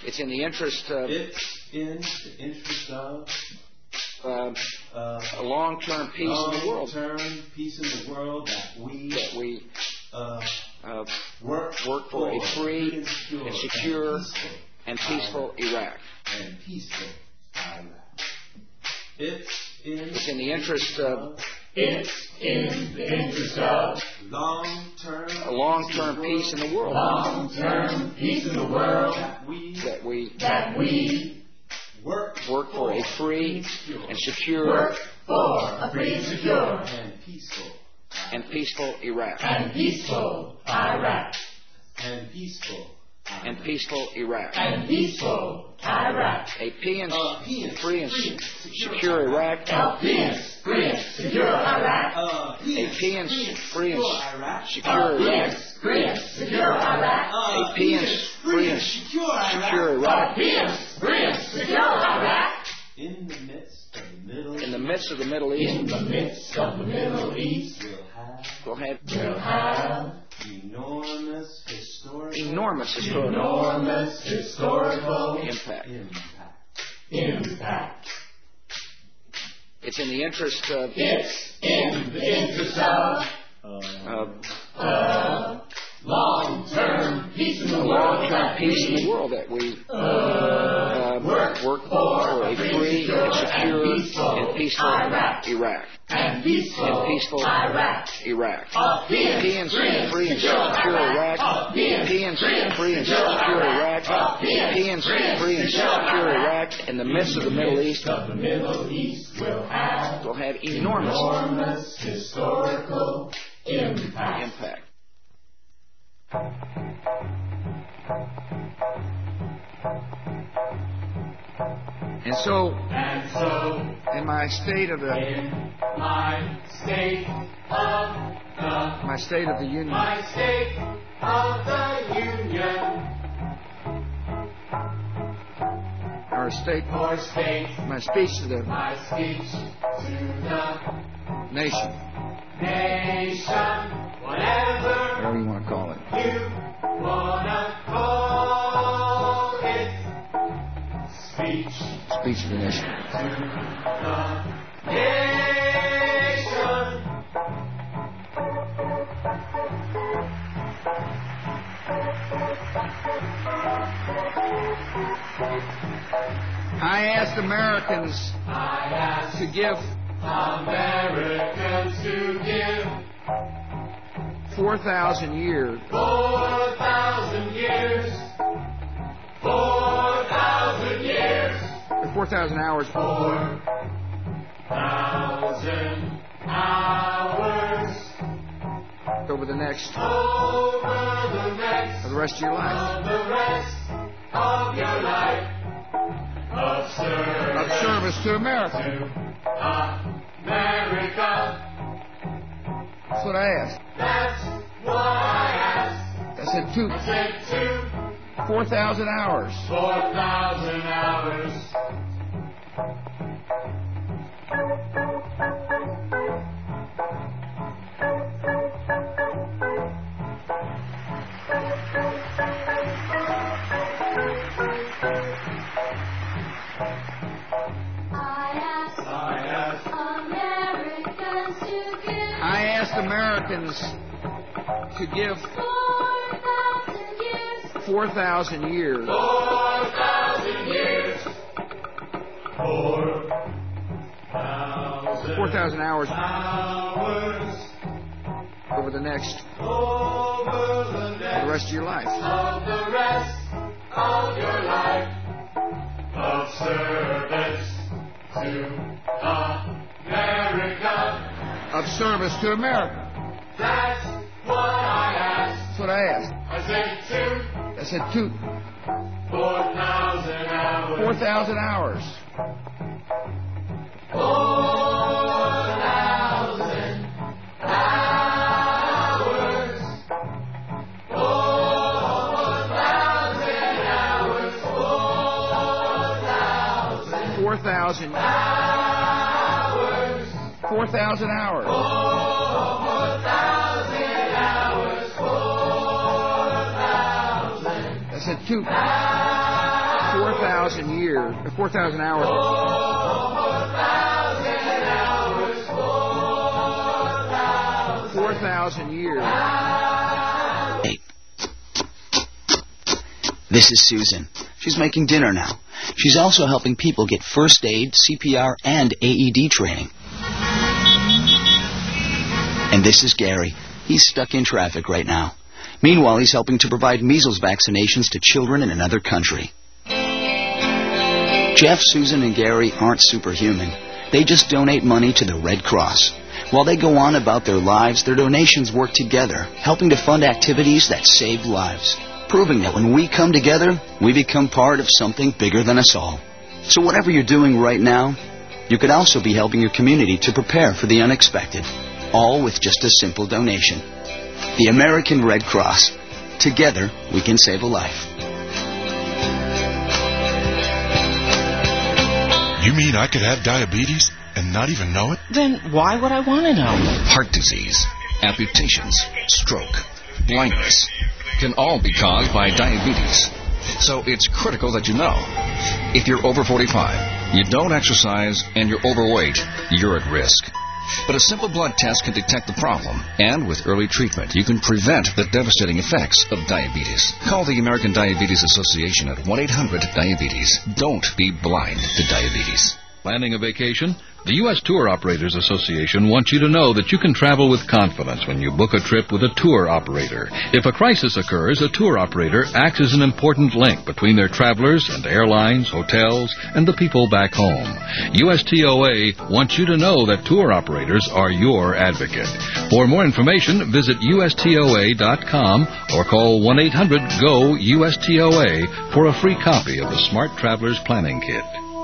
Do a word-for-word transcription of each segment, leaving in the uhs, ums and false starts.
It's in the interest of. It's in the interest of. Uh, uh, a long-term peace in the world. Long-term peace in the world that we. That we. Uh, uh, work, work for a free and secure, and, secure and peaceful, and peaceful Iraq. And peaceful Iraq. It's in. It's in the interest of. It's in the interest of long-term a long-term peace in the world. Long-term peace in the world that we that we that we work work for a free and secure work for a free and secure and peaceful and peaceful Iraq. And peaceful Iraq. And peaceful. And peaceful Iraq. And peaceful Iraq. A peace, uh, peace, free and free, secure Iraq. A peace, free and secure Iraq. Uh, a peace, free and Iraq. secure Iraq. A peace, free and secure Iraq. A peace, free and secure Iraq. A peace, free and secure Iraq. In the midst of the Middle In the midst of the Middle East. In the midst of the Middle East. We'll have. Go ahead. We'll have. Enormous historical. Enormous historical. Enormous historical impact. Impact. Impact. It's in the interest of. It's in the interest of. Uh, uh, long-term peace in the world. Long-term peace in the world that we uh, uh, work, work for a free and secure and peaceful, and peaceful Iraq. Iraq. And peaceful, and peaceful Iraq. Iraq. A peace, free and secure Iraq. A peace, free and secure Iraq. A peace, free and secure Iraq. In the midst of the Middle East. Of the Middle East will have. Will have enormous, enormous historical impact. impact. And so, and so, in my state of the, in my state of the, my state of the union, my state of the union, or state, or state, my speech to the, my speech to the nation, nation, whatever, whatever you want to call it, you wanna call it, speech. Speech to the nation. To the nation. I asked Americans I asked to give Americans to give four thousand years. Four thousand years. Four thousand years. Four thousand hours. Four thousand hours. Over the next. Over the next. For the rest of your life. Of the rest of your life. Of service. Of service to America. To America. That's what I asked. That's what I asked. I said two. I said two. Four thousand hours. Four thousand hours. I asked Americans to give four thousand years. Four thousand years. Four thousand. Four thousand hours. Hours. Over the next. Over the next. For the rest of your life. Of the rest of your life. Of service to America. Of service to America. That's what I asked. That's what I asked. I said two. I said two. Four thousand hours. Four thousand hours. Four thousand hours. Four thousand hours. Four thousand. Four thousand. Hours. Four thousand hours. Four thousand hours. Four thousand. I said two. Hours. four thousand years, four thousand hours. four thousand years. Hey. This is Susan. She's making dinner now. She's also helping people get first aid, C P R, and A E D training. And this is Gary. He's stuck in traffic right now. Meanwhile, he's helping to provide measles vaccinations to children in another country. Jeff, Susan, and Gary aren't superhuman. They just donate money to the Red Cross. While they go on about their lives, their donations work together, helping to fund activities that save lives, proving that when we come together, we become part of something bigger than us all. So whatever you're doing right now, you could also be helping your community to prepare for the unexpected, all with just a simple donation. The American Red Cross. Together, we can save a life. You mean I could have diabetes and not even know it? Then why would I want to know? Heart disease, amputations, stroke, blindness can all be caused by diabetes. So it's critical that you know. If you're over forty-five, you don't exercise, and you're overweight, you're at risk. But a simple blood test can detect the problem, and with early treatment, you can prevent the devastating effects of diabetes. Call the American Diabetes Association at one eight hundred diabetes. Don't be blind to diabetes. Planning a vacation? The U S Tour Operators Association wants you to know that you can travel with confidence when you book a trip with a tour operator. If a crisis occurs, a tour operator acts as an important link between their travelers and airlines, hotels, and the people back home. U S T O A wants you to know that tour operators are your advocate. For more information, visit U S T O A dot com or call one eight hundred G O U S T O A for a free copy of the Smart Travelers Planning Kit.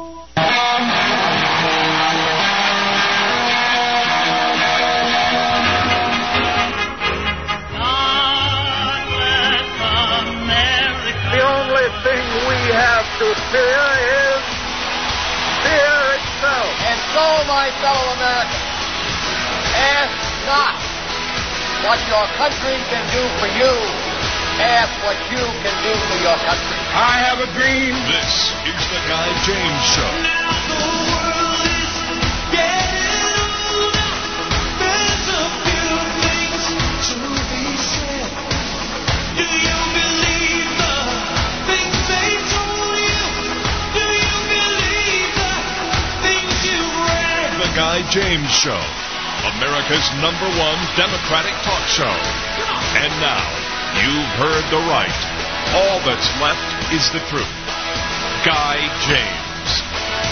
To fear is fear itself. And so, my fellow Americans, ask not what your country can do for you. Ask what you can do for your country. I have a dream. This is the Guy James Show. Now the world is getting older. There's a few things to be said. Do you believe the things they told you? Do you believe the things you read? The Guy James Show, America's number one Democratic talk show. And now, you've heard the right. All that's left is the truth. Guy James.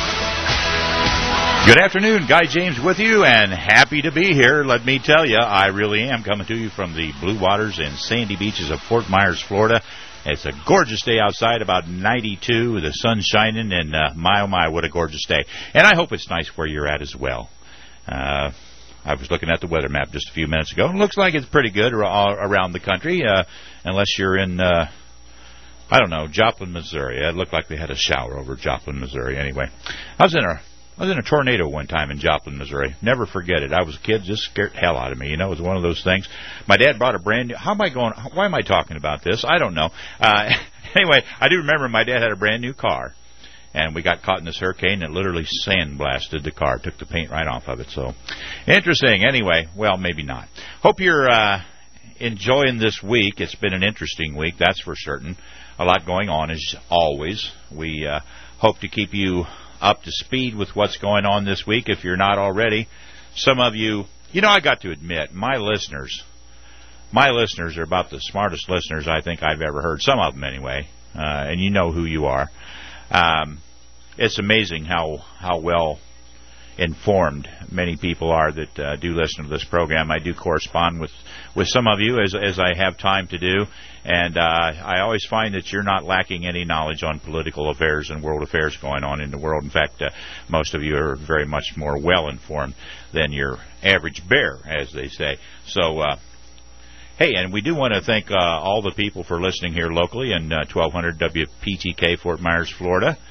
Good afternoon, Guy James with you, and happy to be here. Let me tell you, I really am coming to you from the blue waters and sandy beaches of Fort Myers, Florida. It's a gorgeous day outside, about ninety-two, with the sun shining, and uh, my, oh my, what a gorgeous day. And I hope it's nice where you're at as well. Uh, I was looking at the weather map just a few minutes ago, and it looks like it's pretty good all around the country, uh, unless you're in, uh, I don't know, Joplin, Missouri. It looked like they had a shower over Joplin, Missouri. Anyway, I was in a I was in a tornado one time in Joplin, Missouri. Never forget it. I was a kid, just scared the hell out of me. You know, it was one of those things. My dad brought a brand new... How am I going... Why am I talking about this? I don't know. Uh, anyway, I do remember my dad had a brand new car, and we got caught in this hurricane and literally sandblasted the car. Took the paint right off of it. So, interesting. Anyway, well, maybe not. Hope you're uh, enjoying this week. It's been an interesting week, that's for certain. A lot going on, as always. We uh, hope to keep you up to speed with what's going on this week, if you're not already. Some of you, you know, I got to admit, my listeners, my listeners are about the smartest listeners I think I've ever heard. Some of them, anyway, uh, and you know who you are. Um, it's amazing how how well informed many people are that uh, do listen to this program. I do correspond with, with some of you as as I have time to do, and uh, I always find that you're not lacking any knowledge on political affairs and world affairs going on in the world. In fact, uh, most of you are very much more well-informed than your average bear, as they say. So, uh, hey, and we do want to thank uh, all the people for listening here locally in uh, twelve hundred W P T K, Fort Myers, Florida.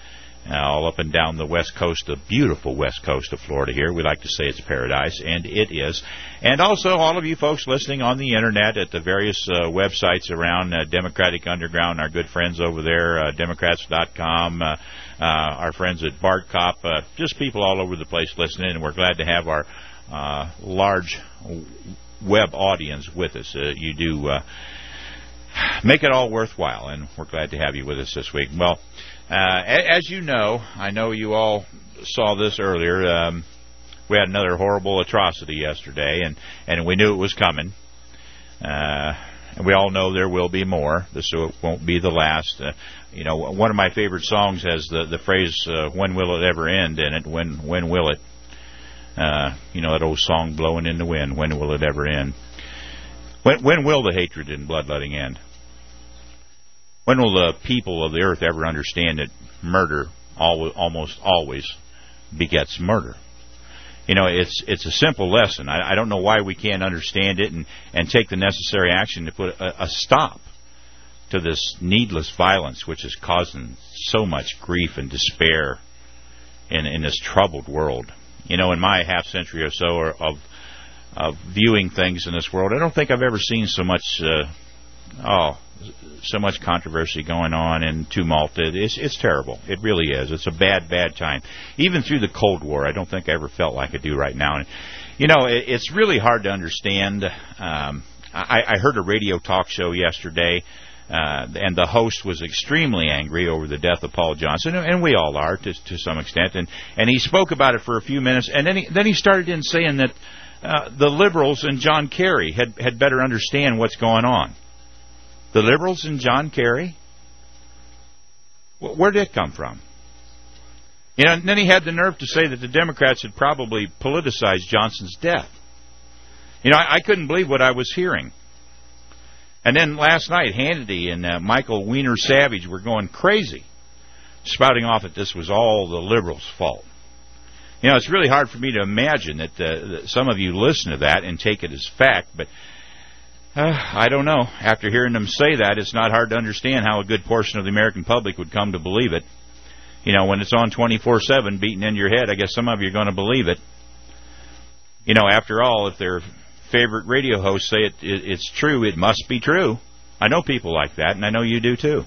uh, all up and down the west coast, the beautiful west coast of Florida here. We like to say it's paradise, and it is. And also all of you folks listening on the Internet at the various uh, websites around uh, Democratic Underground, our good friends over there, uh, Democrats dot com, uh, uh, our friends at Bart Cop, uh, just people all over the place listening, and we're glad to have our uh, large web audience with us. Uh, you do uh, make it all worthwhile, and we're glad to have you with us this week. Well, uh, as you know, I know you all saw this earlier, um, we had another horrible atrocity yesterday, and, and we knew it was coming. Uh, and we all know there will be more, so it won't be the last. Uh, you know, one of my favorite songs has the, the phrase, uh, when will it ever end, in it. When, when will it? Uh, you know, that old song, Blowing in the Wind, when will it ever end? When, when will the hatred and bloodletting end? When will the people of the earth ever understand that murder al- almost always begets murder? You know, it's it's a simple lesson. I, I don't know why we can't understand it and, and take the necessary action to put a, a stop to this needless violence which is causing so much grief and despair in, in this troubled world. You know, in my half century or so of of viewing things in this world, I don't think I've ever seen so much, uh, oh, so much controversy going on and tumult. It's it's terrible. It really is. It's a bad, bad time. Even through the Cold War, I don't think I ever felt like I do right now. And you know, it, it's really hard to understand. Um, I, I heard a radio talk show yesterday. Uh, and the host was extremely angry over the death of Paul Johnson, and we all are to, to some extent. And, and he spoke about it for a few minutes, and then he, then he started in saying that uh, the liberals and John Kerry had, had better understand what's going on. The liberals and John Kerry? Where did it come from? You know, and then he had the nerve to say that the Democrats had probably politicized Johnson's death. You know, I, I couldn't believe what I was hearing. And then last night, Hannity and uh, Michael Weiner Savage were going crazy, spouting off that this was all the liberals' fault. You know, it's really hard for me to imagine that, uh, that some of you listen to that and take it as fact, but uh, I don't know. After hearing them say that, it's not hard to understand how a good portion of the American public would come to believe it. You know, when it's on twenty-four seven beating into your head, I guess some of you are going to believe it. You know, after all, if they're favorite radio hosts say it, it, it's true, it must be true. I know people like that, and I know you do too.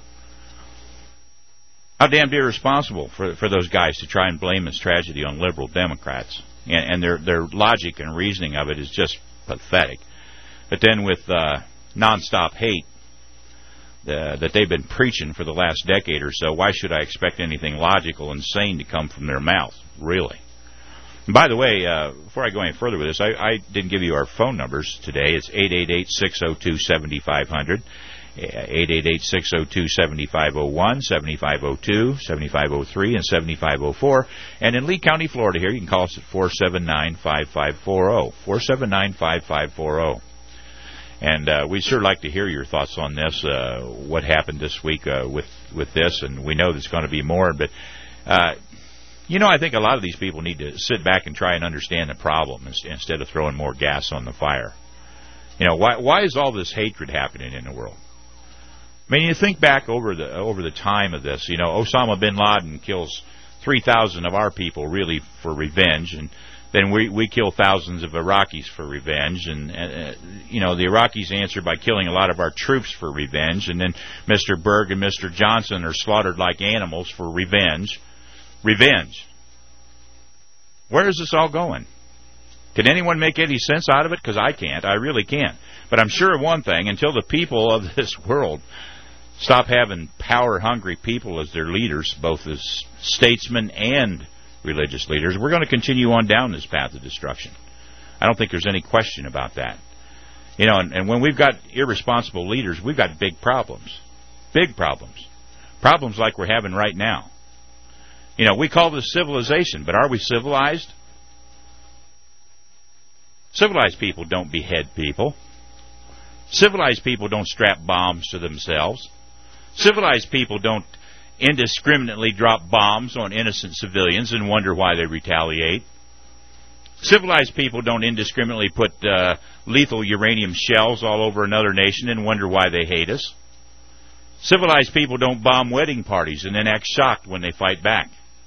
How damned irresponsible for for those guys to try and blame this tragedy on liberal Democrats. And, and their, their logic and reasoning of it is just pathetic. But then with uh, nonstop hate uh, that they've been preaching for the last decade or so, why should I expect anything logical and sane to come from their mouth, really? And by the way, uh, before I go any further with this, I, I didn't give you our phone numbers today. It's eight eight eight, six oh two, seven five zero zero, eight eight eight, six oh two, seven five oh one, seven five oh two, seven five oh three, and seven five oh four. And in Lee County, Florida here, you can call us at four seven nine, five five four zero, four seven nine, five five four zero. And uh, we'd sure like to hear your thoughts on this, uh, what happened this week uh, with, with this, and we know there's going to be more, but... Uh, You know, I think a lot of these people need to sit back and try and understand the problem instead of throwing more gas on the fire. You know, why why is all this hatred happening in the world? I mean, you think back over the over the time of this. You know, Osama bin Laden kills three thousand of our people really for revenge, and then we we kill thousands of Iraqis for revenge, and uh, you know, the Iraqis answer by killing a lot of our troops for revenge, and then Mister Berg and Mister Johnson are slaughtered like animals for revenge. Revenge. Where is this all going? Can anyone make any sense out of it? Because I can't. I really can't. But I'm sure of one thing. Until the people of this world stop having power-hungry people as their leaders, both as statesmen and religious leaders, we're going to continue on down this path of destruction. I don't think there's any question about that. You know, and, and when we've got irresponsible leaders, we've got big problems. Big problems. Problems like we're having right now. You know, we call this civilization, but are we civilized? Civilized people don't behead people. Civilized people don't strap bombs to themselves. Civilized people don't indiscriminately drop bombs on innocent civilians and wonder why they retaliate. Civilized people don't indiscriminately put uh, lethal uranium shells all over another nation and wonder why they hate us. Civilized people don't bomb wedding parties and then act shocked when they fight back.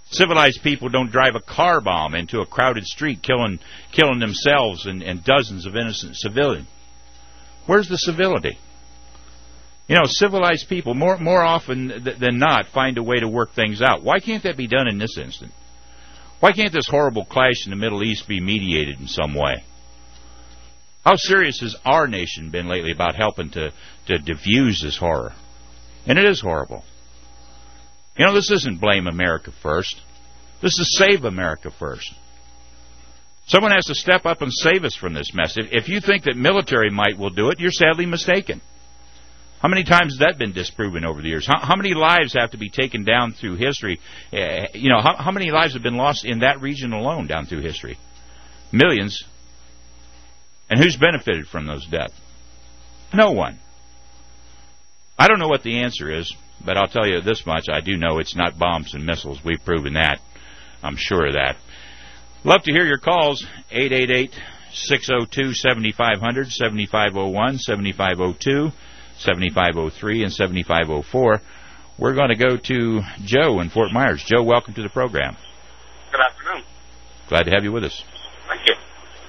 Civilized people don't drive a car bomb into a crowded street, killing killing themselves and, and dozens of innocent civilians. Where's the civility? You know, civilized people, more more often th- than not, find a way to work things out. Why can't that be done in this instant? Why can't this horrible clash in the Middle East be mediated in some way? How serious has our nation been lately about helping to, to diffuse this horror? And it is horrible. You know, this isn't blame America first. This is save America first. Someone has to step up and save us from this mess. If, if you think that military might will do it, you're sadly mistaken. How many times has that been disproven over the years? How, how many lives have to be taken down through history? Uh, you know, how, how many lives have been lost in that region alone down through history? Millions. And who's benefited from those deaths? No one. I don't know what the answer is, but I'll tell you this much. I do know it's not bombs and missiles. We've proven that. I'm sure of that. Love to hear your calls. eight eight eight, six oh two, seven five zero zero, seven five oh one, seven five oh two, seven five oh three, and seven five oh four. We're going to go to Joe in Fort Myers. Joe, welcome to the program. Good afternoon. Glad to have you with us. Thank you.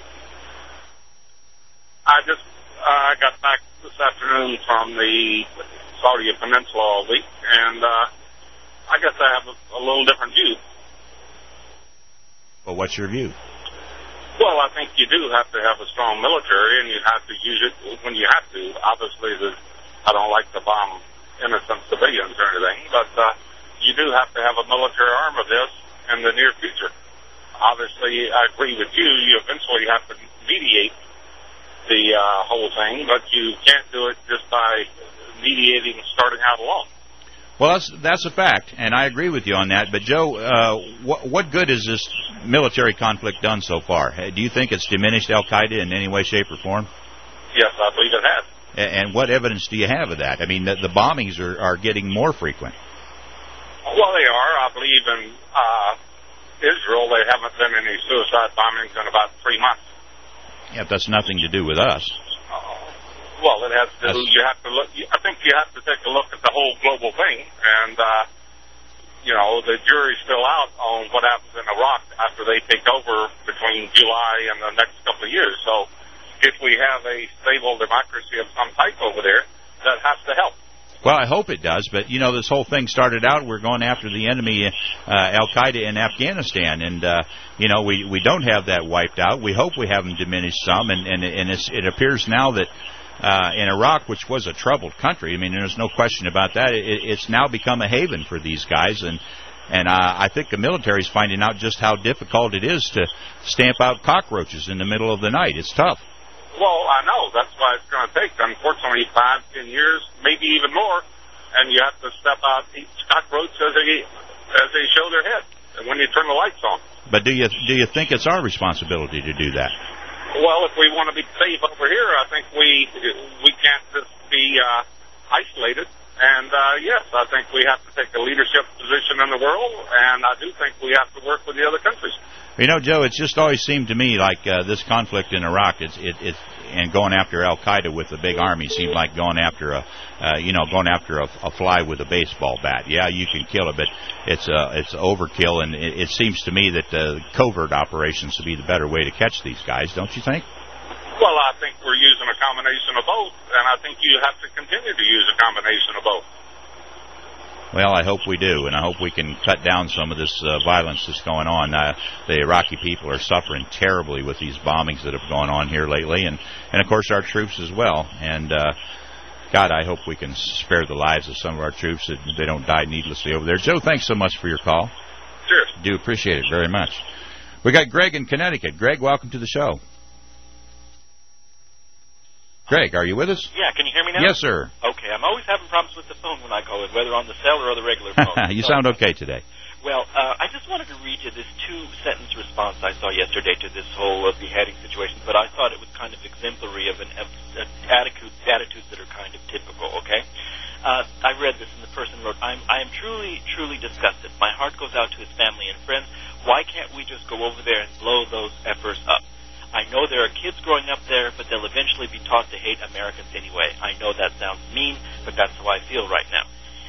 I just uh, got back this afternoon from the Saudi Peninsula all week, and uh, I guess I have a, a little different view. Well, what's your view? Well, I think you do have to have a strong military, and you have to use it when you have to. Obviously, the, I don't like to bomb innocent civilians or anything, but uh, you do have to have a military arm of this in the near future. Obviously, I agree with you. You eventually have to mediate the uh, whole thing, but you can't do it just by mediating starting out alone. Well, that's that's a fact, and I agree with you on that. But, Joe, uh, what, what good has this military conflict done so far? Do you think it's diminished Al-Qaeda in any way, shape, or form? Yes, I believe it has. And, and what evidence do you have of that? I mean, the, the bombings are, are getting more frequent. Well, they are. I believe in uh, Israel, there haven't been any suicide bombings in about three months. Yeah, that's nothing to do with us. Well, it has to. That's... You have to look. I think you have to take a look at the whole global thing, and uh, you know the jury's still out on what happens in Iraq after they take over between July and the next couple of years. So, if we have a stable democracy of some type over there, that has to help. Well, I hope it does, but, you know, this whole thing started out, we're going after the enemy, uh, Al-Qaeda in Afghanistan, and, uh, you know, we, we don't have that wiped out. We hope we have them diminished some, and, and, and it's, it appears now that uh, in Iraq, which was a troubled country, I mean, there's no question about that, it, it's now become a haven for these guys, and and uh, I think the military's finding out just how difficult it is to stamp out cockroaches in the middle of the night. It's tough. Well, I know. That's why it's going to take, unfortunately, five, ten years, maybe even more, and you have to step out each cockroach as they, as they show their head and when you turn the lights on. But do you do you think it's our responsibility to do that? Well, if we want to be safe over here, I think we we can't just be uh, isolated. And, uh, yes, I think we have to take a leadership position in the world, and I do think we have to work with the other countries. You know, Joe, it's just always seemed to me like uh, this conflict in Iraq, it's, it, it, and going after Al-Qaeda with a big army seemed like going after a, uh, you know, going after a, a fly with a baseball bat. Yeah, you can kill it, but it's uh, it's overkill, and it, it seems to me that uh, covert operations would be the better way to catch these guys, don't you think? Well, I think we're using a combination of both, and I think you have to continue to use a combination of both. Well, I hope we do, and I hope we can cut down some of this uh, violence that's going on. Uh, the Iraqi people are suffering terribly with these bombings that have gone on here lately, and, and of course our troops as well. And, uh, God, I hope we can spare the lives of some of our troops that they don't die needlessly over there. Joe, thanks so much for your call. Cheers. Do appreciate it very much. We got Greg in Connecticut. Greg, welcome to the show. Greg, are you with us? Yeah, can you hear me now? Yes, sir. Okay, I'm always having problems with the phone when I call in, whether on the cell or the regular phone. You so, sound okay today. Well, uh, I just wanted to read you this two-sentence response I saw yesterday to this whole uh, beheading situation, but I thought it was kind of exemplary of an of, uh, attitude, attitudes that are kind of typical, okay? Uh, I read this, and the person wrote, I'm, I am truly, truly disgusted. My heart goes out to his family and friends. Why can't we just go over there and blow those effers up? I know there are kids growing up there, but they'll eventually be taught to hate Americans anyway. I know that sounds mean, but that's how I feel right now.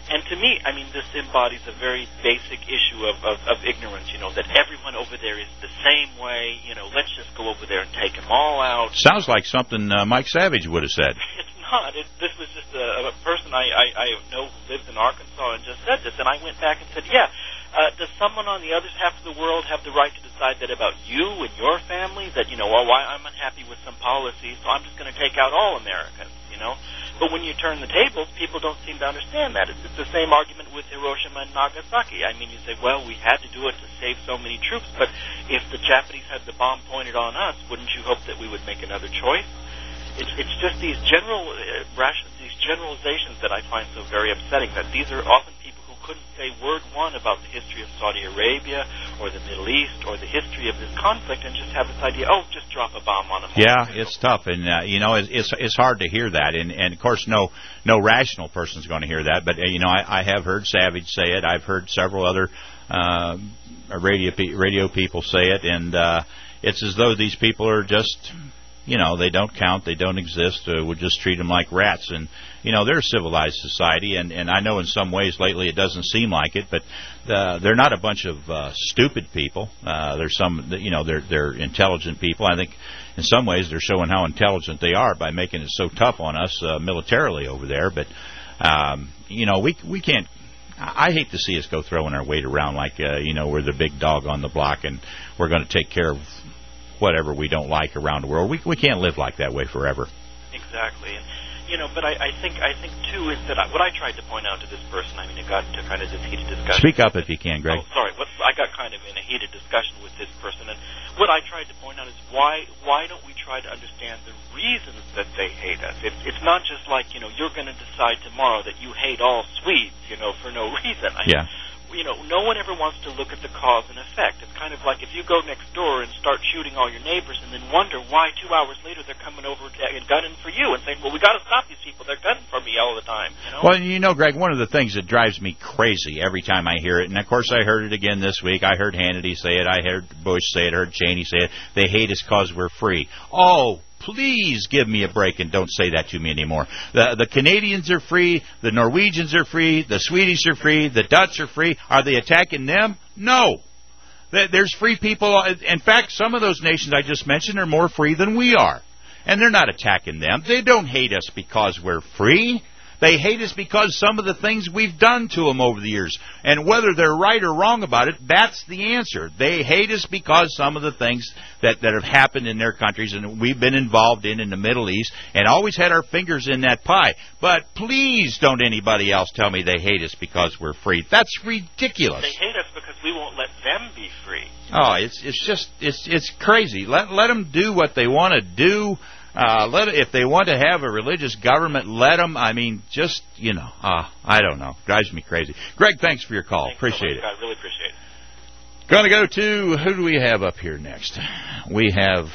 And to me, I mean, this embodies a very basic issue of, of, of ignorance, you know, that everyone over there is the same way, you know, let's just go over there and take them all out. Sounds like something uh, Mike Savage would have said. It's not. It, this was just a, a person I, I, I know who lives in Arkansas and just said this, and I went back and said, yeah, uh, does someone on the other half of the world have the right to decide that about you and your family, that, you know, well, why I'm unhappy with some policy, so I'm just going to take out all Americans, you know? But when you turn the tables, people don't seem to understand that. It's, it's the same argument with Hiroshima and Nagasaki. I mean, you say, well, we had to do it to save so many troops, but if the Japanese had the bomb pointed on us, wouldn't you hope that we would make another choice? It's, it's just these general uh, ration, these generalizations that I find so very upsetting, that these are often people who couldn't say word one about the history of Saudi Arabia or the Middle East or the history of this conflict, and just have this idea, oh, just drop a bomb on them. Yeah, it's tough, and uh, you know, it's, it's it's hard to hear that, and and of course, no no rational person's going to hear that. But uh, you know, I, I have heard Savage say it. I've heard several other uh, radio radio people say it, and uh, it's as though these people are just, you know, they don't count, they don't exist. Uh, we'll just treat them like rats. And, you know, they're a civilized society, and, and I know in some ways lately it doesn't seem like it, but uh, they're not a bunch of uh, stupid people. Uh, there's some, you know, they're they're intelligent people. I think in some ways they're showing how intelligent they are by making it so tough on us uh, militarily over there. But, um, you know, we we can't. I hate to see us go throwing our weight around like, uh, you know, we're the big dog on the block and we're going to take care of whatever we don't like around the world. We we can't live like that way forever. Exactly. And, you know, but I, I think, I think too, is that I, what I tried to point out to this person, I mean, it got into kind of this heated discussion. Speak up if you can, Greg. Oh, sorry. What, I got kind of in a heated discussion with this person, and what I tried to point out is why why don't we try to understand the reasons that they hate us? It's, it's not just like, you know, you're going to decide tomorrow that you hate all Swedes, you know, for no reason. I yeah. You know, no one ever wants to look at the cause and effect. It's kind of like if you go next door and start shooting all your neighbors and then wonder why two hours later they're coming over and gunning for you and saying, well, we got to stop these people. They're gunning for me all the time. You know? Well, you know, Greg, one of the things that drives me crazy every time I hear it, and of course I heard it again this week. I heard Hannity say it. I heard Bush say it. I heard Cheney say it. They hate us because we're free. Oh, please give me a break and don't say that to me anymore. The the Canadians are free, the Norwegians are free, the Swedish are free, the Dutch are free. Are they attacking them? No. There's free people. In fact, some of those nations I just mentioned are more free than we are. And they're not attacking them. They don't hate us because we're free. They hate us because some of the things we've done to them over the years. And whether they're right or wrong about it, that's the answer. They hate us because some of the things that, that have happened in their countries and we've been involved in in the Middle East and always had our fingers in that pie. But please don't anybody else tell me they hate us because we're free. That's ridiculous. They hate us because we won't let them be free. Oh, it's it's just it's it's crazy. Let let them do what they want to do. Uh, let if they want to have a religious government, let them. I mean, just, you know, uh, I don't know. Drives me crazy. Greg, thanks for your call. Thanks appreciate so much, it. I really appreciate it. Going to go to, who do we have up here next? We have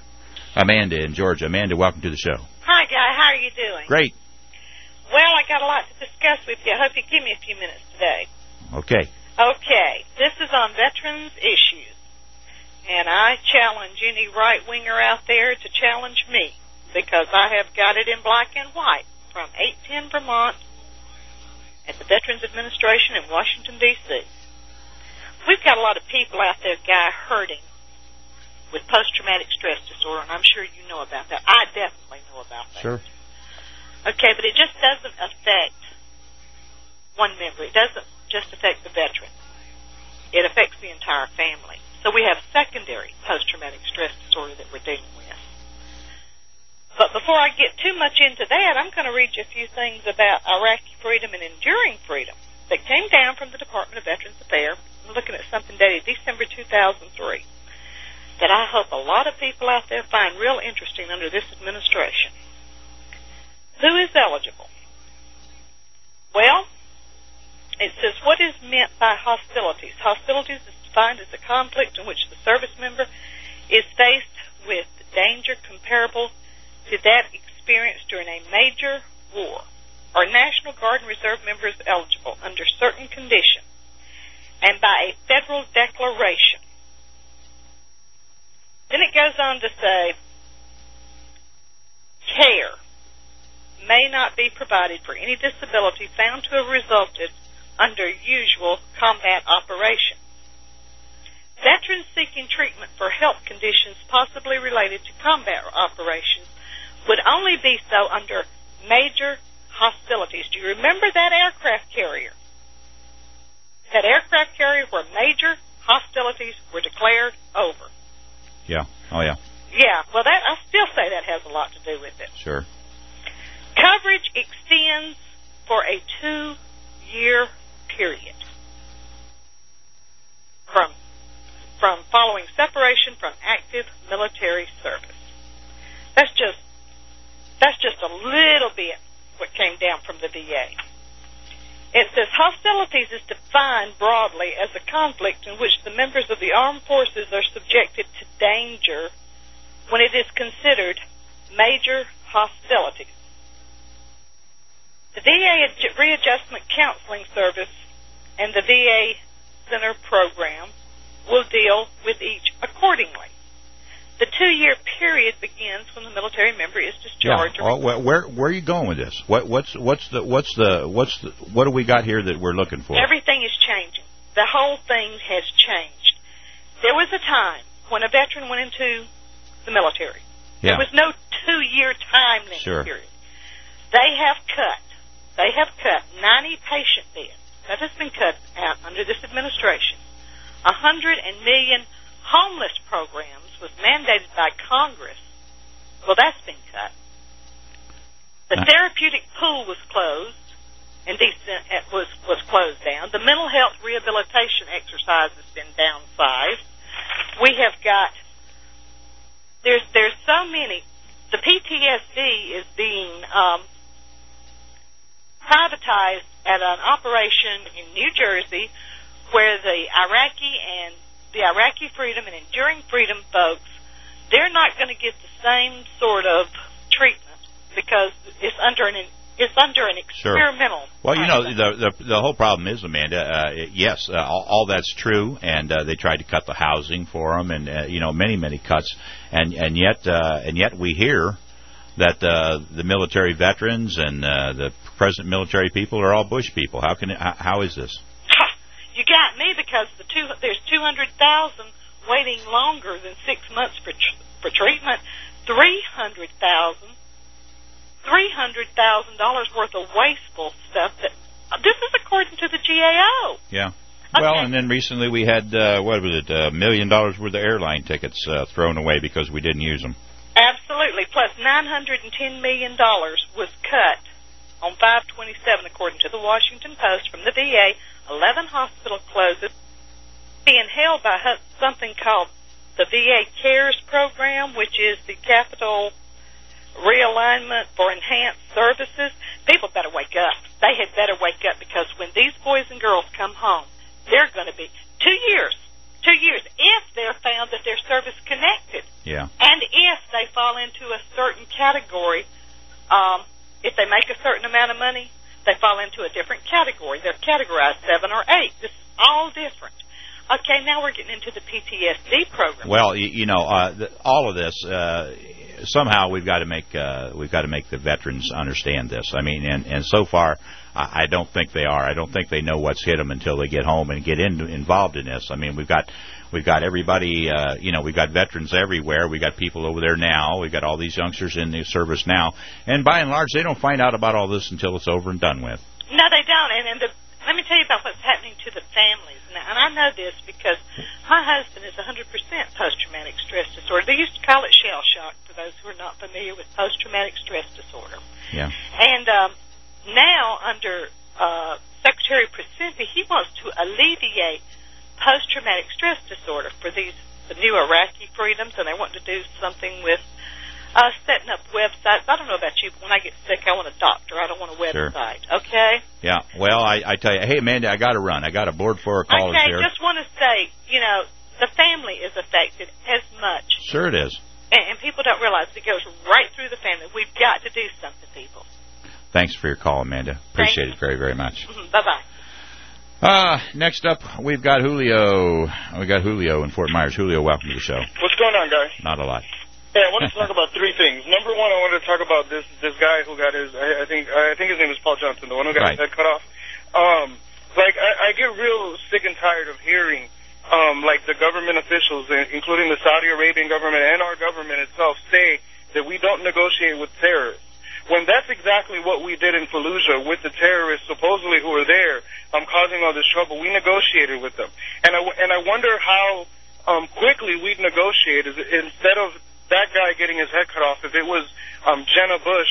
Amanda in Georgia. Amanda, welcome to the show. Hi, Guy. How are you doing? Great. Well, I got a lot to discuss with you. I hope you give me a few minutes today. Okay. Okay. This is on veterans issues. And I challenge any right-winger out there to challenge me, because I have got it in black and white from eight ten Vermont at the Veterans Administration in Washington, D C We've got a lot of people out there, Guy, hurting with post-traumatic stress disorder, and I'm sure you know about that. I definitely know about that. Sure. Okay, but it just doesn't affect one member. It doesn't just affect the veteran. It affects the entire family. So we have secondary post-traumatic stress disorder that we're dealing with. But before I get too much into that, I'm going to read you a few things about Iraqi freedom and enduring freedom that came down from the Department of Veterans Affairs. I'm looking at something dated December two thousand three that I hope a lot of people out there find real interesting under this administration. Who is eligible? Well, it says, what is meant by hostilities? Hostilities is defined as a conflict in which the service member is faced with danger comparable to that experienced during a major war, or National Guard and Reserve members eligible under certain conditions and by a federal declaration. Then it goes on to say, care may not not be provided for any disability found to have resulted under usual combat operations. Veterans seeking treatment for health conditions possibly related to combat operations would only be so under major hostilities. Do you remember that aircraft carrier? That aircraft carrier where major hostilities were declared over. Yeah. Oh, yeah. Yeah, well, that I still say that has a lot to do with it. Sure. Coverage extends for a two-year period from from following separation from active military service. That's just that's just a little bit what came down from the V A. It says hostilities is defined broadly as a conflict in which the members of the armed forces are subjected to danger when it is considered major hostilities. The V A Readjustment Counseling Service and the V A Center Program will deal with each accordingly. The two-year period begins when the military member is discharged. Yeah. Well, where where are you going with this? What what's what's the what's the what's the what do we got here that we're looking for? Everything is changing. The whole thing has changed. There was a time when a veteran went into the military. Yeah. There was no two-year time limit Sure. period. They have cut. They have cut ninety patient beds. That has been cut out under this administration. A hundred and million homeless programs was mandated by Congress. Well, that's been cut. The Uh. therapeutic pool was closed and decent, it was was closed down. The mental health rehabilitation exercise has been downsized. We have got there's there's so many. The P T S D is being um, privatized at an operation in New Jersey, where the Iraqi and the Iraqi Freedom and Enduring Freedom folks, they're not going to get the same sort of treatment because it's under an it's under an experimental. Sure. Well, you know, the, the the whole problem is, Amanda. Uh, yes, uh, all, all that's true, and uh, they tried to cut the housing for them, and uh, you know, many many cuts, and and yet uh, and yet we hear that uh, the military veterans and uh, the present military people are all Bush people. How can it, how, how is this? You got me because the two there's two hundred thousand waiting longer than six months for tr- for treatment. Three hundred thousand, three hundred thousand dollars worth of wasteful stuff. That uh, this is according to the G A O. Yeah. Okay. Well, and then recently we had uh, what was it, a million dollars worth of airline tickets uh, thrown away because we didn't use them. Absolutely. Plus nine hundred and ten million dollars was cut on five twenty-seven, according to the Washington Post, from the V A. Eleven hospital closes, being held by something called the V A CARES program, which is the Capital Realignment for Enhanced Services. People better wake up. They had better wake up because when these boys and girls come home, they're going to be two years, two years, if they're found that they're service connected. Yeah. And if they fall into a certain category, um, if they make a certain amount of money, they fall into a different category. They're categorized seven or eight. This is all different. Okay, now we're getting into the P T S D program. Well, you, you know, uh, the, all of this uh, somehow we've got to make uh, we've got to make the veterans understand this. I mean, and, and so far, I, I don't think they are. I don't think they know what's hit them until they get home and get in, involved in this. I mean, we've got we've got everybody. Uh, you know, we've got veterans everywhere. We got people over there now. We've got all these youngsters in the service now, and by and large, they don't find out about all this until it's over and done with. No, they don't. And, and the, let me tell you about what's happening to the families. Now, and I know this because my husband is one hundred percent post-traumatic stress disorder. They used to call it shell shock, for those who are not familiar with post-traumatic stress disorder. Yeah. And um, now, under uh, Secretary Presidency, he wants to alleviate post-traumatic stress disorder for these the new Iraqi freedoms, and they want to do something with uh, setting up websites. I don't know about you, but when I get sick, I want a doctor. I don't want a website. Sure. Okay? Yeah. Well, I, I tell you, hey, Amanda, I got to run. I got a board for our callers okay, here. just want to say, you know, the family is affected as much. Sure it is. And, and people don't realize it goes right through the family. We've got to do something, people. Thanks for your call, Amanda. Appreciate it very, very much. Mm-hmm. Bye-bye. Uh, next up, we've got Julio. We got Julio in Fort Myers. Julio, welcome to the show. What's going on, guys? Not a lot. Hey, I want to talk about three things. Number one, I wanted to talk about this this guy who got his, I, I think I think his name is Paul Johnson, the one who got right. his head cut off. Um, like, I, I get real sick and tired of hearing, um, like, the government officials, including the Saudi Arabian government and our government itself, say that we don't negotiate with terrorists. When that's exactly what we did in Fallujah with the terrorists supposedly who were there um, causing all this trouble. We negotiated with them. And I, and I wonder how um, quickly we'd negotiate is, instead of that guy getting his head cut off, if it was um, Jenna Bush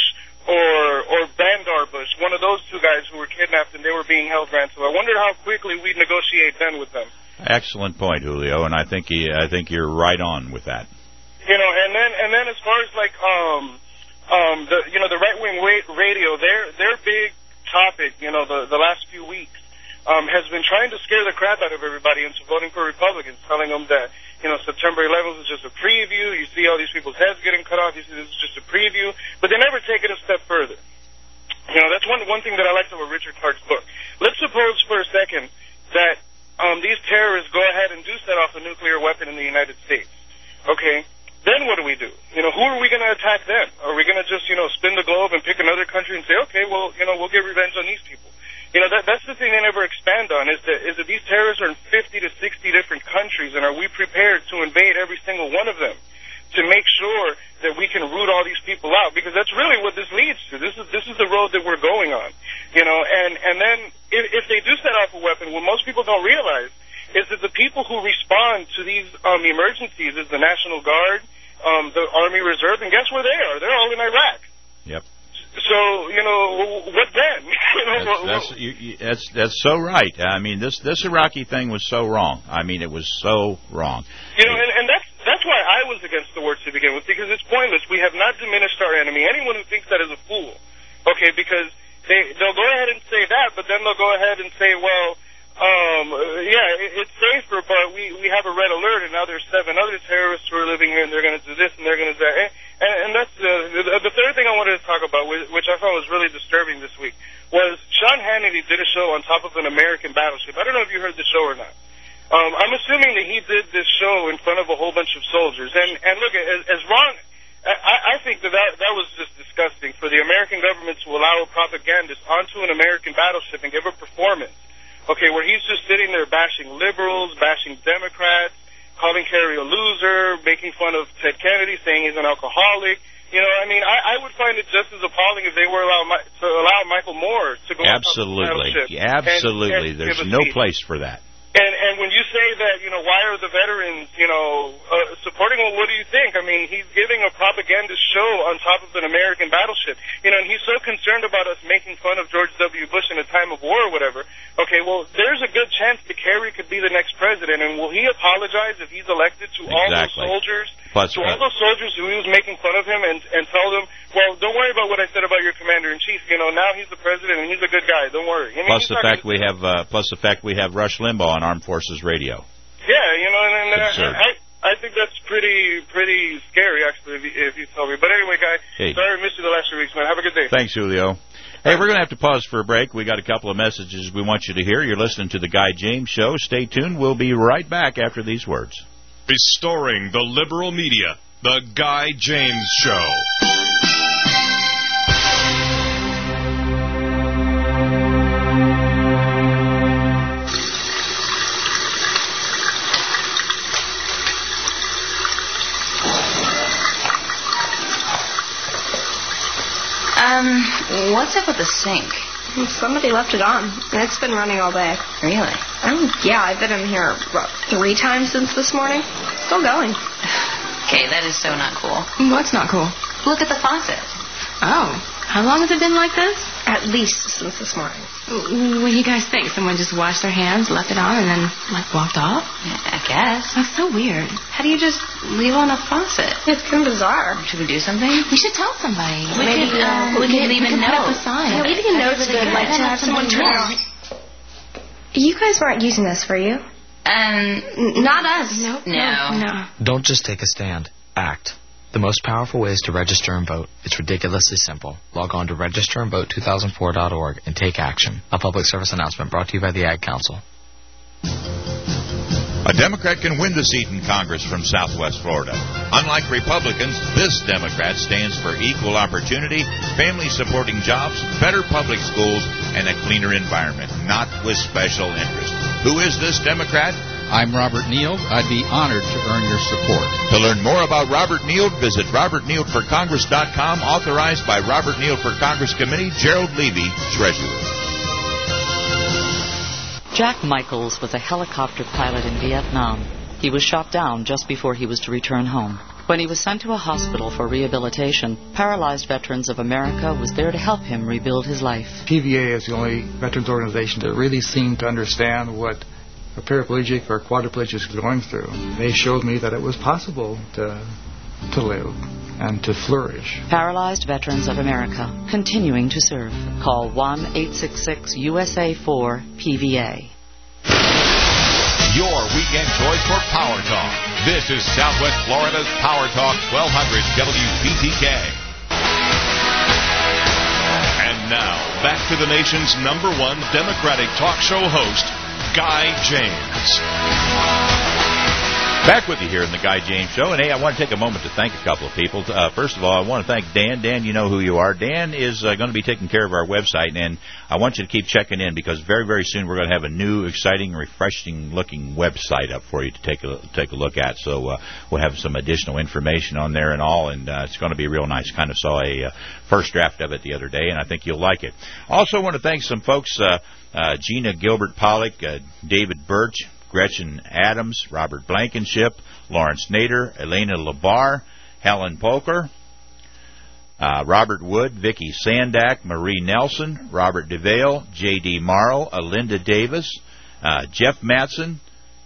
or or Bandar Bush, one of those two guys who were kidnapped and they were being held ransom. I wonder how quickly we'd negotiate then with them. Excellent point, Julio, and I think he, I think you're right on with that. You know, and then and then as far as like um um the you know the right wing radio, their their big topic, you know, the the last few weeks um has been trying to scare the crap out of everybody into voting for Republicans, telling them that, you know, September eleventh is just a preview. You see all these people's heads getting cut off. You see this is just a preview. But they never take it a step further. You know, that's one one thing that I liked about Richard Clark's book. Let's suppose for a second that um, these terrorists go ahead and do set off a nuclear weapon in the United States. Okay? Then what do we do? You know, who are we going to attack then? Are we going to just, you know, spin the globe and pick another country and say, okay, well, you know, we'll get revenge on these people? You know, that, that's the thing they never expand on, is that, is that these terrorists are in fifty to sixty different countries, and are we prepared to invade every single one of them to make sure that we can root all these people out? Because that's really what this leads to. This is this is the road that we're going on. You know, and, and then if, if they do set off a weapon, what most people don't realize is that the people who respond to these um, emergencies is the National Guard, um, the Army Reserve, and guess where they are? They're all in Iraq. Yep. So, you know, what then? you know, that's, that's, you, you, that's, that's so right. I mean, this, this Iraqi thing was so wrong. I mean, it was so wrong. You know, and, and that's that's why I was against the war to begin with, because it's pointless. We have not diminished our enemy. Anyone who thinks that is a fool. Okay, because they, they'll go ahead and say that, but then they'll go ahead and say, well, um, yeah, it, it's safer, but we, we have a red alert, and now there's seven other terrorists who are living here, and they're going to do this, and they're going to do that. And, and that's uh, the, the third thing I wanted to talk about, which I found was really disturbing this week, was Sean Hannity did a show on top of an American battleship. I don't know if you heard the show or not. Um, I'm assuming that he did this show in front of a whole bunch of soldiers. And, and look, as, as wrong, I, I think that, that that was just disgusting for the American government to allow a propagandist onto an American battleship and give a performance, okay, where he's just sitting there bashing liberals, bashing Democrats, calling Kerry a loser, making fun of Ted Kennedy, saying he's an alcoholic. You know, I mean, I, I would find it just as appalling if they were allow to allow Michael Moore to go Absolutely. on top of the battleship. Absolutely. And, and There's no speech. place for that. And and when you say that, you know, why are the veterans, you know, uh, supporting him, what do you think? I mean, he's giving a propaganda show on top of an American battleship. You know, and he's so concerned about us making fun of George W. Bush in a time of war or whatever. Okay, well, there's a good chance that Kerry could be the next president, and will he apologize if he's elected to all those Exactly. soldiers, Plus, to all those soldiers who he was making fun of him, and, and tell them, well, don't worry about what I said about your commander-in-chief. You know, now he's the president, and he's a good guy. Don't worry. I mean, plus the fact we have, uh, plus the fact we have Rush Limbaugh on Armed Forces Radio. Yeah, you know, and, and Absurd. I, I think that's pretty pretty scary, actually, if you, if you tell me. But anyway, guy, Hey. sorry I missed you the last few weeks, man. Have a good day. Thanks, Julio. Hey, we're going to have to pause for a break. We got a couple of messages we want you to hear. You're listening to the Guy James Show. Stay tuned. We'll be right back after these words. Restoring the liberal media, the Guy James Show. Um, what's up with the sink? Somebody left it on, and it's been running all day. Really? Oh, yeah, I've been in here what, three times since this morning. Still going. Okay, that is so not cool. What's not cool? Look at the faucet. Oh, how long has it been like this? At least since this morning. What do you guys think? Someone just washed their hands, left it on, and then, like, walked off? I guess. That's so weird. How do you just leave on a faucet? It's kind of bizarre. Should we do something? We should tell somebody. We Maybe could, uh, we could leave a put note. up a sign. Yeah, leaving a note's good. Like to have someone turn it on. You guys weren't using this, were you? Um, Not us. Nope. No. No. Don't just take a stand. Act. The most powerful way is to register and vote. It's ridiculously simple. Log on to register and vote two thousand four dot org and take action. A public service announcement brought to you by the Ad Council. A Democrat can win the seat in Congress from Southwest Florida. Unlike Republicans, this Democrat stands for equal opportunity, family-supporting jobs, better public schools, and a cleaner environment, not with special interest. Who is this Democrat? I'm Robert Neild. I'd be honored to earn your support. To learn more about Robert Neild, visit robert neild for congress dot com, authorized by Robert Neild for Congress Committee, Gerald Levy, Treasurer. Jack Michaels was a helicopter pilot in Vietnam. He was shot down just before he was to return home. When he was sent to a hospital for rehabilitation, Paralyzed Veterans of America was there to help him rebuild his life. P V A is the only veterans organization that really seemed to understand what a paraplegic or quadriplegic is going through. They showed me that it was possible to, to live and to flourish. Paralyzed Veterans of America, continuing to serve. Call one eight six six U S A four P V A. Your weekend choice for Power Talk. This is Southwest Florida's Power Talk twelve hundred W P T K. And now, back to the nation's number one Democratic talk show host, Guy James. Back with you here in the Guy James Show. And, hey, I want to take a moment to thank a couple of people. Uh, first of all, I want to thank Dan. Dan, you know who you are. Dan is uh, going to be taking care of our website, and I want you to keep checking in because very, very soon we're going to have a new, exciting, refreshing-looking website up for you to take a take a look at. So uh, we'll have some additional information on there and all, and uh, it's going to be real nice. Kind of saw a uh, first draft of it the other day, and I think you'll like it. Also want to thank some folks, uh, uh, Gina Gilbert-Pollock, uh, David Birch, Gretchen Adams, Robert Blankenship, Lawrence Nader, Elena Labar, Helen Poker, uh, Robert Wood, Vicki Sandak, Marie Nelson, Robert DeVale, J D Morrow, Alinda Davis, uh, Jeff Matson,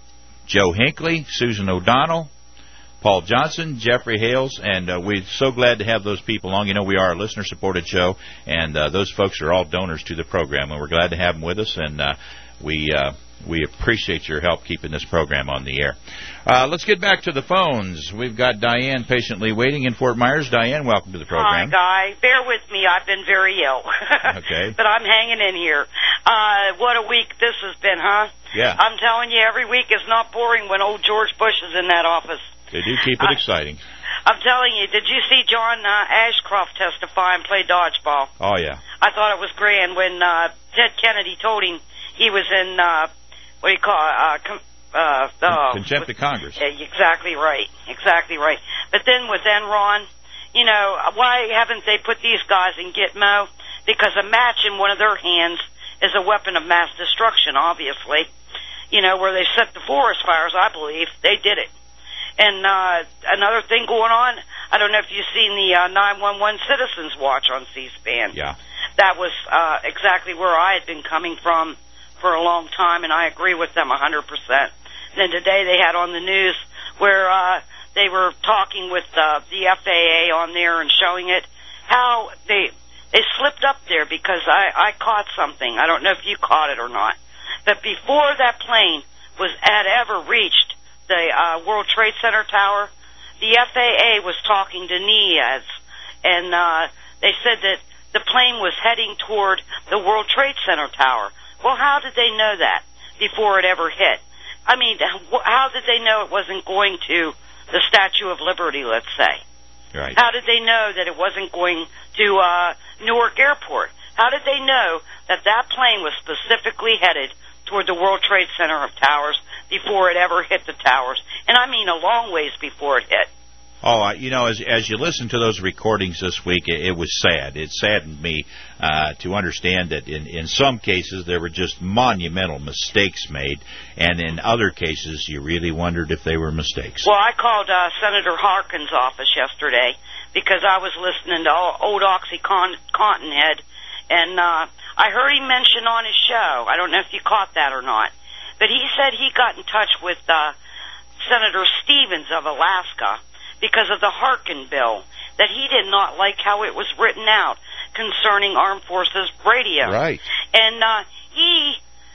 Joe Hinckley, Susan O'Donnell, Paul Johnson, Jeffrey Hales, and uh, we're so glad to have those people along. You know, we are a listener-supported show, and uh, those folks are all donors to the program, and we're glad to have them with us, and uh, we... Uh, We appreciate your help keeping this program on the air. Uh, let's get back to the phones. We've got Diane patiently waiting in Fort Myers. Diane, welcome to the program. Hi, Guy. Bear with me. I've been very ill. Okay. But I'm hanging in here. Uh, what a week this has been, huh? Yeah. I'm telling you, every week is not boring when old George Bush is in that office. They do keep it uh, exciting. I'm telling you, did you see John uh, Ashcroft testify and play dodgeball? Oh, yeah. I thought it was grand when uh, Ted Kennedy told him he was in... Uh, What do you call it? Uh, com- uh, oh, Contempt of Congress. Yeah, exactly right. Exactly right. But then with Enron, you know, why haven't they put these guys in Gitmo? Because a match in one of their hands is a weapon of mass destruction, obviously. You know, where they set the forest fires, I believe. They did it. And uh, another thing going on, I don't know if you've seen the uh, nine one one Citizens Watch on C-SPAN. Yeah. That was uh, exactly where I had been coming from for a long time, and I agree with them one hundred percent. And then today they had on the news where uh, they were talking with uh, the F A A on there and showing it, how they they slipped up there because I, I caught something. I don't know if you caught it or not. But before that plane was had ever reached the uh, World Trade Center tower, the F A A was talking to N I A S, and uh, they said that the plane was heading toward the World Trade Center tower. Well, how did they know that before it ever hit? I mean, how did they know it wasn't going to the Statue of Liberty, let's say? Right. How did they know that it wasn't going to uh, Newark Airport? How did they know that that plane was specifically headed toward the World Trade Center of towers before it ever hit the towers? And I mean a long ways before it hit. Oh, you know, as as you listen to those recordings this week, it, it was sad. It saddened me uh, to understand that in, in some cases there were just monumental mistakes made, and in other cases you really wondered if they were mistakes. Well, I called uh, Senator Harkin's office yesterday because I was listening to old OxyContin head, and uh, I heard him mention on his show, I don't know if you caught that or not, but he said he got in touch with uh, Senator Stevens of Alaska because of the Harkin bill, that he did not like how it was written out concerning Armed Forces Radio. Right. And uh, he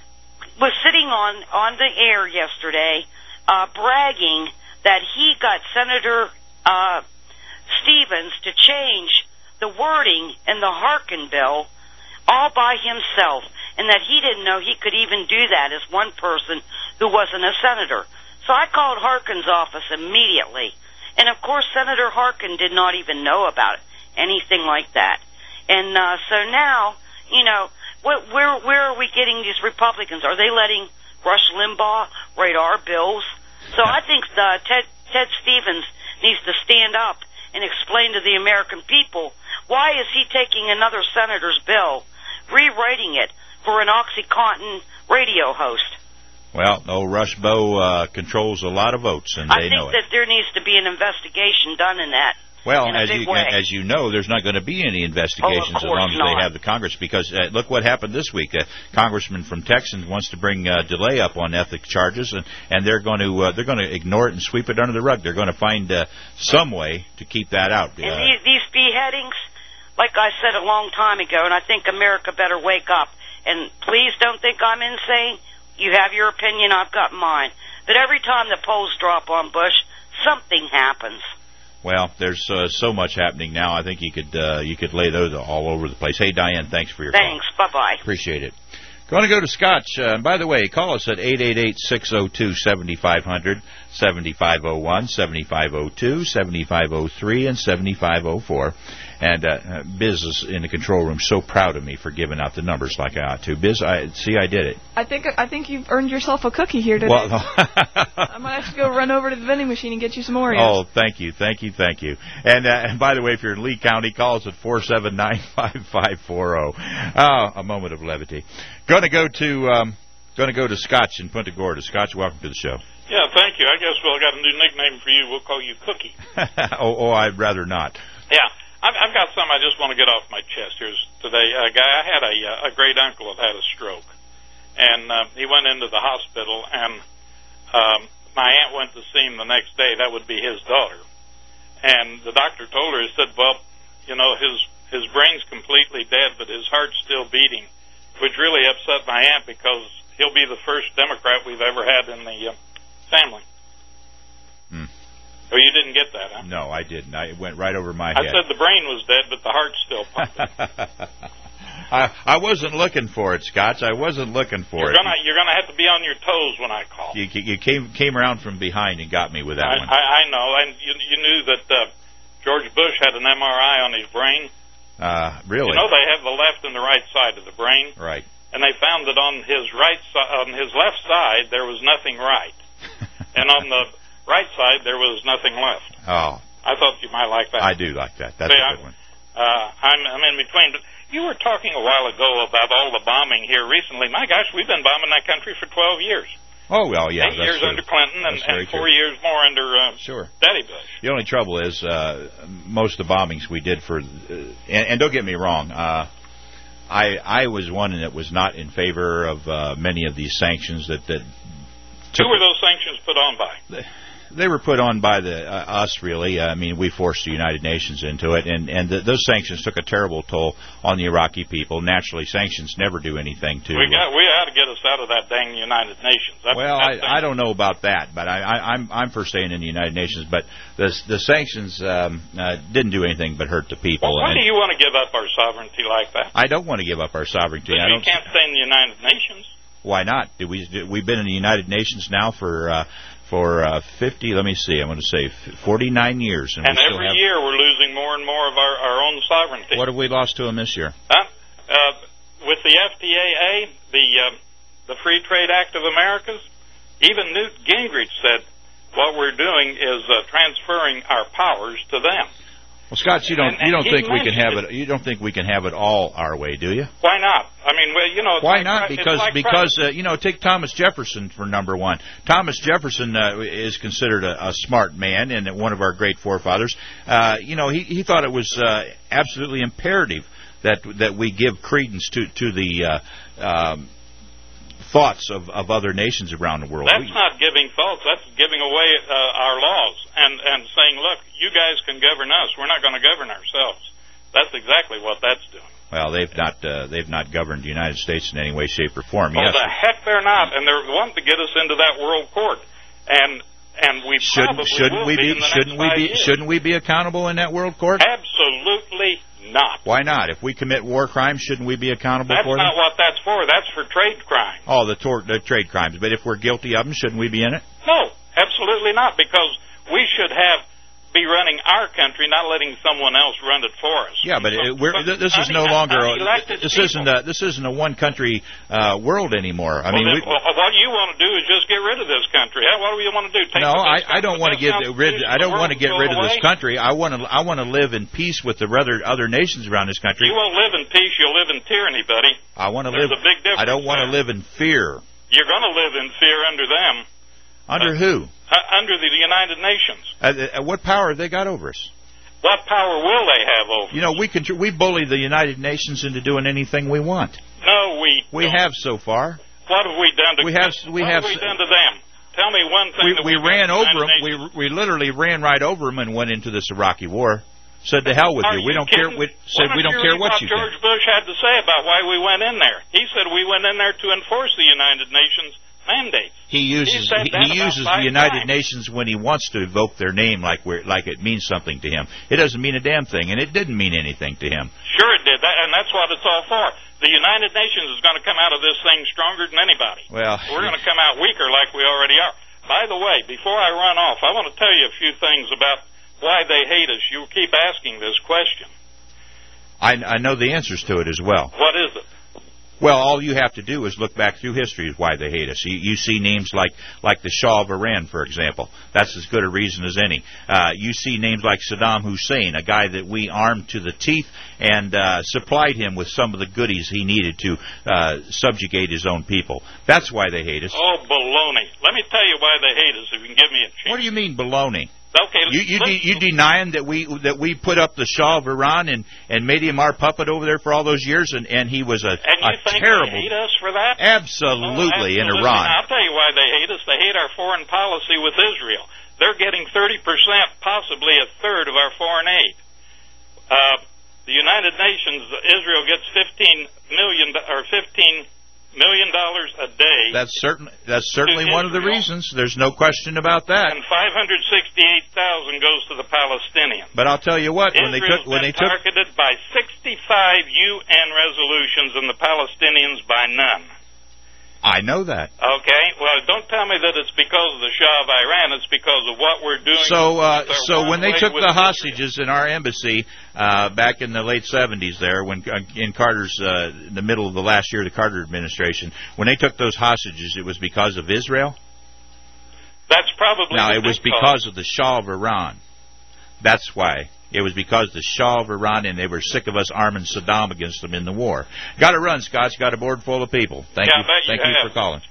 was sitting on, on the air yesterday uh, bragging that he got Senator uh, Stevens to change the wording in the Harkin bill all by himself, and that he didn't know he could even do that as one person who wasn't a senator. So I called Harkin's office immediately. And, of course, Senator Harkin did not even know about it, anything like that. And uh, so now, you know, wh- where where are we getting these Republicans? Are they letting Rush Limbaugh write our bills? So I think uh, Ted, Ted Stevens needs to stand up and explain to the American people, why is he taking another senator's bill, rewriting it for an OxyContin radio host? Well, no, Rush Bowe uh, controls a lot of votes, and they know it. I think that there needs to be an investigation done in that. Well, in a as big you way. as you know, there's not going to be any investigations Oh, of as long course as they not. have the Congress. Because uh, look what happened this week. A congressman from Texas wants to bring uh, delay up on ethics charges, and, and they're going to uh, they're going to ignore it and sweep it under the rug. They're going to find uh, some way to keep that out. And Uh, these, these beheadings, like I said a long time ago, and I think America better wake up. And please don't think I'm insane. You have your opinion, I've got mine. But every time the polls drop on Bush, something happens. Well, there's uh, so much happening now. I think you could uh, you could lay those all over the place. Hey, Diane, thanks for your Thanks. call. Bye-bye. Appreciate it. Going to go to Scotch. Uh, and by the way, call us at eight eight eight, six oh two, seven five zero zero, seven five oh one, seven five oh two, seven five oh three, and seven five oh four. And uh, Biz is in the control room so proud of me for giving out the numbers like I ought to. Biz, I see I did it. I think I think you've earned yourself a cookie here today. Well, I might have to go run over to the vending machine and get you some Oreos. Oh, thank you, thank you, thank you. And, uh, and by the way, if you're in Lee County, call us at four seven nine, five five four zero. Ah, a moment of levity. Going to go to um, going to go to Scotch in Punta Gorda. Scotch, welcome to the show. Yeah, thank you. I guess we'll got a new nickname for you. We'll call you Cookie. oh, oh, I'd rather not. Yeah, I've, I've got something I just want to get off my chest here today. Uh, guy, I had a, uh, a great uncle that had a stroke, and uh, he went into the hospital, and um, my aunt went to see him the next day. That would be his daughter, and the doctor told her, he said, well, you know, his his brain's completely dead, but his heart's still beating, which really upset my aunt because he'll be the first Democrat we've ever had in the uh, family. Hmm. Oh, you didn't get that, huh? No, I didn't. I, it went right over my I head. said the brain was dead, but the heart's still pumping. I, I wasn't looking for it, Scotch. I wasn't looking for you're it. Gonna, you're going to have to be on your toes when I call. You, you came came around from behind and got me with that I, one. I, I know. And you, you knew that uh, George Bush had an M R I on his brain. Uh, really? You know they have the left and the right side of the brain. Right. And they found that on his right si- on his left side there was nothing right, and on the right side there was nothing left. Oh. I thought you might like that. I do like that. That's See, a I'm, good one. Uh, I'm, I'm in between. But you were talking a while ago about all the bombing here recently. My gosh, we've been bombing that country for twelve years. Oh, well, yeah. Eight that's years true. under Clinton and, That's very and four true. years more under uh, Sure. Daddy Bush. The only trouble is uh, most of the bombings we did for, uh, and, and don't get me wrong, uh, I I was one that was not in favor of uh, many of these sanctions that that. Who were those sanctions put on by? They were put on by the uh, us, really. I mean, we forced the United Nations into it, and and the, those sanctions took a terrible toll on the Iraqi people. Naturally, sanctions never do anything to. We got we ought to get us out of that dang United Nations. That's, well, that's I, I don't know about that, but I, I, I'm I'm for staying in the United Nations. But the the sanctions um, uh, didn't do anything but hurt the people. Well, why and do you want to give up our sovereignty like that? I don't want to give up our sovereignty. I We don't. can't stay in the United Nations. Why not? Do we? Do, we've been in the United Nations now for uh, for uh, fifty. Let me see. I'm going to say forty-nine years, and, And we still every have. year we're losing more and more of our, our own sovereignty. What have we lost to them this year? Huh? Uh, with the F T A A, the uh, the Free Trade Act of Americas, even Newt Gingrich said what we're doing is uh, transferring our powers to them. Well, Scott, you don't And- you don't and think he we can have mentioned it? You don't think we can have it all our way, do you? Why not? I mean, well, you know, it's Why like not? pri- it's Because like because pri- uh, you know, take Thomas Jefferson for number one. Thomas Jefferson uh, is considered a, a smart man and one of our great forefathers. Uh, you know, he he thought it was uh, absolutely imperative that that we give credence to to the uh, um, thoughts of, of other nations around the world. That's We- not giving thoughts. That's giving away uh, our laws and and saying, look, you guys can govern us. We're not going to govern ourselves. That's exactly what that's doing. well, they've not uh, they've not governed the United States in any way, shape, or form. Oh, yes. the heck they're not, and they're wanting to get us into that world court, and and we Shouldn't probably shouldn't will we be be in the shouldn't next we five be years. shouldn't we be accountable in that world court? Absolutely not. Why not? If we commit war crimes, shouldn't we be accountable That's for them? not what that's for. That's for trade crime. Oh, the, tor- the trade crimes. But if we're guilty of them, shouldn't we be in it? No, Absolutely not, because we should have be running our country, not letting someone else run it for us. Yeah, but it, we're, But this is no un- longer unelected this people. isn't a, this isn't a one country uh, world anymore. I Well, mean, then, we, well, what you want to do is just get rid of this country. Huh? What do you want to do? Take no, the I, best I don't want to get constitution rid. I don't of the want to get world rid and of throw this it away? country. I want to I want to live in peace with the other other nations around this country. You won't live in peace. You'll live in tyranny, buddy. I want to There's live. a big difference I don't want to there. live in fear. You're going to live in fear under them. Under who? Uh, under the United Nations. Uh, uh, what power have they got over us? What power will they have over? You know, we contr- we bully the United Nations into doing anything we want. No, we. We don't. have so far. What have we done to? We have- we what have have we s- done to them? Tell me one thing. We that we we've ran done to the over them. United We we literally ran right over them and went into this Iraqi war. Said to hell with Are you. We you don't care. kidding? We said Why we don't you care read what you George think. Bush had to say about why we went in there. He said we went in there to enforce the United Nations mandate. He uses said he, that he about uses five the United times. Nations when he wants to evoke their name like we're, like it means something to him. It doesn't mean a damn thing, and it didn't mean anything to him. Sure it did, that, and that's what it's all for. The United Nations is going to come out of this thing stronger than anybody. Well, We're going to come out weaker like we already are. By the way, before I run off, I want to tell you a few things about why they hate us. You keep asking this question. I, I know the answers to it as well. What is it? Well, all you have to do is look back through history is why they hate us. You, you see names like like the Shah of Iran, for example. That's as good a reason as any. Uh, you see names like Saddam Hussein, a guy that we armed to the teeth and uh, supplied him with some of the goodies he needed to uh, subjugate his own people. That's why they hate us. Oh, baloney. Let me tell you why they hate us, if you can give me a chance. What do you mean baloney? Okay, You you, listen. de- you denying that we that we put up the Shah of Iran and, and made him our puppet over there for all those years, and, and he was a, And you a think terrible. they hate us for that? Absolutely, Oh, in absolutely. Iran. I'll tell you why they hate us. They hate our foreign policy with Israel. They're getting thirty percent, possibly a third of our foreign aid. Uh, the United Nations, Israel gets fifteen million or fifteen million dollars a day. That's certain. That's certainly To one of the Israel. reasons. There's no question about that. And five hundred sixty-eight thousand goes to the Palestinians. But I'll tell you what, when they Israel's took when been they took targeted by sixty-five U N resolutions and the Palestinians by none. I know that. Okay, well, don't tell me that it's because of the Shah of Iran. It's because of what we're doing. So, uh, with our so when they one-way took with the Israel. hostages in our embassy uh, back in the late seventies, there, when uh, in Carter's uh, the middle of the last year of the Carter administration, when they took those hostages, it was because of Israel. That's probably No, the it was big because of the Shah of Iran. That's why. It was because the Shah of Iran, and they were sick of us arming Saddam against them in the war. Got to run, Scott's got a board full of people. Thank Yeah, I you, bet you thank you have. for calling.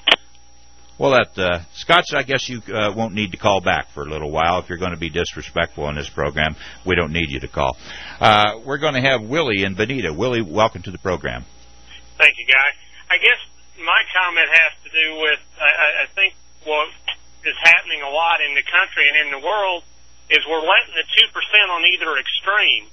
Well, that uh, Scott's, I guess you uh, won't need to call back for a little while if you're going to be disrespectful in this program. We don't need you to call. Uh, we're going to have Willie and Benita. Willie, welcome to the program. Thank you, Guy. I guess my comment has to do with, I, I I think what is happening a lot in the country and in the world is we're letting the two percent on either extreme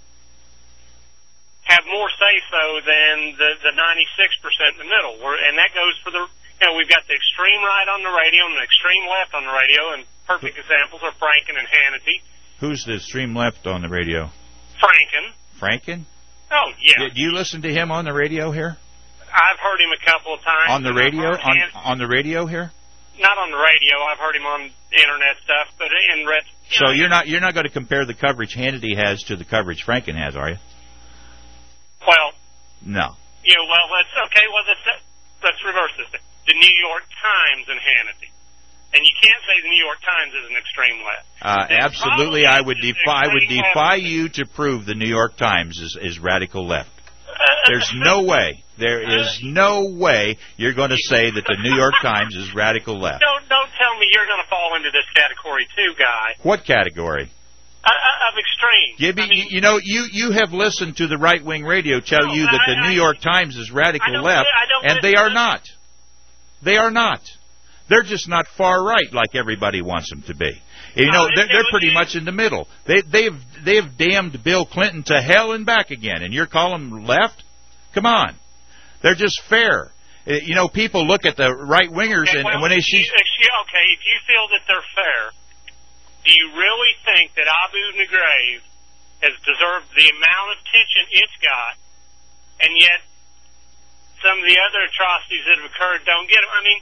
have more say-so than the, the ninety-six percent in the middle. We're, and that goes for the, you know, we've got the extreme right on the radio and the extreme left on the radio, and perfect examples are Franken and Hannity. Who's the extreme left on the radio? Franken. Franken? Oh, yeah. Do you listen to him on the radio here? I've heard him a couple of times. On the and I've radio? heard On, Han- on the radio here? Not on the radio. I've heard him on internet stuff, but in red. So you're not you're not going to compare the coverage Hannity has to the coverage Franken has, are you? Well, No. you know, well, let's okay. Well, let's let's reverse this. thing. The New York Times and Hannity, and you can't say the New York Times is an extreme left. Uh, It absolutely, probably I would is defy. I would extreme defy left. you to prove the New York Times is, is radical left. There's no way. There is no way you're going to say that the New York Times is radical left. Don't don't tell me you're going to fall into this category too, Guy. What category? Uh, uh, of extreme. You, be, you, you know, you, you have listened to the right wing radio tell No, you that the I- New I- York Times is I radical don't left, li- I don't and they listen are to- not. They are not. They're just not far right like everybody wants them to be. You know, Uh, they're, it they're was- pretty much in the middle. They, they've they've damned Bill Clinton to hell and back again, and you're calling them left? Come on, they're just fair. Uh, You know, people look at the right wingers, Okay, and, well, and when they if see you- if you- okay, if you feel that they're fair, do you really think that Abu Ghraib has deserved the amount of attention it's got, and yet some of the other atrocities that have occurred don't get them? I mean,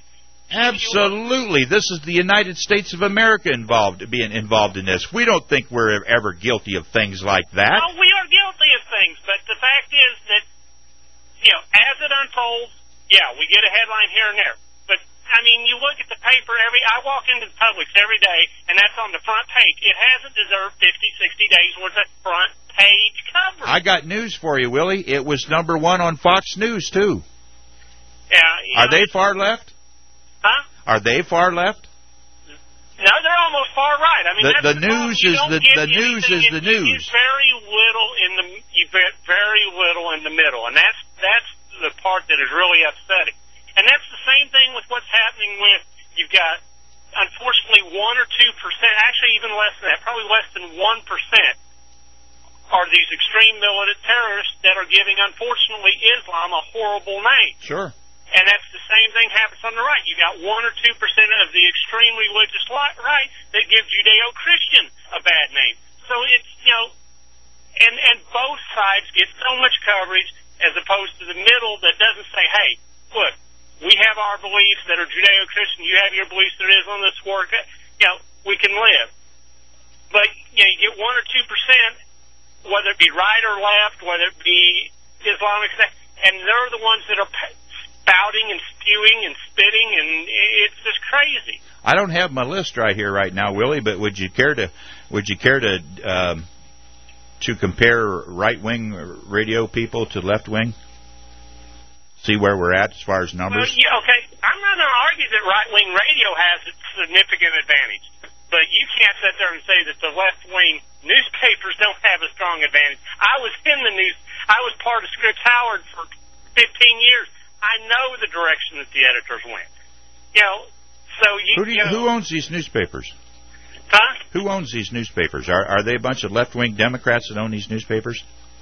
Absolutely. This is the United States of America involved, being involved in this. We don't think we're ever guilty of things like that. No, we are guilty of things, but the fact is that, you know, as it unfolds, yeah, we get a headline here and there. But, I mean, you look at the paper every, I walk into the Publix every day, and that's on the front page. It hasn't deserved fifty, sixty days worth of front page coverage. I got news for you, Willie. It was number one on Fox News, too. Yeah. Are know, they far left? Huh? Are they far left? No, they're almost far right. I mean, the, that's the, the news you is don't the get the news is anything the in, news. You get very little in the you get very little in the middle, and that's that's the part that is really upsetting. And that's the same thing with what's happening with you've got unfortunately one or two percent, actually even less than that, probably less than one percent, are these extreme militant terrorists that are giving unfortunately Islam a horrible name. Sure. And that's the same thing happens on the right. You got one or two percent of the extreme religious right that give Judeo-Christian a bad name. So it's, you know, and and both sides get so much coverage as opposed to the middle that doesn't say, hey, look, we have our beliefs that are Judeo-Christian, you have your beliefs that are Islam, let's work, you know, we can live. But, you know, you get one or two percent, whether it be right or left, whether it be Islamic, and they're the ones that are spouting and spewing and spitting, and it's just crazy. I don't have my list right here right now, Willie, but would you care to would you care to um, to compare right wing radio people to left wing? See where we're at as far as numbers. Well, yeah, okay. I'm not going to argue that right wing radio has a significant advantage, but you can't sit there and say that the left wing newspapers don't have a strong advantage. I was in the news. I was part of Scripps Howard for fifteen years. I know the direction that the editors went. You know, so you, who, do you, you know, who owns these newspapers? Huh? Who owns these newspapers? Are are they a bunch of left-wing Democrats that own these newspapers?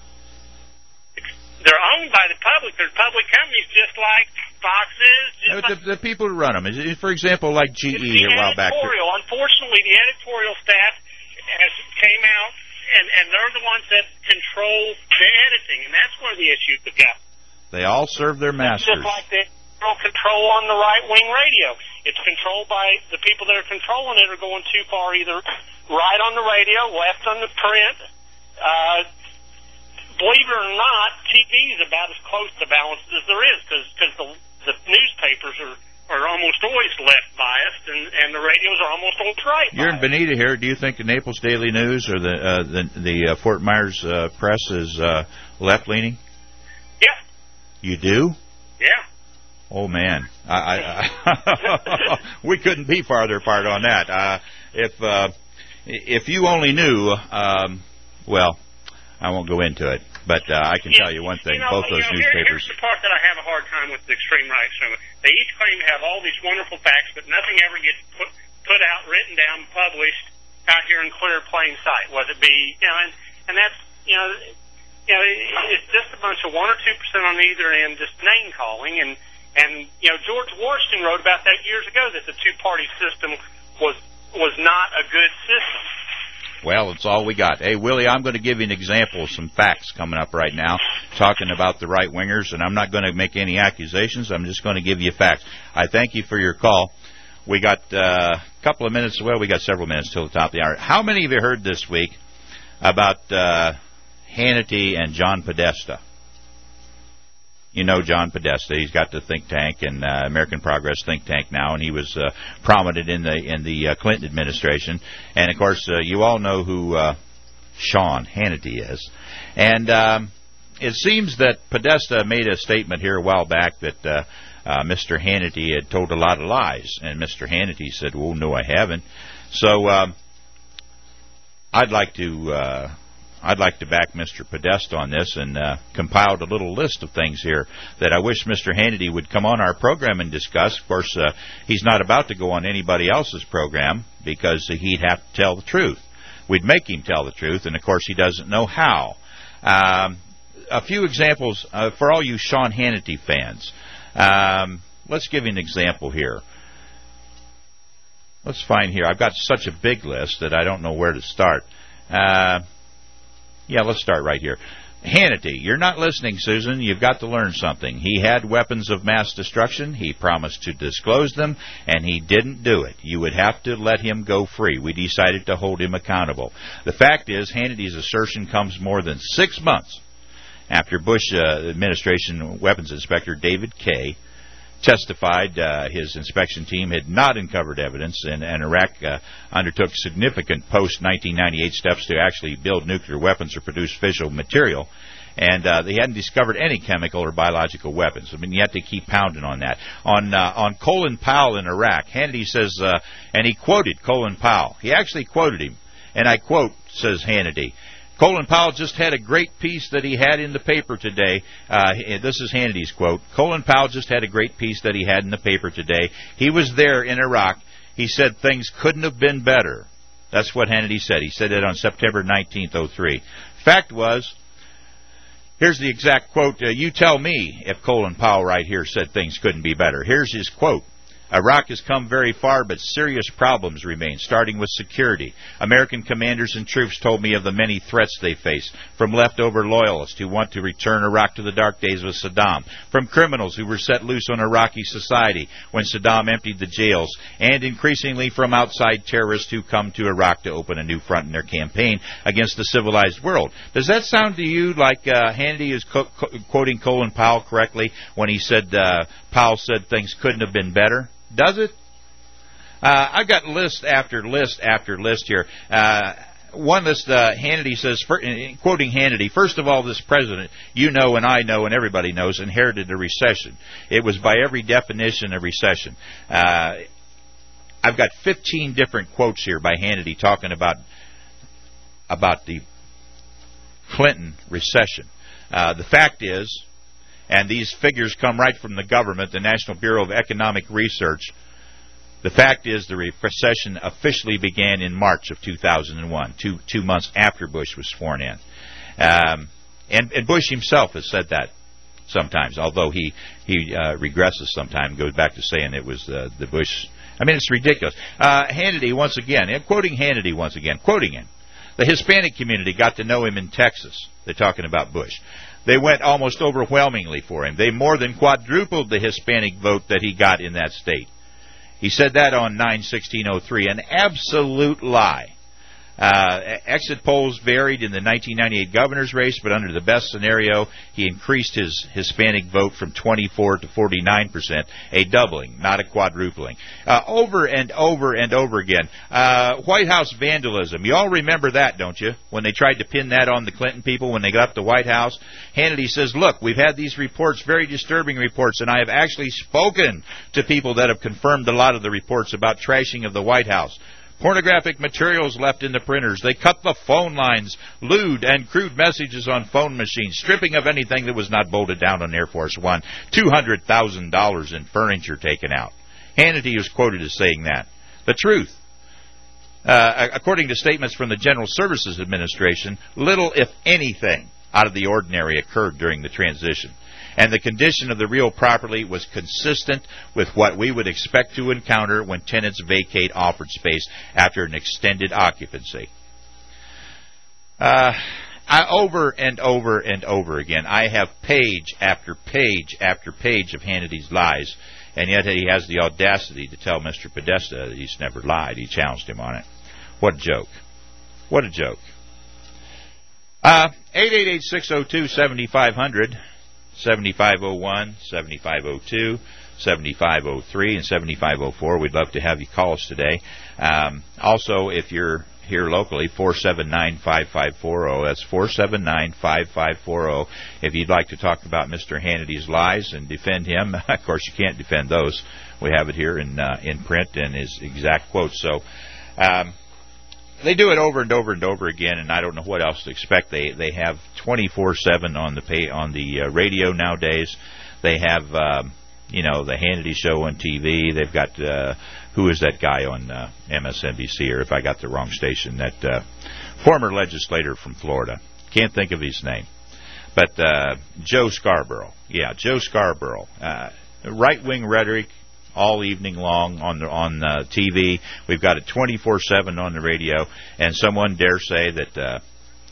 They're owned by the public. They're public companies, just like Fox is. Just Uh, like the, the people who run them, is it, for example, like G E a while back. editorial. Unfortunately, the editorial staff has came out, and and they're the ones that control the editing, and that's where the issues have got. They all serve their masters. Just like the control on the right-wing radio. It's controlled by the people that are controlling it are going too far, either right on the radio, left on the print. Uh, believe it or not, T V is about as close to balanced as there is, because the, the newspapers are, are almost always left biased, and, and the radios are almost always right You're in biased. Bonita here. Do you think the Naples Daily News or the uh, the, the uh, Fort Myers uh, Press is uh, left-leaning? Yeah. You do? Yeah. Oh man, I, I, I we couldn't be farther apart on that. Uh, if uh, if you only knew, um, well, I won't go into it, but uh, I can Yeah, tell you one thing: you know, both those you know, here, newspapers. Here's the part that I have a hard time with the extreme right. So they each claim to have all these wonderful facts, but nothing ever gets put put out, written down, published out here in clear, plain sight. Whether it be, you know, and and that's, you know. You know, it's just a bunch of one or two percent on either end, just name calling, and and you know, George Washington wrote about that years ago, that the two party system was was not a good system. Well, it's all we got. Hey, Willie, I'm going to give you an example of some facts coming up right now, talking about the right wingers, and I'm not going to make any accusations. I'm just going to give you facts. I thank you for your call. We got uh, a couple of minutes. Well, we got several minutes till the top of the hour. How many of you heard this week about Uh, Hannity and John Podesta? You know John Podesta. He's got the think tank and uh, American Progress think tank now, and he was uh, prominent in the in the uh, Clinton administration. And of course, uh, you all know who uh, Sean Hannity is. And um, it seems that Podesta made a statement here a while back that uh, uh, Mister Hannity had told a lot of lies, and Mister Hannity said, "Well, no, I haven't." So um, I'd like to. Uh, I'd like to back Mister Podesta on this, and uh, compiled a little list of things here that I wish Mister Hannity would come on our program and discuss. Of course, uh, he's not about to go on anybody else's program because he'd have to tell the truth. We'd make him tell the truth, and of course he doesn't know how. Um, a few examples uh, for all you Sean Hannity fans. Um, let's give you an example here. Let's find here. I've got such a big list that I don't know where to start. Uh, Yeah, let's start right here. Hannity, you're not listening, Susan. You've got to learn something. He had weapons of mass destruction. He promised to disclose them, and he didn't do it. You would have to let him go free. We decided to hold him accountable. The fact is, Hannity's assertion comes more than six months after Bush uh, administration weapons inspector David Kay testified uh, his inspection team had not uncovered evidence, and, and Iraq uh, undertook significant post-nineteen ninety-eight steps to actually build nuclear weapons or produce fissile material, and uh, they hadn't discovered any chemical or biological weapons. I mean, yet they keep pounding on that. On uh, on Colin Powell in Iraq, Hannity says, uh, and he quoted Colin Powell. He actually quoted him, and I quote, says Hannity, Colin Powell just had a great piece that he had in the paper today. Uh, this is Hannity's quote. Colin Powell just had a great piece that he had in the paper today. He was there in Iraq. He said things couldn't have been better. That's what Hannity said. He said it on September nineteenth, oh three. Fact was, here's the exact quote. Uh, you tell me if Colin Powell right here said things couldn't be better. Here's his quote. Iraq has come very far, but serious problems remain, starting with security. American commanders and troops told me of the many threats they face, from leftover loyalists who want to return Iraq to the dark days with Saddam, from criminals who were set loose on Iraqi society when Saddam emptied the jails, and increasingly from outside terrorists who come to Iraq to open a new front in their campaign against the civilized world. Does that sound to you like uh, Hannity is co- co- quoting Colin Powell correctly when he said uh, Powell said things couldn't have been better? Does it? Uh, I've got list after list after list here. Uh, one list, uh, Hannity says, for, quoting Hannity, first of all, this president, you know and I know and everybody knows, inherited a recession. It was by every definition a recession. Uh, I've got fifteen different quotes here by Hannity talking about about the Clinton recession. Uh, the fact is, and these figures come right from the government, the National Bureau of Economic Research. The fact is the recession officially began in March of two thousand one, two, two months after Bush was sworn in. Um, and, and Bush himself has said that sometimes, although he, he uh, regresses sometimes, goes back to saying it was uh, the Bush. I mean, it's ridiculous. Uh, Hannity, once again, and quoting Hannity once again, quoting him, the Hispanic community got to know him in Texas. They're talking about Bush. They went almost overwhelmingly for him. They more than quadrupled the Hispanic vote that he got in that state. He said that on nine sixteen oh three, an absolute lie. Uh, exit polls varied in the nineteen ninety-eight governor's race, but under the best scenario, he increased his Hispanic vote from twenty-four to forty-nine percent, a doubling, not a quadrupling. Uh, over and over and over again. Uh, White House vandalism. You all remember that, don't you? When they tried to pin that on the Clinton people when they got up to the White House. Hannity says, look, we've had these reports, very disturbing reports, and I have actually spoken to people that have confirmed a lot of the reports about trashing of the White House. Pornographic materials left in the printers. They cut the phone lines, lewd and crude messages on phone machines, stripping of anything that was not bolted down on Air Force One. two hundred thousand dollars in furniture taken out. Hannity is quoted as saying that. The truth. Uh, according to statements from the General Services Administration, little, if anything, out of the ordinary occurred during the transition. And the condition of the real property was consistent with what we would expect to encounter when tenants vacate offered space after an extended occupancy. Uh, I, over and over and over again, I have page after page after page of Hannity's lies, and yet he has the audacity to tell Mister Podesta that he's never lied. He challenged him on it. What a joke. What a joke. Uh, eight eight eight, six oh two, seven five hundred. seventy-five oh one, seventy-five oh two, seventy-five oh three, and seventy-five oh four. We'd love to have you call us today. Um, also, if you're here locally, four seven nine, five five four oh. That's four seven nine, five five four oh. If you'd like to talk about Mister Hannity's lies and defend him, of course you can't defend those. We have it here in uh, in print and his exact quotes. So, um, they do it over and over and over again, and I don't know what else to expect. They they have twenty-four seven on the pay on the uh, radio nowadays. They have um, you know the Hannity show on T V. They've got uh, who is that guy on uh, M S N B C? Or if I got the wrong station, that uh, former legislator from Florida. Can't think of his name, but uh, Joe Scarborough. Yeah, Joe Scarborough. Uh, right wing rhetoric all evening long on the, on uh, T V. We've got it twenty-four seven on the radio, and someone dare say that uh,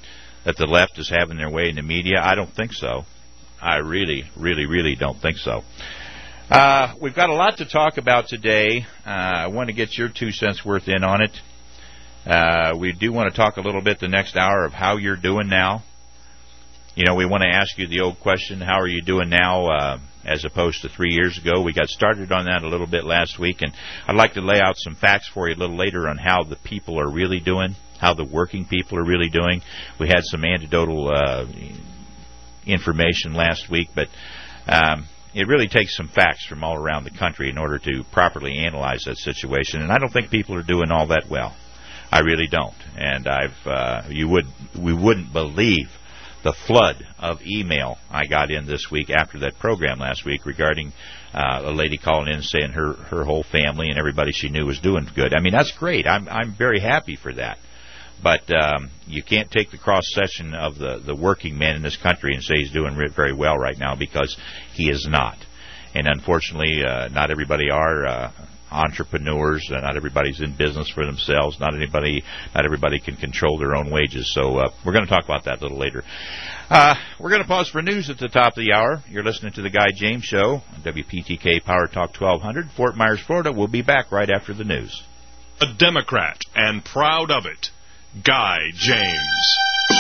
that the left is having their way in the media? I don't think so. I really, really, really don't think so. Uh, we've got a lot to talk about today. Uh, I want to get your two cents worth in on it. Uh, we do want to talk a little bit the next hour of how you're doing now. You know, we want to ask you the old question, how are you doing now, uh, as opposed to three years ago? We got started on that a little bit last week, and I'd like to lay out some facts for you a little later on how the people are really doing, how the working people are really doing. We had some anecdotal uh, information last week, but um, it really takes some facts from all around the country in order to properly analyze that situation, and I don't think people are doing all that well. I really don't, and I've uh, you would we wouldn't believe the flood of email I got in this week after that program last week regarding uh, a lady calling in saying her her whole family and everybody she knew was doing good. I mean, that's great. I'm I'm very happy for that. But um, you can't take the cross-section of the, the working man in this country and say he's doing very well right now, because he is not. And unfortunately, uh, not everybody are uh, entrepreneurs. Uh, not everybody's in business for themselves. Not anybody, not everybody can control their own wages. So uh, we're going to talk about that a little later. Uh, we're going to pause for news at the top of the hour. You're listening to the Guy James Show on W P T K Power Talk twelve hundred, Fort Myers, Florida. We'll be back right after the news. A Democrat and proud of it, Guy James.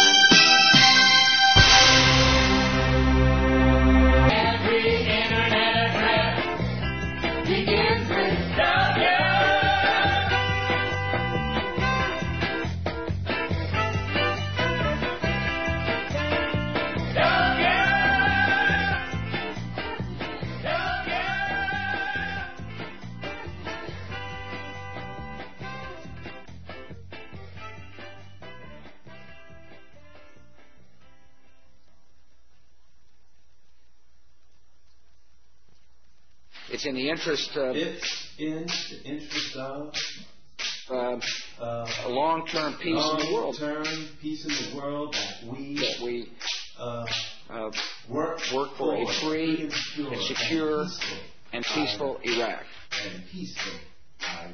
Every internet address begins with W. It's in the interest of... It's in the interest of... Uh, uh, a long-term peace long in the world. Long-term peace in the world that we... That we uh, uh, work, work for a free and, and secure and peaceful, and peaceful Iraq. And peaceful Iraq.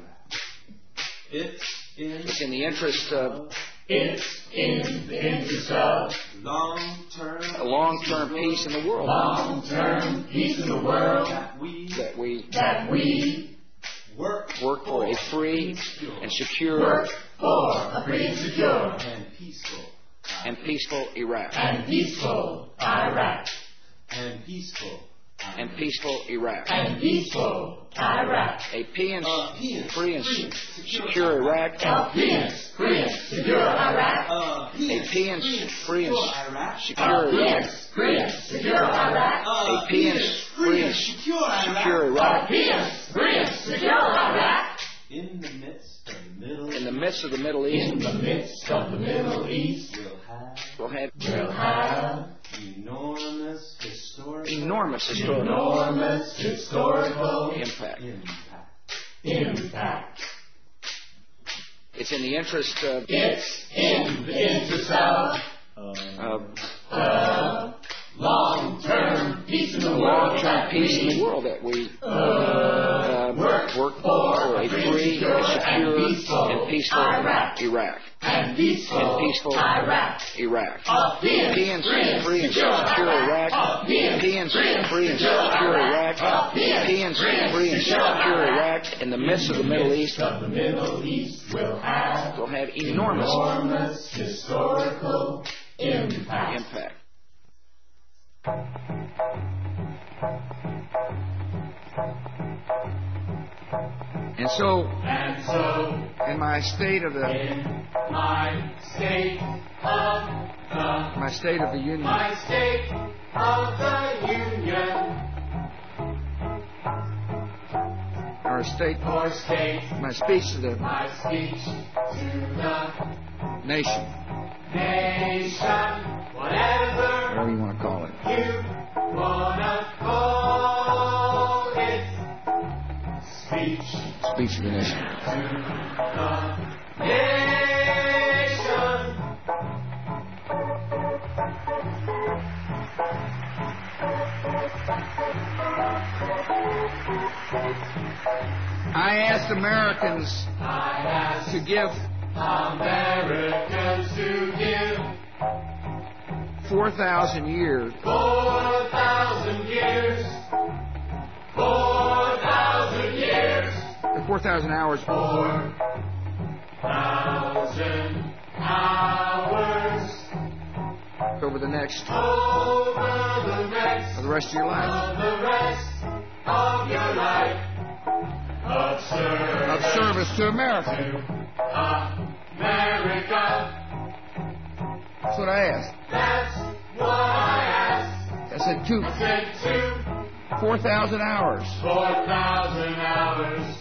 It's in... It's in the interest of... It's in the interest of long-term... A long-term peace in the world. Long-term peace in the world that we... That we... That we... Work, work for a free and secure... Work for a free and secure... And peaceful... And peaceful Iraq. And peaceful Iraq. And peaceful... And peaceful Iraq. And peaceful Iraq. A peace, uh, free and secure, secure Iraq. A peace, free and secure Iraq. Uh, a peace, free and secure Iraq. A peace, free and secure Iraq. A peace, free and secure Iraq. A peace, free and secure Iraq. In the midst of the Middle In the midst of the Middle East. In the midst of the Middle East. We'll have... We'll have... We'll have... Enormous historical... Enormous historical... Enormous historical... Impact. Impact. Impact. It's in the interest of... It's in the interest of... Of... Uh, long-term peace in the world. Long-term peace in the world that we... Uh, uh, work, work for a free and secure and peaceful, and peaceful Iraq. Iraq. And peaceful, and peaceful Iraq. Iraq. A peace, free and secure Iraq. A peace, free and secure Iraq. A peace, free and secure Iraq. In the midst of the Middle East, of the Middle East will have, will have enormous, enormous historical impact. impact. And so, and so, in my state of the, in my state of the, my state of the union, my state of the union, or state, or state, my speech to the, my speech to the nation, nation, whatever, whatever you want to call it, you wanna call it, speech. Speech of the nation. To the nation. I asked Americans I asked to give Americans to give four thousand years. Four thousand years. Four thousand years. four thousand hours. Four thousand hours. Over the next. Over the next. For the rest of your life. Of the rest of your life. Of service. Of service to America. To America. That's what I asked. That's what I asked. I said two. I said two. Four thousand hours. Four thousand hours.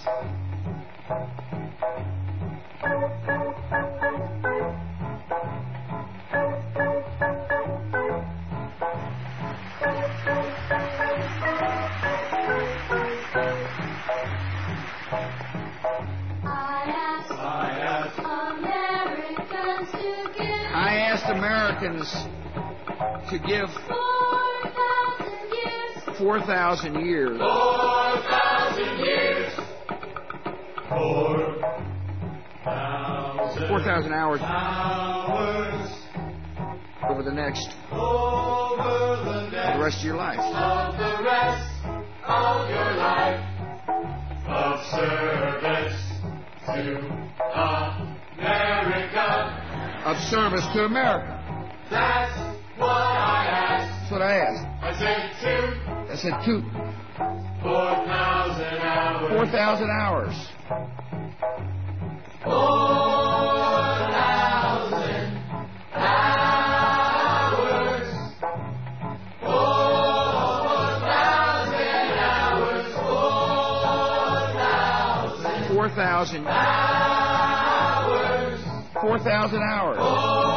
I asked Americans to give four thousand years. Four thousand years. Four thousand. Four thousand hours. Hours. Over the next. Over the next. The rest of your life. Of the rest of your life. Of service to America. Of service to America. That's what I asked. That's what I asked. I said two. I said two. Four thousand hours. Four thousand hours. Four thousand hours. Four thousand hours. Four thousand. Four thousand. Hours. Four thousand hours. Four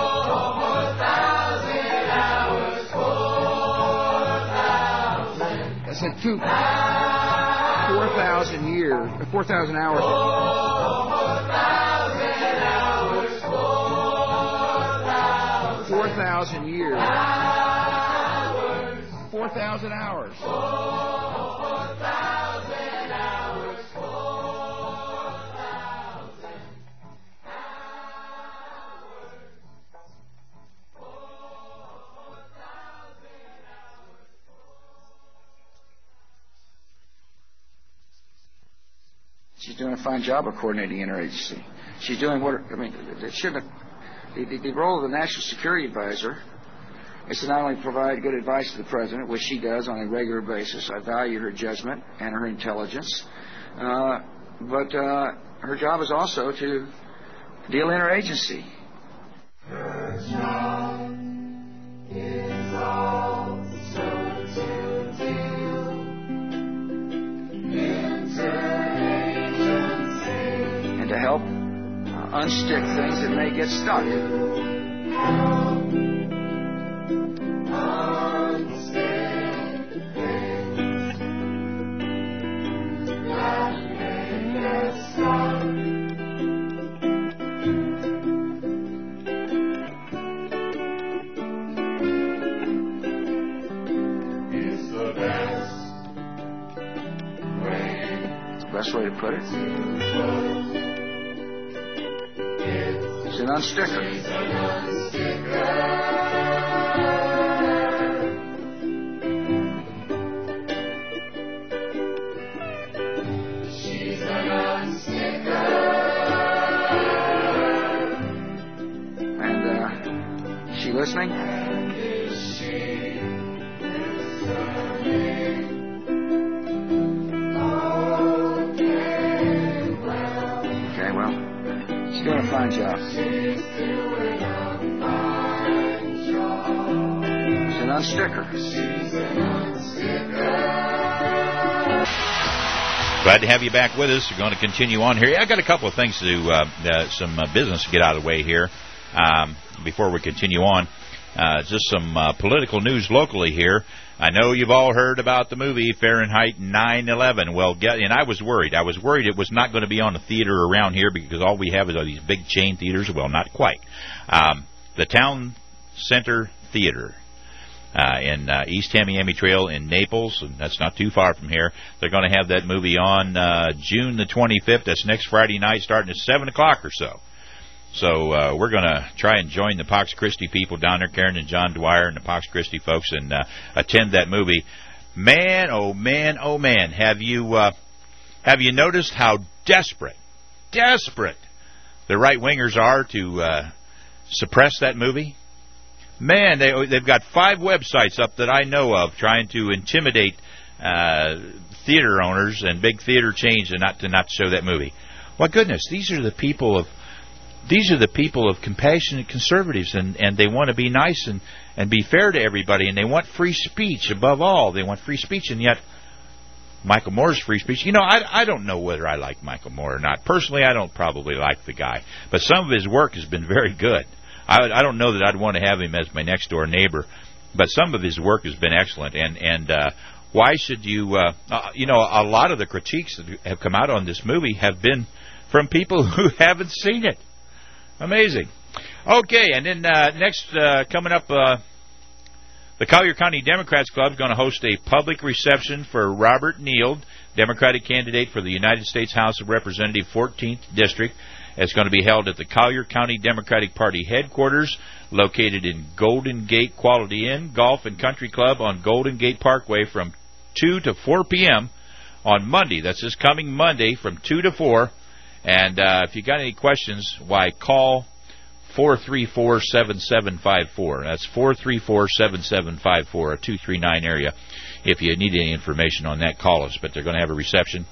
thousand hours. Four thousand. I said two. Four thousand years. Four thousand hours. Four thousand hours. Four thousand years. Hours. Four thousand hours. Four thousand hours. Four thousand. She's doing a fine job of coordinating interagency. She's doing what, I mean, it shouldn't have, the, the, the role of the National Security Advisor is to not only provide good advice to the President, which she does on a regular basis. I value her judgment and her intelligence. Uh, but uh, her job is also to deal interagency. Her job is also to deal interagency. And to help uh, unstick things that may get stuck. Help unstick things that may get stuck. It's the best way. Best way to put it. She's an unsticker. She's an unsticker. She's an unsticker. And uh, is she listening? And is she listening? Okay, well, she's doing a fine job. She's doing a fine job. She's an unsticker. She's an unsticker. Glad to have you back with us. We're going to continue on here. I got a couple of things to do, uh, uh, some uh, business to get out of the way here um, before we continue on. Uh, just some uh, political news locally here. I know you've all heard about the movie Fahrenheit nine eleven. Well, get, and I was worried. I was worried it was not going to be on a theater around here because all we have is all these big chain theaters. Well, not quite. Um, the Town Center Theater uh, in uh, East Tamiami Trail in Naples, and that's not too far from here. They're going to have that movie on uh, June the twenty-fifth. That's next Friday night starting at seven o'clock or so. So uh, we're going to try and join the Pax Christi people down there, Karen and John Dwyer and the Pax Christi folks, and uh, attend that movie. Man, oh man, oh man, have you uh, have you noticed how desperate, desperate the right-wingers are to uh, suppress that movie? Man, they, they've got five websites up that I know of trying to intimidate uh, theater owners and big theater chains and not to not show that movie. Well, goodness, these are the people of these are the people of compassionate conservatives, and, and they want to be nice and, and be fair to everybody, and they want free speech above all. They want free speech, and yet Michael Moore's free speech. You know, I, I don't know whether I like Michael Moore or not. Personally, I don't probably like the guy, but some of his work has been very good. I, I don't know that I'd want to have him as my next door neighbor, but some of his work has been excellent. And and uh, why should you? Uh, uh, you know, a lot of the critiques that have come out on this movie have been from people who haven't seen it. Amazing. Okay, and then uh, next uh, coming up, uh, the Collier County Democrats Club is going to host a public reception for Robert Neild, Democratic candidate for the United States House of Representatives, fourteenth District. It's going to be held at the Collier County Democratic Party headquarters, located in Golden Gate Quality Inn, Golf and Country Club on Golden Gate Parkway from two to four p.m. on Monday. That's this coming Monday from two to four. And uh, if you got any questions, why, call four three four, seven seven five four. That's four three four, seven seven five four, a two three nine area. If you need any information on that, call us. But they're going to have a reception.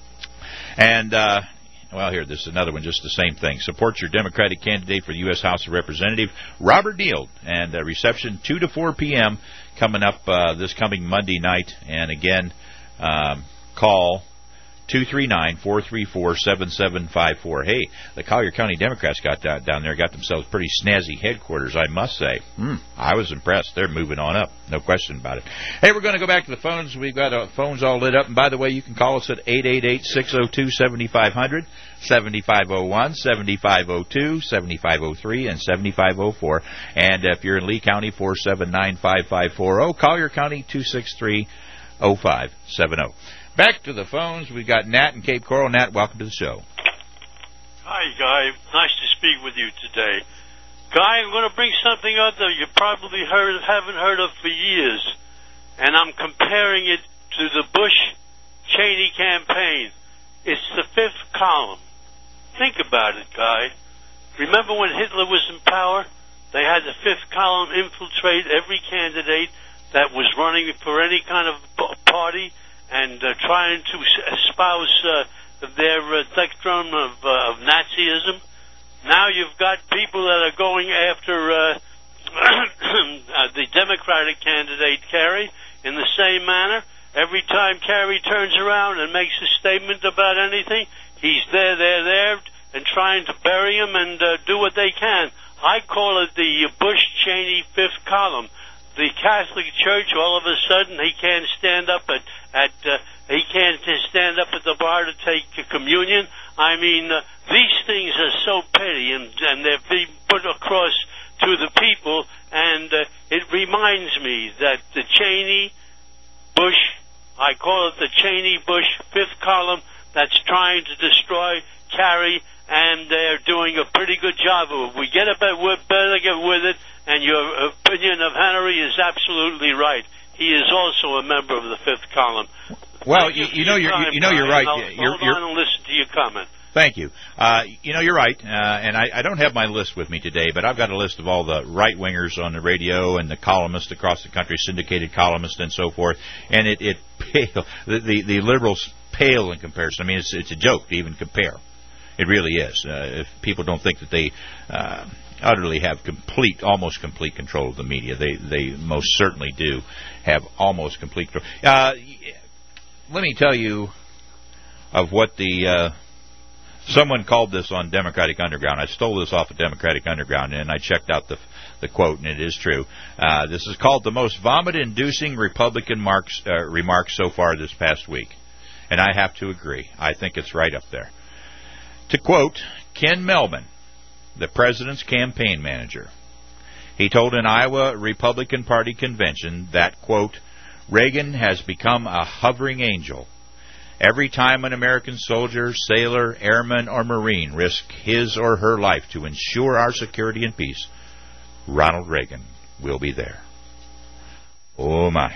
And, uh, well, here, this is another one, just the same thing. Support your Democratic candidate for the U S House of Representatives, Robert Neild. And uh, reception two to four p.m. coming up uh, this coming Monday night. And, again, um, call two three nine, four three four, seven seven five four. Hey, the Collier County Democrats got that down there, got themselves pretty snazzy headquarters, I must say. Hmm, I was impressed. They're moving on up, no question about it. Hey, we're going to go back to the phones. We've got uh, phones all lit up. And by the way, you can call us at eight eight eight, six oh two, seven five zero zero, seven five oh one, seven five oh two, seven five oh three, and seven five oh four. And if you're in Lee County, four seven nine, five five four zero. Collier County, two six three, oh five seven oh. Back to the phones. We've got Nat in Cape Coral. Nat, welcome to the show. Hi, Guy. Nice to speak with you today. Guy, I'm going to bring something up that you probably heard, haven't heard of for years, and I'm comparing it to the Bush-Cheney campaign. It's the fifth column. Think about it, Guy. Remember when Hitler was in power? They had the fifth column infiltrate every candidate that was running for any kind of party and uh, trying to espouse uh, their uh, doctrine of, uh, of Nazism. Now you've got people that are going after uh, uh, the Democratic candidate, Kerry, in the same manner. Every time Kerry turns around and makes a statement about anything, he's there, there, there, and trying to bury him and uh, do what they can. I call it the Bush-Cheney fifth column. The Catholic Church, all of a sudden, he can't stand up at, at uh, he can't stand up at the bar to take communion. I mean, uh, these things are so petty, and, and they're being put across to the people, and uh, it reminds me that the Cheney-Bush, I call it the Cheney-Bush fifth column, that's trying to destroy Kerry, and they're doing a pretty good job of it. We get a bit, we better get with it. And your opinion of Henry is absolutely right. He is also a member of the fifth column. Well, you, you know you're you, you know you're right. I'll You're, hold you're, on and listen to your comment. Thank you. Uh, you know you're right, uh, and I, I don't have my list with me today, but I've got a list of all the right wingers on the radio and the columnists across the country, syndicated columnists and so forth. And it it pale the, the the liberals pale in comparison. I mean, it's it's a joke to even compare. It really is. Uh, if people don't think that they uh, utterly have complete, almost complete control of the media, they they most certainly do have almost complete control. Uh, let me tell you of what the uh, someone called this on Democratic Underground. I stole this off of Democratic Underground, and I checked out the the quote, and it is true. Uh, this is called the most vomit-inducing Republican marks, uh, remarks so far this past week, and I have to agree. I think it's right up there. To quote Ken Melvin, the president's campaign manager, he told an Iowa Republican Party convention that, quote, Reagan has become a hovering angel, Every time an American soldier, sailor, airman, or Marine risks his or her life to ensure our security and peace, Ronald Reagan will be there. Oh, my.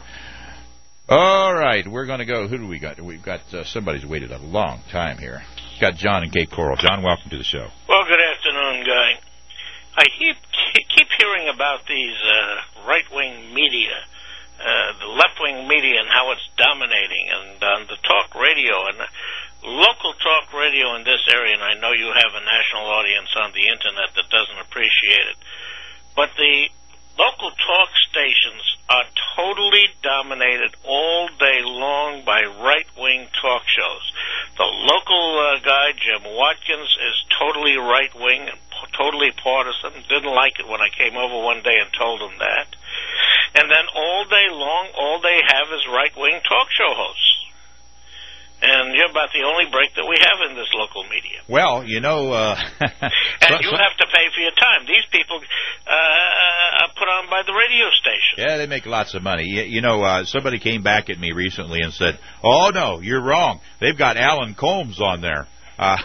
All right, we're going to go. Who do we got? We've got uh, somebody's waited a long time here. Got John and Cape Coral. John, welcome to the show. Well, good afternoon, Guy. I keep keep hearing about these uh, right-wing media, uh, the left-wing media, and how it's dominating, and on the talk radio and local talk radio in this area. And I know you have a national audience on the internet that doesn't appreciate it, but the local talk stations are totally dominated all day long by right-wing talk shows. The local uh, guy, Jim Watkins, is totally right-wing and p- totally partisan. Didn't like it when I came over one day and told him that. And then all day long, all they have is right-wing talk show hosts. And you're about the only break that we have in this local media. Well, you know... Uh, and you have to pay for your time. These people uh, are put on by the radio station. Yeah, they make lots of money. You, you know, uh, somebody came back at me recently and said, oh, no, you're wrong. They've got Alan Colmes on there. Uh,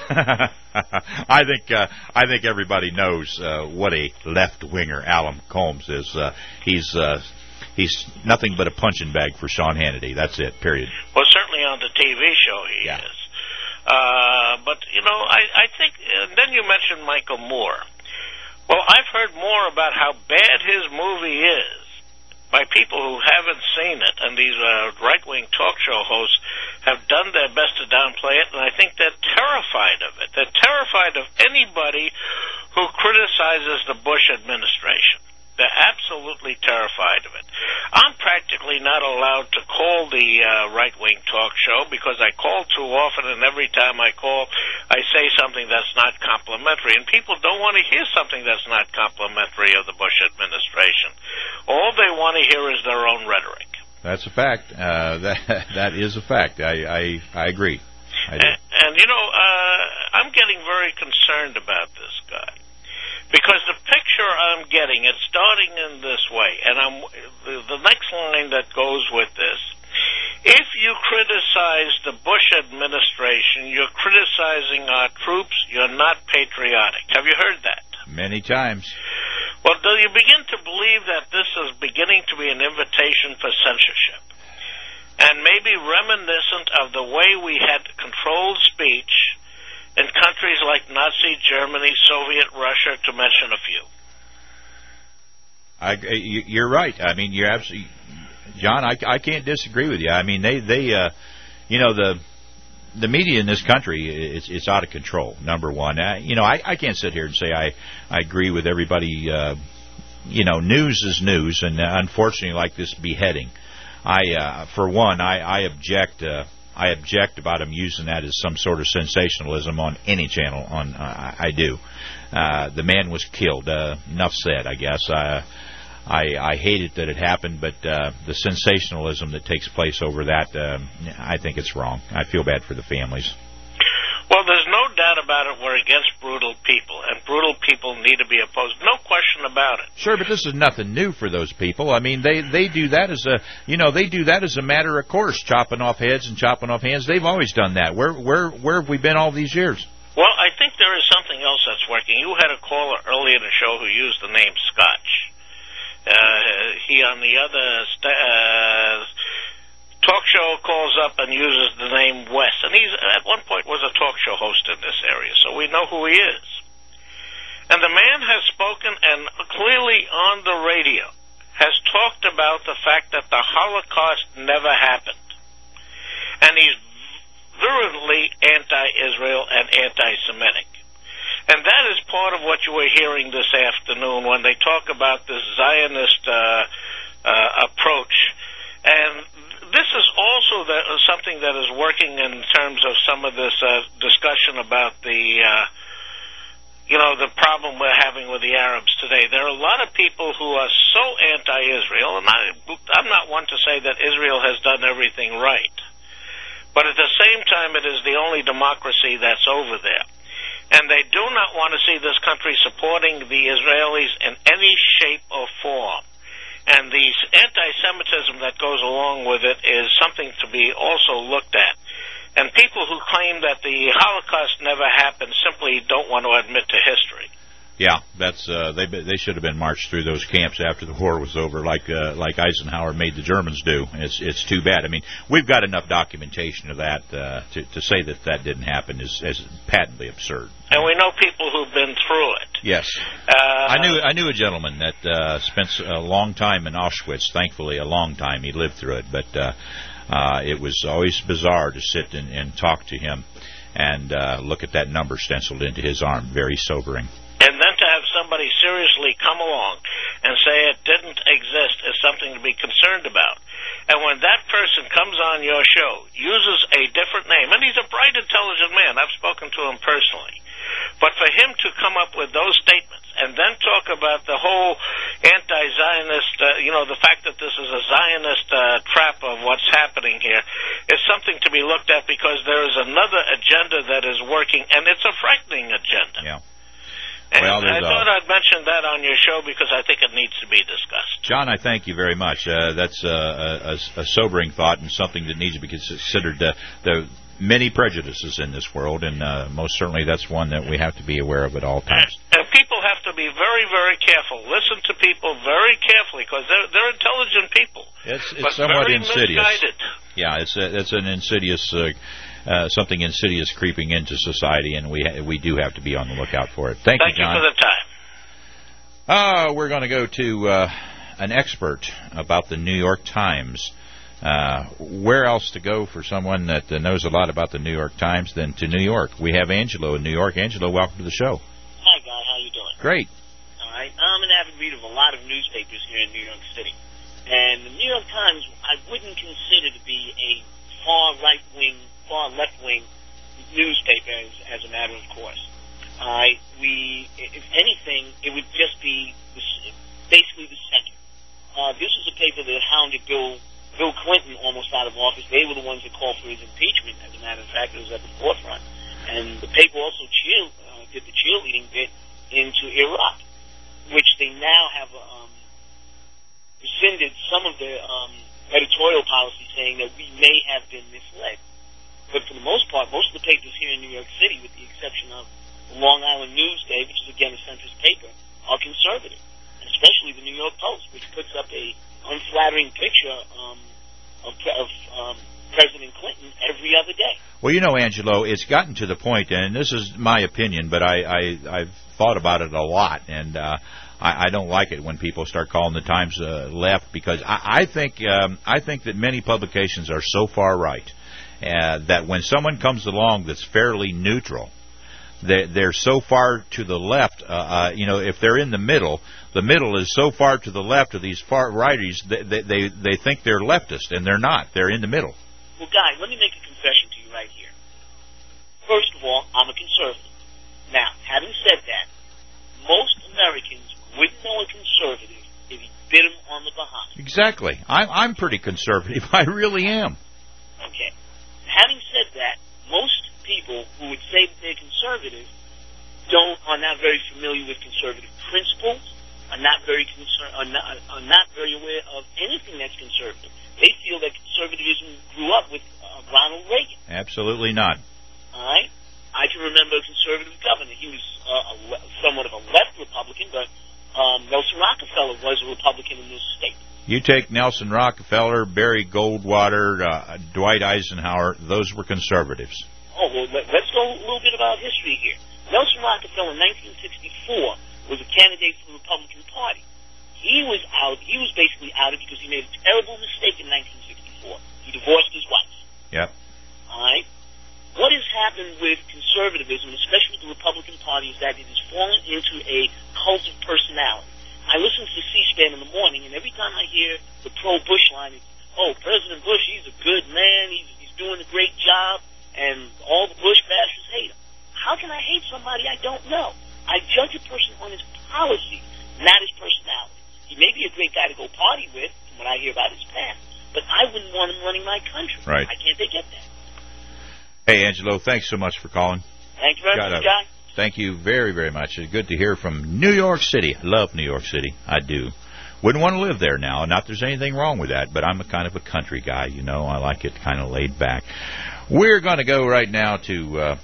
I think uh, I think everybody knows uh, what a left-winger Alan Colmes is. Uh, he's... Uh, He's nothing but a punching bag for Sean Hannity. That's it, period. Well, certainly on the T V show he yeah. is. Uh, but, you know, I, I think, and then you mentioned Michael Moore. Well, I've heard more about how bad his movie is by people who haven't seen it, and these uh, right-wing talk show hosts have done their best to downplay it, and I think they're terrified of it. They're terrified of anybody who criticizes the Bush administration. They're absolutely terrified of it. I'm practically not allowed to call the uh, right-wing talk show because I call too often, and every time I call, I say something that's not complimentary. And people don't want to hear something that's not complimentary of the Bush administration. All they want to hear is their own rhetoric. That's a fact. Uh, that that is a fact. I I, I agree. I do. And, and, you know, uh, I'm getting very concerned about this guy. Because the picture I'm getting, it's starting in this way, and I'm the, the next line that goes with this. If you criticize the Bush administration, you're criticizing our troops, you're not patriotic. Have you heard that? Many times. Well, do you begin to believe that this is beginning to be an invitation for censorship? And maybe reminiscent of the way we had controlled speech in countries like Nazi Germany, Soviet Russia, to mention a few. I, you're right. I mean, you're absolutely, John. I, I can't disagree with you. I mean, they they, uh, you know, the the media in this country, it's it's out of control. Number one, uh, you know, I, I can't sit here and say I I agree with everybody. Uh, you know, news is news, and uh, unfortunately, like this beheading, I uh, for one, I I object. Uh, I object about him using that as some sort of sensationalism on any channel. On uh, I do. Uh, the man was killed. Uh, enough said, I guess. Uh, I I hate it that it happened, but uh, the sensationalism that takes place over that, uh, I think it's wrong. I feel bad for the families. Well, there's no doubt about it. We're against brutal people, and brutal people need to be opposed. No question about it. Sure, but this is nothing new for those people. I mean, they, they do that as a you know they do that as a matter of course, chopping off heads and chopping off hands. They've always done that. Where where where have we been all these years? Well, I think there is something else that's working. You had a caller earlier in the show who used the name Scotch. Uh, he on the other st- uh, talk show calls up and uses the name Wes, and he's at one point was a talk show host in this area, so we know who he is. And the man has spoken and clearly on the radio has talked about the fact that the Holocaust never happened. And he's virulently anti-Israel and anti-Semitic. And that is part of what you were hearing this afternoon when they talk about this Zionist uh, uh, approach. And this is also the, uh, something that is working in terms of some of this uh, discussion about the, uh, you know, the problem we're having with the Arabs today. There are a lot of people who are so anti-Israel, and I, I'm not one to say that Israel has done everything right. But at the same time, it is the only democracy that's over there. And they do not want to see this country supporting the Israelis in any shape or form. And the anti-Semitism that goes along with it is something to be also looked at. And people who claim that the Holocaust never happened simply don't want to admit to history. Yeah, that's uh, they they should have been marched through those camps after the war was over, like uh, like Eisenhower made the Germans do. It's it's too bad. I mean, we've got enough documentation of that uh, to to say that that didn't happen is, is patently absurd. And we know people who've been through it. Yes, uh, I knew I knew a gentleman that uh, spent a long time in Auschwitz. Thankfully, a long time. He lived through it, but uh, uh, it was always bizarre to sit and, and talk to him and uh, look at that number stenciled into his arm. Very sobering. And then to have somebody seriously come along and say it didn't exist is something to be concerned about. And when that person comes on your show, uses a different name, and he's a bright, intelligent man, I've spoken to him personally, but for him to come up with those statements and then talk about the whole anti-Zionist, uh, you know, the fact that this is a Zionist uh, trap of what's happening here is something to be looked at, because there is another agenda that is working, and it's a frightening agenda. Yeah. And well, I uh, thought I'd mention that on your show because I think it needs to be discussed. John, I thank you very much. Uh, that's uh, a, a sobering thought and something that needs to be considered. Uh, the many prejudices in this world, and uh, most certainly that's one that we have to be aware of at all times. And people have to be very, very careful. Listen to people very carefully, because they're, they're intelligent people. It's, it's but somewhat very insidious. Misguided. Yeah, it's a, it's an insidious, uh, uh, something insidious creeping into society, and we ha- we do have to be on the lookout for it. Thank, Thank you, John. you for the time. Uh, we're going to go to uh, an expert about the New York Times. Uh, where else to go for someone that uh, knows a lot about the New York Times than to New York? We have Angelo in New York. Angelo, welcome to the show. Hi, Guy. How you doing? Great. All right. I'm an avid reader of a lot of newspapers here in New York City. And the New York Times, I wouldn't consider to be a far right-wing, far left-wing newspaper as, as a matter of course. All right. We, if anything, it would just be the, basically the center. Uh, this was a paper that hounded Bill Bill Clinton almost out of office. They were the ones that called for his impeachment. As a matter of fact, it was at the forefront. And the paper also cheer, uh, did the cheerleading bit into Iraq, which they now have um, rescinded some of their um, editorial policy, saying that we may have been misled. But for the most part, most of the papers here in New York City, with the exception of the Long Island Newsday, which is again a centrist paper, are conservative. Especially the New York Post, which puts up a unflattering picture um, of, of um, President Clinton every other day. Well, you know, Angelo, it's gotten to the point, and this is my opinion, but I, I, I've thought about it a lot, and uh, I, I don't like it when people start calling the Times uh, left, because I, I think um, I think that many publications are so far right uh, that when someone comes along that's fairly neutral, They're, they're so far to the left, uh, uh, you know, if they're in the middle, the middle is so far to the left of these far righties, they, they, they, they think they're leftist, and they're not. They're in the middle. Well, Guy, let me make a confession to you right here. First of all, I'm a conservative. Now, having said that, most Americans wouldn't know a conservative if he bit him on the behind. Exactly. I'm, I'm pretty conservative. I really am. Okay. Having said that, most people who would say that they're conservative don't are not very familiar with conservative principles, are not very concerned, are not, are not very aware of anything that's conservative. They feel that conservatism grew up with uh, Ronald Reagan. Absolutely not. All right, I can remember a conservative governor. He was uh, a le- somewhat of a left Republican, but um, Nelson Rockefeller was a Republican in this state. You take Nelson Rockefeller, Barry Goldwater, uh, Dwight Eisenhower; those were conservatives. Oh, well, let, let's go a little bit about history here. Nelson Rockefeller in nineteen sixty-four was a candidate for the Republican Party. He was out, he was basically outed because he made a terrible mistake in nineteen sixty-four. He divorced his wife. Yep. All right? What has happened with conservatism, especially with the Republican Party, is that it has fallen into a cult of personality. I listen to C-SPAN in the morning, and every time I hear the pro-Bush line, it's, oh, President Bush, he's a good man, he's, he's doing a great job, and all the Bush bashers hate him. How can I hate somebody I don't know? I judge a person on his policy, not his personality. He may be a great guy to go party with, from what I hear about his past, but I wouldn't want him running my country. Right. I can't they get that? Hey, Angelo, thanks so much for calling. Thank you very Got much, a- Guy. Thank you very, very much. It's good to hear from New York City. I love New York City. I do. Wouldn't want to live there now. Not there's anything wrong with that, but I'm a kind of a country guy, you know. I like it kind of laid back. We're going to go right now to uh,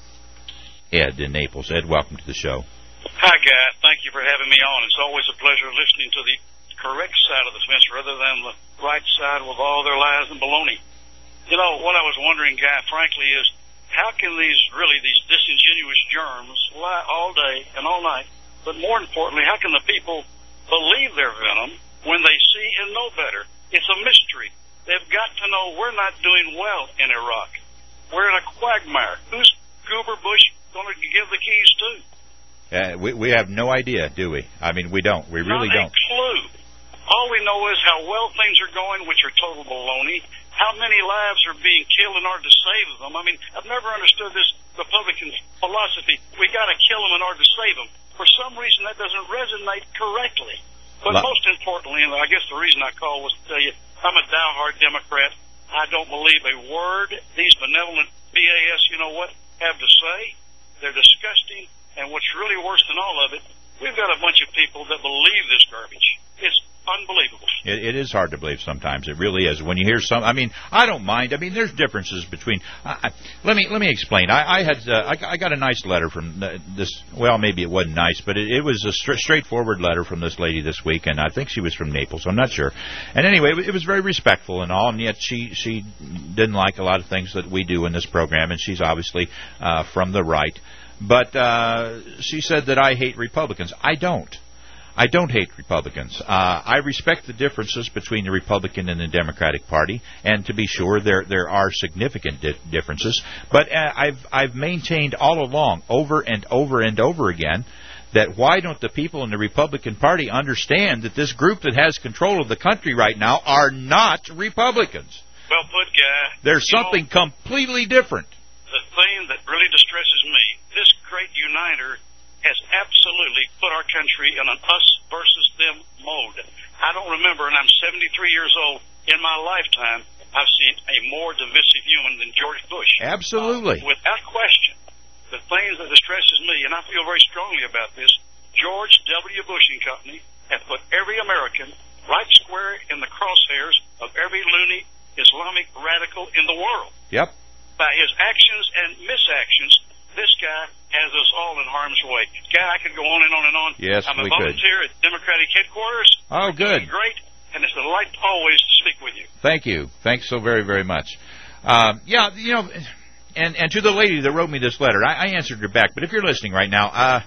Ed in Naples. Ed, welcome to the show. Hi, Guy. Thank you for having me on. It's always a pleasure listening to the correct side of the fence rather than the right side with all their lies and baloney. You know, what I was wondering, Guy, frankly, is how can these, really, these disingenuous germs lie all day and all night? But more importantly, how can the people believe their venom when they see and know better? It's a mystery. They've got to know we're not doing well in Iraq. We're in a quagmire. Who's Goober Bush going to give the keys to? Uh, we, we have no idea, do we? I mean, we don't. We really not don't. a clue. All we know is how well things are going, which are total baloney. How many lives are being killed in order to save them? I mean, I've never understood this Republican philosophy. We got to kill them in order to save them. For some reason, that doesn't resonate correctly. But La- most importantly, and I guess the reason I called was to tell you, I'm a diehard Democrat. I don't believe a word these benevolent B A S, you know what, have to say. They're disgusting. And what's really worse than all of it, we've got a bunch of people that believe this garbage. It's unbelievable. It, it is hard to believe sometimes. It really is. When you hear some, I mean, I don't mind. I mean, there's differences between. Uh, let me let me explain. I, I had uh, I, I got a nice letter from this. Well, maybe it wasn't nice, but it, it was a stra- straightforward letter from this lady this week, and I think she was from Naples. I'm not sure. And anyway, it was very respectful and all, and yet she she didn't like a lot of things that we do in this program, and she's obviously uh, from the right. But uh, she said that I hate Republicans. I don't. I don't hate Republicans. Uh, I respect the differences between the Republican and the Democratic Party, and to be sure, there there are significant di- differences. But uh, I've I've maintained all along, over and over and over again, that why don't the people in the Republican Party understand that this group that has control of the country right now are not Republicans? Well put, Guy. There's You something know, completely different. the thing that really distresses me, this great uniter has absolutely put our country in an us versus them mode. I don't remember, and I'm seventy-three years old, in my lifetime, I've seen a more divisive human than George Bush. Absolutely. Uh, without question, the thing that distresses me, and I feel very strongly about this, George W. Bush and Company have put every American right square in the crosshairs of every loony Islamic radical in the world. Yep. By his actions and misactions, this guy has us all in harm's way. Guy, I could go on and on and on. Yes, I'm a we could. volunteer at Democratic headquarters. Oh, good. Doing great, and it's a delight always to speak with you. Thank you. Thanks so very, very much. Um, yeah, you know, and, and to the lady that wrote me this letter, I, I answered her back, but if you're listening right now, uh,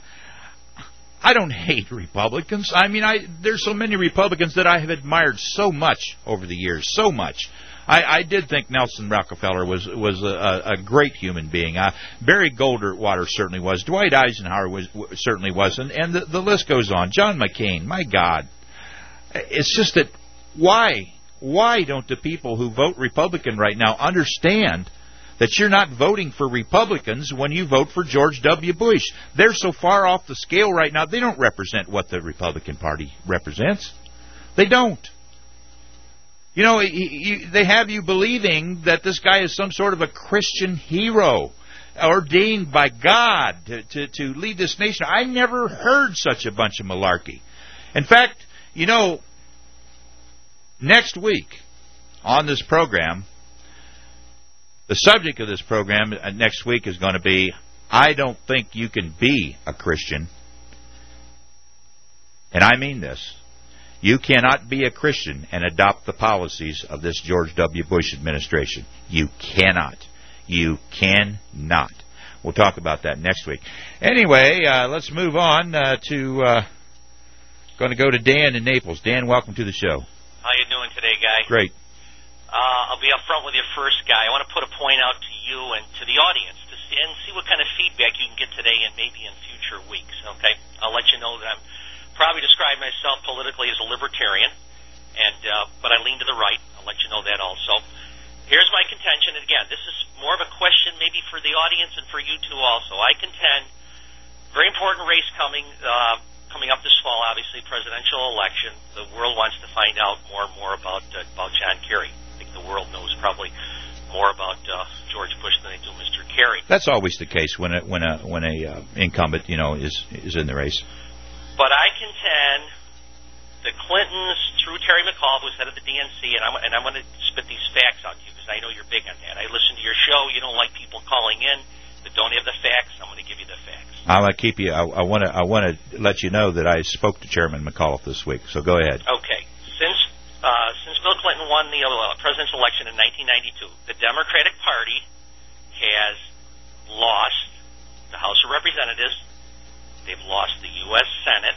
I don't hate Republicans. I mean, I there's so many Republicans that I have admired so much over the years, so much. I, I did think Nelson Rockefeller was was a, a great human being. Uh, Barry Goldwater certainly was. Dwight Eisenhower was certainly was, and, and the, the list goes on. John McCain, my God, it's just that why why don't the people who vote Republican right now understand that you're not voting for Republicans when you vote for George W. Bush? They're so far off the scale right now. They don't represent what the Republican Party represents. They don't. You know, they have you believing that this guy is some sort of a Christian hero ordained by God to, to, to lead this nation. I never heard such a bunch of malarkey. In fact, you know, next week on this program, the subject of this program next week is going to be, I don't think you can be a Christian. And I mean this. You cannot be a Christian and adopt the policies of this George W. Bush administration. You cannot. You cannot. We'll talk about that next week. Anyway, uh, let's move on uh, to... Uh, going to go to Dan in Naples. Dan, welcome to the show. How you doing today, Guy? Great. Uh, I'll be up front with you first, Guy. I want to put a point out to you and to the audience to see, and see what kind of feedback you can get today and maybe in future weeks, okay? I'll let you know that I'm... probably describe myself politically as a libertarian, and uh, but I lean to the right. I'll let you know that also. Here's my contention, and again, this is more of a question maybe for the audience and for you too also. I contend, very important race coming uh, coming up this fall, obviously, presidential election. The world wants to find out more and more about uh, about John Kerry. I think the world knows probably more about uh, George Bush than they do Mister Kerry. That's always the case when a when a when a uh, incumbent, you know, is is in the race. But I contend the Clintons, through Terry McAuliffe, was head of the D N C, and I'm, and I'm going to spit these facts out to you because I know you're big on that. I listen to your show. You don't like people calling in that don't have the facts. I'm going to give you the facts. I'm going to keep you. I want to. I want to let you know that I spoke to Chairman McAuliffe this week. So go ahead. Okay. Since uh, since Bill Clinton won the uh, presidential election in nineteen ninety-two, the Democratic Party has lost the House of Representatives. They've lost the U S Senate.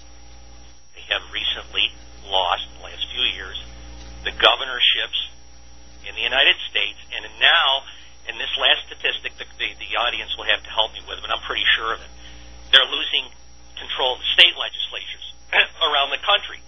They have recently lost, in the last few years, the governorships in the United States. And now, in this last statistic, the, the, the audience will have to help me with, but I'm pretty sure of it, they're losing control of the state legislatures around the country.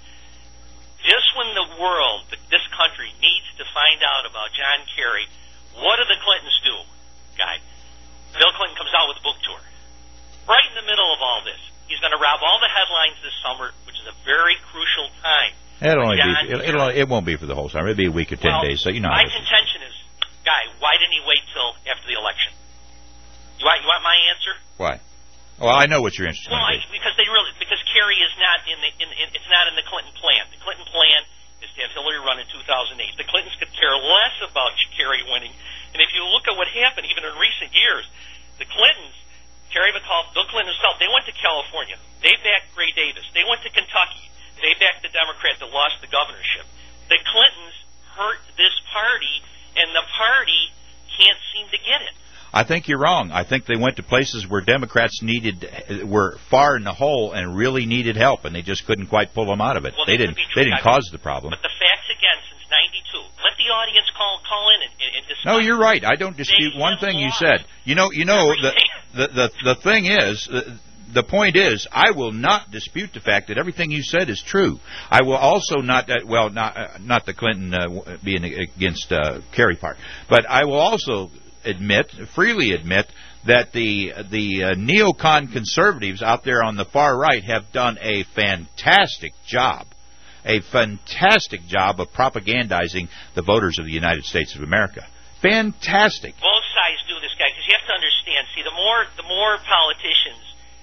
Just when the world, this country, needs to find out about John Kerry, what do the Clintons do, guy? Bill Clinton comes out with a book tour. Right in the middle of all this. He's going to rob all the headlines this summer, which is a very crucial time. It'll only John be. It'll, it'll, it won't be for the whole summer. It'll be a week or ten well, days. So you know. My how it is. contention is, guy, why didn't he wait till after the election? You want, you want my answer? Why? Well, I know what you're interested Well, in. I, because they really because Kerry is not in the in, in it's not in the Clinton plan. The Clinton plan is to have Hillary run in two thousand eight. The Clintons could care less about Kerry winning. And if you look at what happened, even in recent years, the Clintons. Terry McAuliffe, Bill Clinton himself, they went to California. They backed Gray Davis. They went to Kentucky. They backed the Democrat that lost the governorship. The Clintons hurt this party, and the party can't seem to get it. I think you're wrong. I think they went to places where Democrats needed were far in the hole and really needed help, and they just couldn't quite pull them out of it. Well, they that didn't. could be true, They didn't guys. cause the problem. But the facts again since ninety-two. Let the audience call call in and, and, and discuss. No, you're right. I don't dispute They one have thing you lost said. You know, you know the the the, the thing is. Uh, The point is, I will not dispute the fact that everything you said is true. I will also not, uh, well, not uh, not the Clinton uh, being against uh, Kerry part, but I will also admit, freely admit, that the the uh, neocon conservatives out there on the far right have done a fantastic job, a fantastic job of propagandizing the voters of the United States of America. Fantastic. Both sides do this, guy, because you have to understand. See, the more the more politicians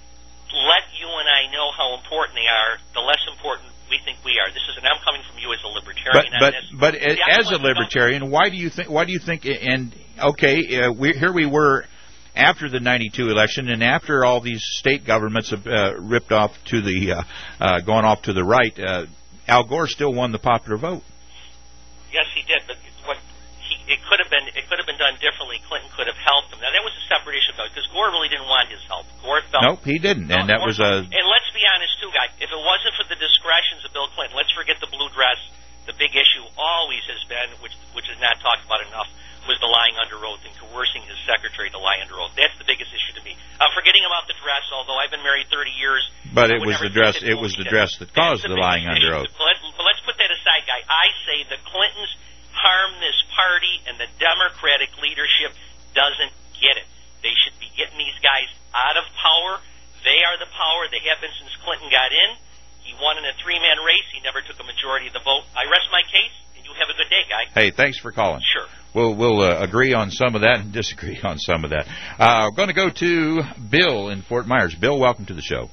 let you and I know how important they are, the less important we think we are. This is, and I'm coming from you as a libertarian. But but on this. but See, I as a want to libertarian, why do you think? Why do you think? And okay, uh, we, here we were after the ninety-two election, and after all these state governments have uh, ripped off to the uh, uh, gone off to the right. Uh, Al Gore still won the popular vote. Yes, he did, but what he, it could have been it could have been done differently. Clinton could have helped him. Now that was a separate issue, though, because Gore really didn't want his help. Gore felt Nope, he didn't, and that Gore was a. And let's be honest, too, guys. If it wasn't for the discretions of Bill Clinton, let's forget the blue dress. The big issue always has been, which which is not talked about enough, was the lying under oath and coercing his secretary to lie under oath. That's the biggest issue to me. I'm forgetting about the dress, although I've been married thirty years. But I it would was never the dress. think It was the dress that caused the lying under oath. But, let, but let's put that aside, guy. I say the Clintons harm this party, and the Democratic leadership doesn't get it. They should be getting these guys out of power. They are the power. They have been since Clinton got in. He won in a three-man race. He never took a majority of the vote. I rest my case, and you have a good day, guy. Hey, thanks for calling. Sure. We'll we'll uh, agree on some of that and disagree on some of that. Uh, we're going to go to Bill in Fort Myers. Bill, welcome to the show.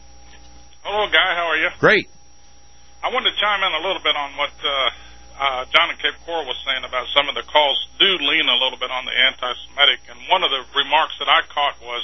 Hello, Guy. How are you? Great. I wanted to chime in a little bit on what uh, uh, John and Cape Coral was saying about some of the calls do lean a little bit on the anti-Semitic. And one of the remarks that I caught was,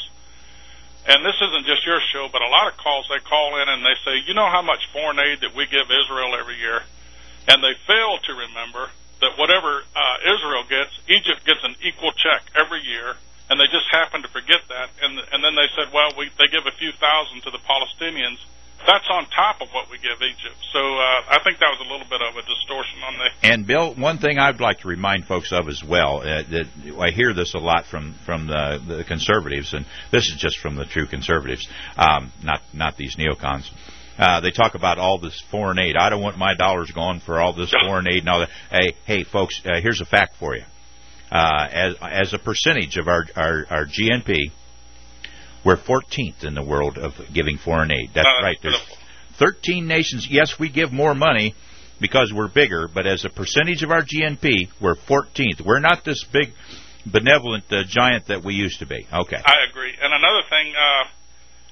and this isn't just your show, but a lot of calls they call in and they say, you know how much foreign aid that we give Israel every year? And they fail to remember that whatever uh, Israel gets, Egypt gets an equal check every year, and they just happen to forget that. And and then they said, well, we they give a few thousand to the Palestinians. That's on top of what we give Egypt. So uh, I think that was a little bit of a distortion on the... And, Bill, one thing I'd like to remind folks of as well, uh, that I hear this a lot from, from the, the conservatives, and this is just from the true conservatives, um, not not these neocons. Uh, they talk about all this foreign aid. I don't want my dollars going for all this foreign aid and all that. Hey, hey, folks, uh, here's a fact for you. Uh, as, as a percentage of our, our, our G N P, we're fourteenth in the world of giving foreign aid. That's uh, right. There's thirteen nations. Yes, we give more money because we're bigger, but as a percentage of our G N P, we're fourteenth. We're not this big, benevolent uh, giant that we used to be. Okay. I agree. And another thing, uh,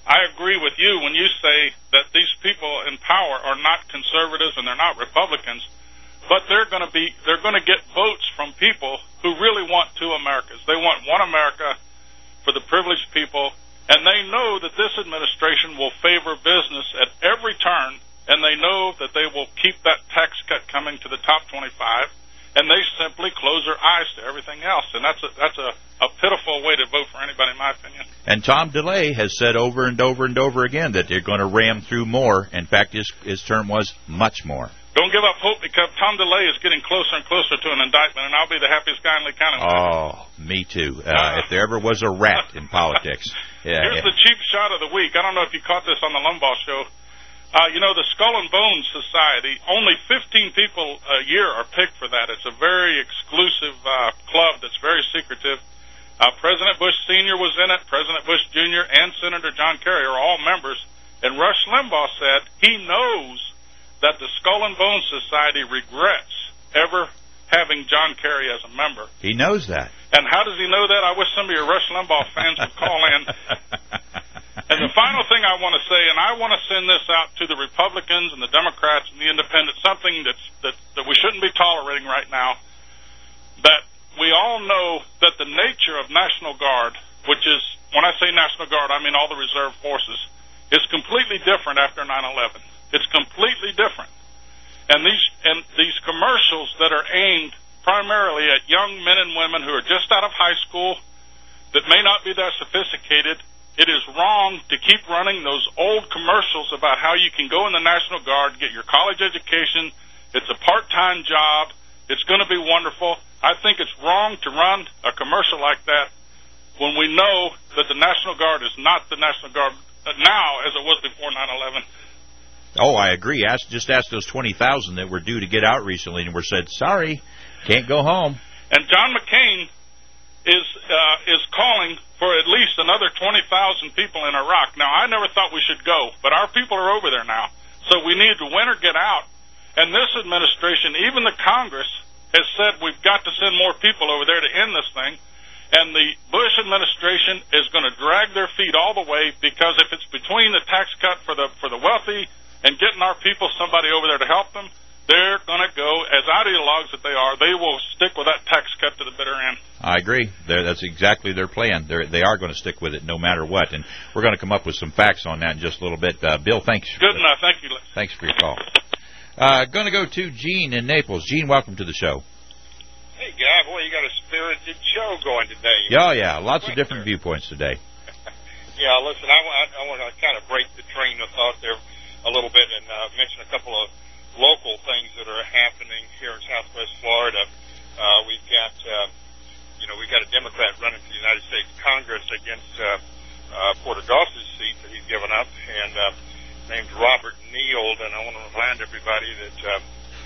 I agree with you when you say that these people in power are not conservatives and they're not Republicans, but they're going to be they're going to get votes from people who really want two Americas. They want one America for the privileged people, and they know that this administration will favor business at every turn, and they know that they will keep that tax cut coming to the top twenty-five, and they simply close their eyes to everything else. And that's a, that's a, a pitiful way to vote for anybody, in my opinion. And Tom DeLay has said over and over and over again that they're going to ram through more. In fact, his, his term was much more. Don't give up hope, because Tom DeLay is getting closer and closer to an indictment, and I'll be the happiest guy in Lee County. Oh, me too. Uh, uh, if there ever was a rat in politics. Yeah, Here's yeah. the cheap shot of the week. I don't know if you caught this on the Lumbaugh show. Uh, you know, the Skull and Bones Society, only fifteen people a year are picked for that. It's a very exclusive uh, club that's very secretive. Uh, President Bush Senior was in it, President Bush Junior, and Senator John Kerry are all members. And Rush Limbaugh said he knows that the Skull and Bones Society regrets ever having John Kerry as a member. He knows that. And how does he know that? I wish some of your Rush Limbaugh fans would call in. And the final thing I want to say, and I want to send this out to the Republicans and the Democrats and the Independents, something that's, that, that we shouldn't be tolerating right now, that we all know that the nature of National Guard, which is, when I say National Guard, I mean all the reserve forces, is completely different after nine eleven. It's completely different. And these and these commercials that are aimed primarily at young men and women who are just out of high school that may not be that sophisticated, it is wrong to keep running those old commercials about how you can go in the National Guard, get your college education, it's a part-time job, it's going to be wonderful. I think it's wrong to run a commercial like that when we know that the National Guard is not the National Guard now as it was before nine eleven. Oh, I agree. Ask, just ask those twenty thousand that were due to get out recently and were said, sorry, can't go home. And John McCain is uh, is calling for at least another twenty thousand people in Iraq. Now, I never thought we should go, but our people are over there now. So we need to win or get out. And this administration, even the Congress, has said we've got to send more people over there to end this thing. And the Bush administration is going to drag their feet all the way, because if it's between the tax cut for the for the wealthy and getting our people somebody over there to help them, they're going to go, as ideologues that they are, they will stick with that tax cut to the bitter end. I agree. They're, that's exactly their plan. They're, they are going to stick with it no matter what. And we're going to come up with some facts on that in just a little bit. Uh, Bill, thanks. Good enough. Thank you. Thanks for your call. Uh, going to go to Gene in Naples. Gene, welcome to the show. Hey, Guy, boy, you got a spirited show going today. Yeah, yeah, lots of different viewpoints today. Yeah, listen, I, I, I want to kind of break the train of thought there a little bit and uh, mention a couple of local things that are happening here in Southwest Florida. Uh, we've got, uh, you know, we've got a Democrat running for the United States Congress against uh, uh, Porter Goss's seat that he's given up, and uh, named Robert Neild. And I want to remind everybody that uh,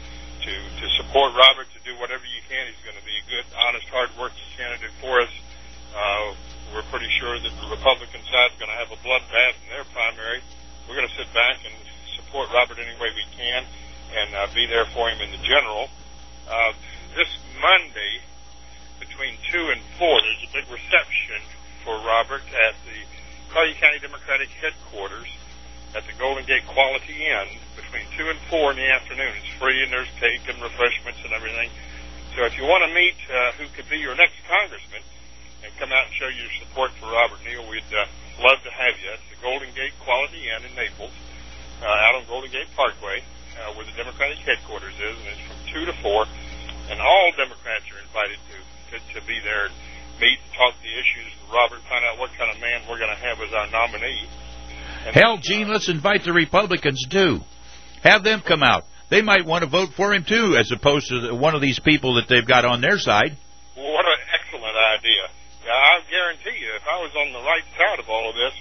to to support Robert, to do whatever you can. He's going to be a good, honest, hard-working candidate for us. Uh, we're pretty sure that the Republican side is going to have a bloodbath in their primary. We're going to sit back and support Robert any way we can and uh, be there for him in the general. Uh, this Monday, between two and four, there's a big reception for Robert at the Collier County Democratic headquarters at the Golden Gate Quality Inn between two and four in the afternoon. It's free, and there's cake and refreshments and everything. So if you want to meet uh, who could be your next congressman and come out and show your support for Robert Neild, we'd uh, love to have you. It's the Golden Gate Quality Inn in Naples, uh, out on Golden Gate Parkway, uh, where the Democratic headquarters is, and it's from two to four. And all Democrats are invited to, to, to be there and meet and talk the issues with Robert, find out what kind of man we're going to have as our nominee. And Hell, Gene, let's invite the Republicans, too. Have them come out. They might want to vote for him, too, as opposed to the, one of these people that they've got on their side. What an excellent idea. I guarantee you, if I was on the right side of all of this,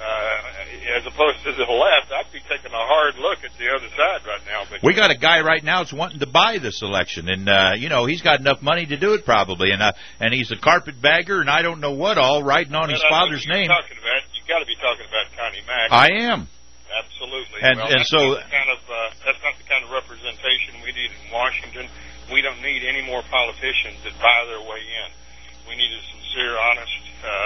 uh, as opposed to the left, I'd be taking a hard look at the other side right now. But we got a guy right now that's wanting to buy this election, and uh, you know, he's got enough money to do it probably, and uh, and he's a carpetbagger, and I don't know what all, writing on his father's name. Talking about, you've got to be talking about Connie Mack. I am. Absolutely. And, well, and that's so not the kind of uh, that's not the kind of representation we need in Washington. We don't need any more politicians that buy their way in. We need a sincere, honest uh,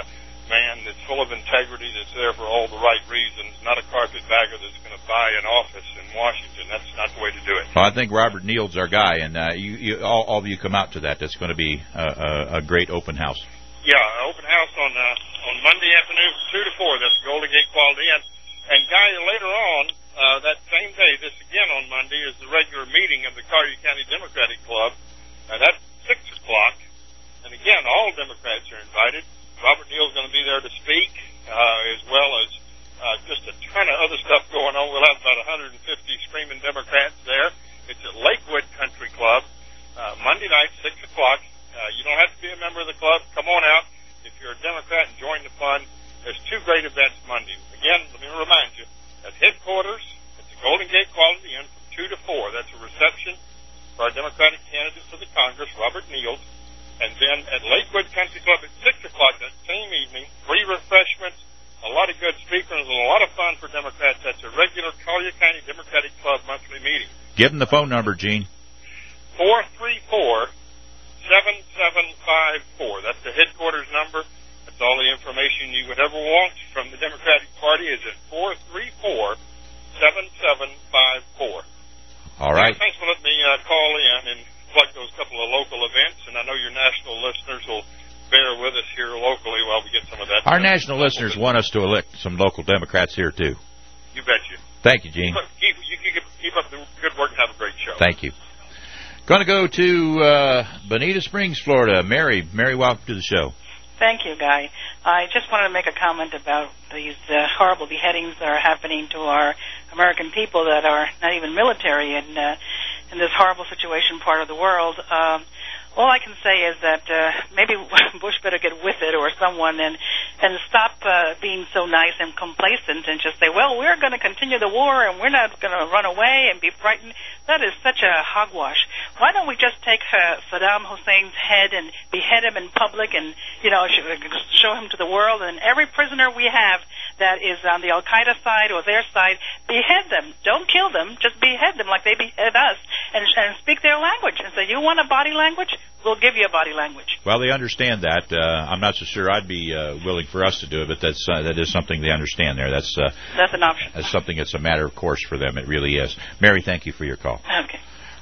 man that's full of integrity, that's there for all the right reasons, not a carpetbagger that's going to buy an office in Washington. That's not the way to do it. Well, I think Robert Neal's our guy, and uh, you, you, all, all of you come out to that. That's going to be a, a, a great open house. Yeah, open house on uh, on Monday afternoon from two to four. That's Golden Gate Quality Inn. And Guy, later on uh, that same day, this again on Monday, is the regular meeting of the Collier County Democratic Club. Uh, that's six o'clock. And again, all Democrats are invited. Robert Neal's going to be there to speak, uh, as well as uh, just a ton of other stuff going on. We'll have about one hundred fifty screaming Democrats there. It's at Lakewood Country Club, uh, Monday night, six o'clock. Uh, you don't have to be a member of the club. Come on out. If you're a Democrat and join the fun, there's two great events Monday. Again, let me remind you, at headquarters, at the Golden Gate Quality Inn from two to four. That's a reception for our Democratic candidate for the Congress, Robert Neal. And then at Lakewood Country Club at six o'clock that same evening, free refreshments, a lot of good speakers, and a lot of fun for Democrats. That's a regular Collier County Democratic Club monthly meeting. Give them the phone number, Gene. four three four, seven seven five four. That's the headquarters number. That's all the information you would ever want from the Democratic Party is at four three four, seven seven five four. All right. Well, thanks for letting me uh, call in and plug those couple of local events, and I know your national listeners will bear with us here locally while we get some of that. Our national listeners want us to elect some local Democrats here, too. You bet you. Thank you, Gene. Keep, you keep, keep up the good work and have a great show. Thank you. Going to go to uh, Bonita Springs, Florida. Mary, Mary, welcome to the show. Thank you, Guy. I just wanted to make a comment about these uh, horrible beheadings that are happening to our American people that are not even military in, uh, in this horrible situation part of the world. Um, all I can say is that uh, maybe Bush better get with it or someone and and stop uh, being so nice and complacent and just say, well, we're going to continue the war and we're not going to run away and be frightened. That is such a hogwash. Why don't we just take uh, Saddam Hussein's head and behead him in public and, you know, show him to the world, and every prisoner we have that is on the Al-Qaeda side or their side, behead them. Don't kill them. Just behead them like they behead us and, and speak their language and say, you want a body language? We'll give you a body language. Well, they understand that. Uh, I'm not so sure I'd be uh, willing for us to do it, but that's uh, that is something they understand there. That's uh, that's an option. That's something that's a matter of course for them. It really is. Mary, thank you for your call. Okay.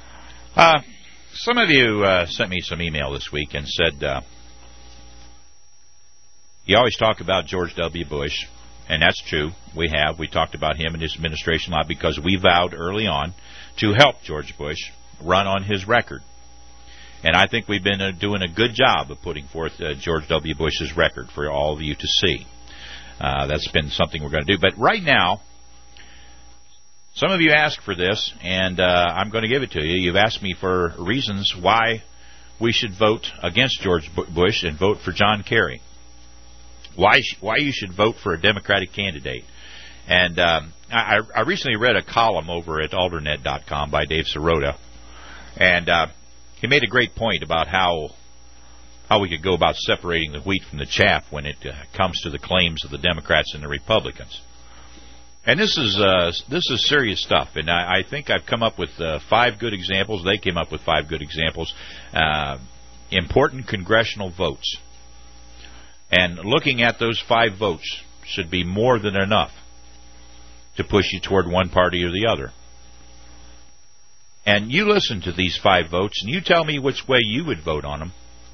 Uh, some of you uh, sent me some email this week and said, uh, you always talk about George W. Bush, and that's true. We have. We talked about him and his administration a lot because we vowed early on to help George Bush run on his record. And I think we've been uh, doing a good job of putting forth uh, George W. Bush's record for all of you to see. Uh, that's been something we're going to do. But right now, some of you asked for this, and uh, I'm going to give it to you. You've asked me for reasons why we should vote against George Bush and vote for John Kerry. Why sh- why you should vote for a Democratic candidate. And um, I, I recently read a column over at Alternet dot com by Dave Sirota, and uh, he made a great point about how how we could go about separating the wheat from the chaff when it uh, comes to the claims of the Democrats and the Republicans. And this is uh, this is serious stuff, and I, I think I've come up with uh, five good examples. They came up with five good examples. Uh, important congressional votes. And looking at those five votes should be more than enough to push you toward one party or the other. And you listen to these five votes, and you tell me which way you would vote on them.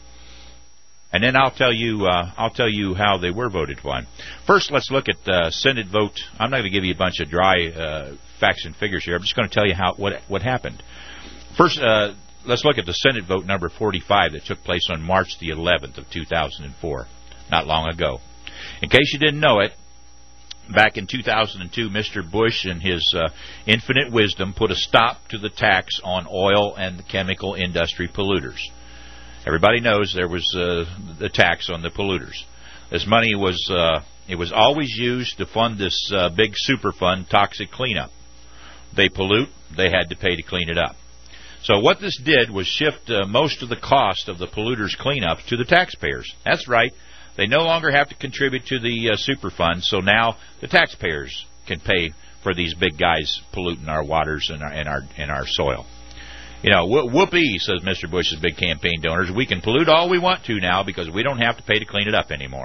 And then I'll tell you uh, I'll tell you how they were voted on. First, let's look at the Senate vote. I'm not going to give you a bunch of dry uh, facts and figures here. I'm just going to tell you how what what happened. First, uh, let's look at the Senate vote number forty-five that took place on March the eleventh of two thousand four, not long ago. In case you didn't know it, back in two thousand two, Mister Bush, in his uh, infinite wisdom, put a stop to the tax on oil and the chemical industry polluters. Everybody knows there was uh, the tax on the polluters. This money was uh, it was always used to fund this uh, big super fund, toxic cleanup. They pollute, they had to pay to clean it up. So what this did was shift uh, most of the cost of the polluters' cleanup to the taxpayers. That's right. They no longer have to contribute to the uh, super fund, so now the taxpayers can pay for these big guys polluting our waters and our and our, and our soil. You know, whoopee, says Mister Bush's big campaign donors. We can pollute all we want to now because we don't have to pay to clean it up anymore.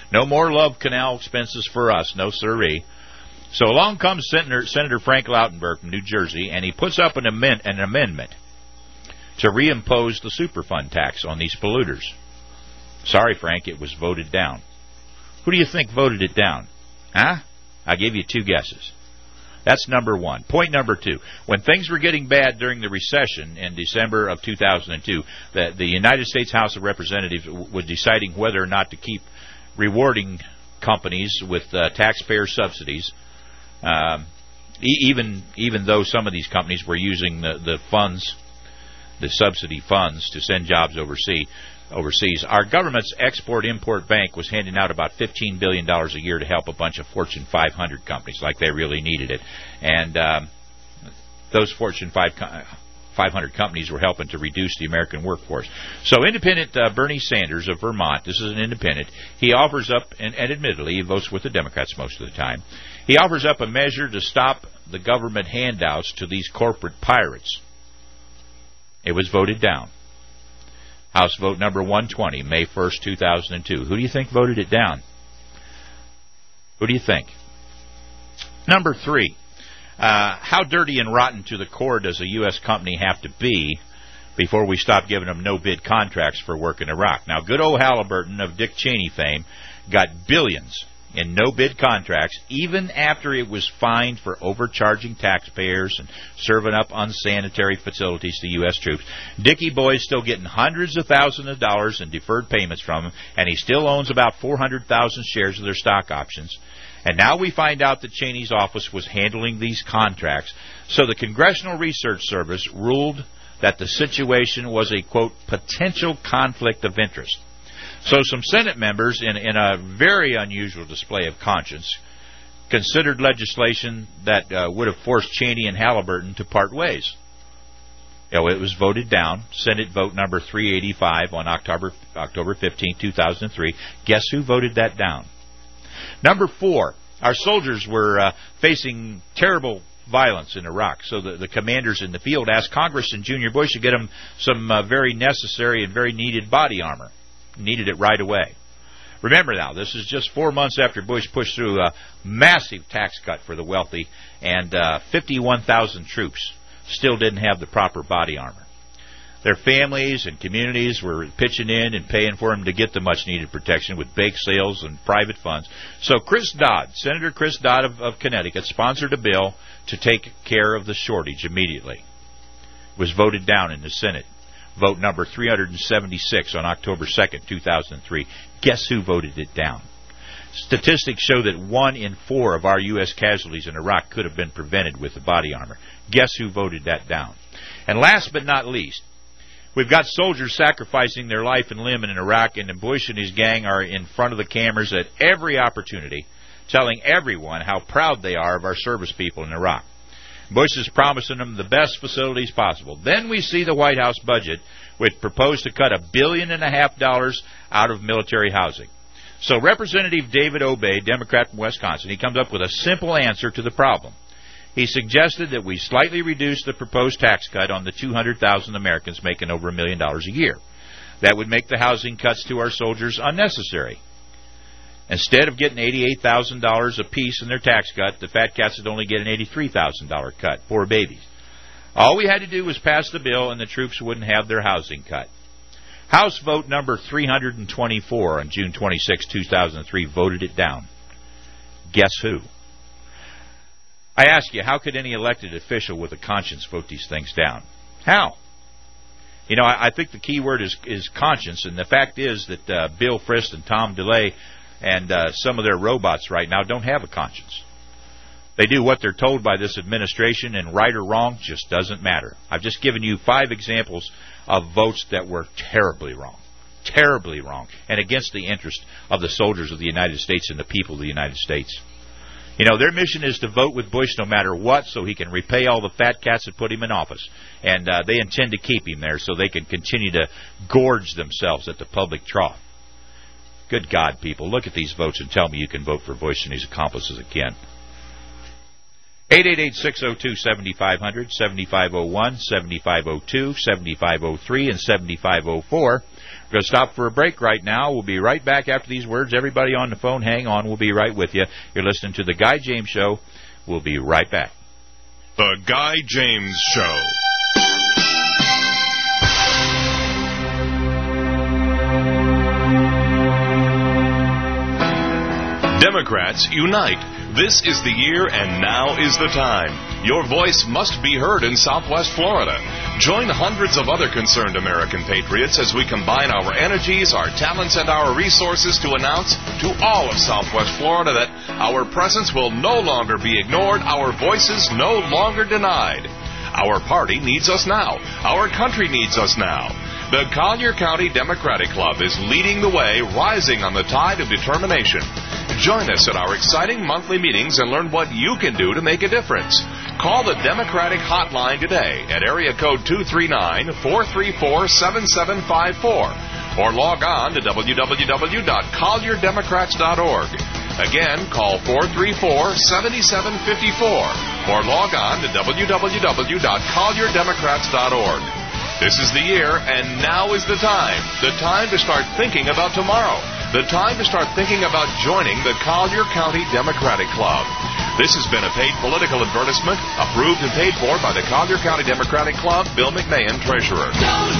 No more Love Canal expenses for us. No siree. So along comes Senator, Senator Frank Lautenberg from New Jersey, and he puts up an, amend, an amendment to reimpose the Superfund tax on these polluters. Sorry, Frank, it was voted down. Who do you think voted it down? Huh? I'll give you two guesses. That's number one. Point number two. When things were getting bad during the recession in December of two thousand two, the, the United States House of Representatives was deciding whether or not to keep rewarding companies with uh, taxpayer subsidies, um, e- even even though some of these companies were using the, the funds, the subsidy funds, to send jobs overseas. Overseas, our government's Export-Import Bank was handing out about fifteen billion dollars a year to help a bunch of Fortune five hundred companies, like they really needed it. And um, those Fortune five hundred companies were helping to reduce the American workforce. So independent uh, Bernie Sanders of Vermont, this is an independent, he offers up, and, and admittedly he votes with the Democrats most of the time, he offers up a measure to stop the government handouts to these corporate pirates. It was voted down. House vote number one twenty, May first, two thousand two. Who do you think voted it down? Who do you think? Number three, uh, how dirty and rotten to the core does a U S company have to be before we stop giving them no-bid contracts for work in Iraq? Now, good old Halliburton of Dick Cheney fame got billions in no-bid contracts, even after it was fined for overcharging taxpayers and serving up unsanitary facilities to U S troops. Dickie Boy's still getting hundreds of thousands of dollars in deferred payments from him, and he still owns about four hundred thousand shares of their stock options. And now we find out that Cheney's office was handling these contracts. So the Congressional Research Service ruled that the situation was a, quote, potential conflict of interest. So some Senate members, in, in a very unusual display of conscience, considered legislation that uh, would have forced Cheney and Halliburton to part ways. You know, it was voted down. Senate vote number three eighty-five on October October fifteenth, two thousand three. Guess who voted that down? Number four, our soldiers were uh, facing terrible violence in Iraq. So the, the commanders in the field asked Congress and Junior Bush to get them some uh, very necessary and very needed body armor. Needed it right away. Remember now, this is just four months after Bush pushed through a massive tax cut for the wealthy, and uh, fifty-one thousand troops still didn't have the proper body armor. Their families and communities were pitching in and paying for them to get the much-needed protection with bake sales and private funds. So Chris Dodd, Senator Chris Dodd of, of Connecticut, sponsored a bill to take care of the shortage immediately. It was voted down in the Senate. Vote number three seventy-six on October second, two thousand three. Guess who voted it down? Statistics show that one in four of our U S casualties in Iraq could have been prevented with the body armor. Guess who voted that down? And last but not least, we've got soldiers sacrificing their life and limb in Iraq, and Bush and his gang are in front of the cameras at every opportunity, telling everyone how proud they are of our service people in Iraq. Bush is promising them the best facilities possible. Then we see the White House budget, which proposed to cut a billion and a half dollars out of military housing. So Representative David Obey, Democrat from Wisconsin, he comes up with a simple answer to the problem. He suggested that we slightly reduce the proposed tax cut on the two hundred thousand Americans making over a million dollars a year. That would make the housing cuts to our soldiers unnecessary. Instead of getting eighty-eight thousand dollars apiece in their tax cut, the fat cats would only get an eighty-three thousand dollars cut. Poor babies. All we had to do was pass the bill, and the troops wouldn't have their housing cut. House vote number three twenty-four on June twenty-sixth, two thousand three voted it down. Guess who? I ask you, how could any elected official with a conscience vote these things down? How? You know, I, I think the key word is, is conscience, and the fact is that uh, Bill Frist and Tom DeLay and uh, some of their robots right now don't have a conscience. They do what they're told by this administration, and right or wrong just doesn't matter. I've just given you five examples of votes that were terribly wrong, terribly wrong, and against the interest of the soldiers of the United States and the people of the United States. You know, their mission is to vote with Bush no matter what so he can repay all the fat cats that put him in office. And uh, they intend to keep him there so they can continue to gorge themselves at the public trough. Good God, people, look at these votes and tell me you can vote for Bush and his accomplices again. eight eight eight, six oh two, seven five zero zero, seven five oh one, seven five oh two, seven five oh three, and seven five oh four. We're going to stop for a break right now. We'll be right back after these words. Everybody on the phone, hang on. We'll be right with you. You're listening to The Guy James Show. We'll be right back. The Guy James Show. Democrats, unite. This is the year and now is the time. Your voice must be heard in Southwest Florida. Join hundreds of other concerned American patriots as we combine our energies, our talents, and our resources to announce to all of Southwest Florida that our presence will no longer be ignored, our voices no longer denied. Our party needs us now. Our country needs us now. The Collier County Democratic Club is leading the way, rising on the tide of determination. Join us at our exciting monthly meetings and learn what you can do to make a difference. Call the Democratic Hotline today at area code two three nine, four three four, seven seven five four or log on to w w w dot collier democrats dot org. Again, call four three four, seven seven five four or log on to w w w dot collier democrats dot org. This is the year, and now is the time. The time to start thinking about tomorrow. The time to start thinking about joining the Collier County Democratic Club. This has been a paid political advertisement, approved and paid for by the Collier County Democratic Club, Bill McMahon, Treasurer.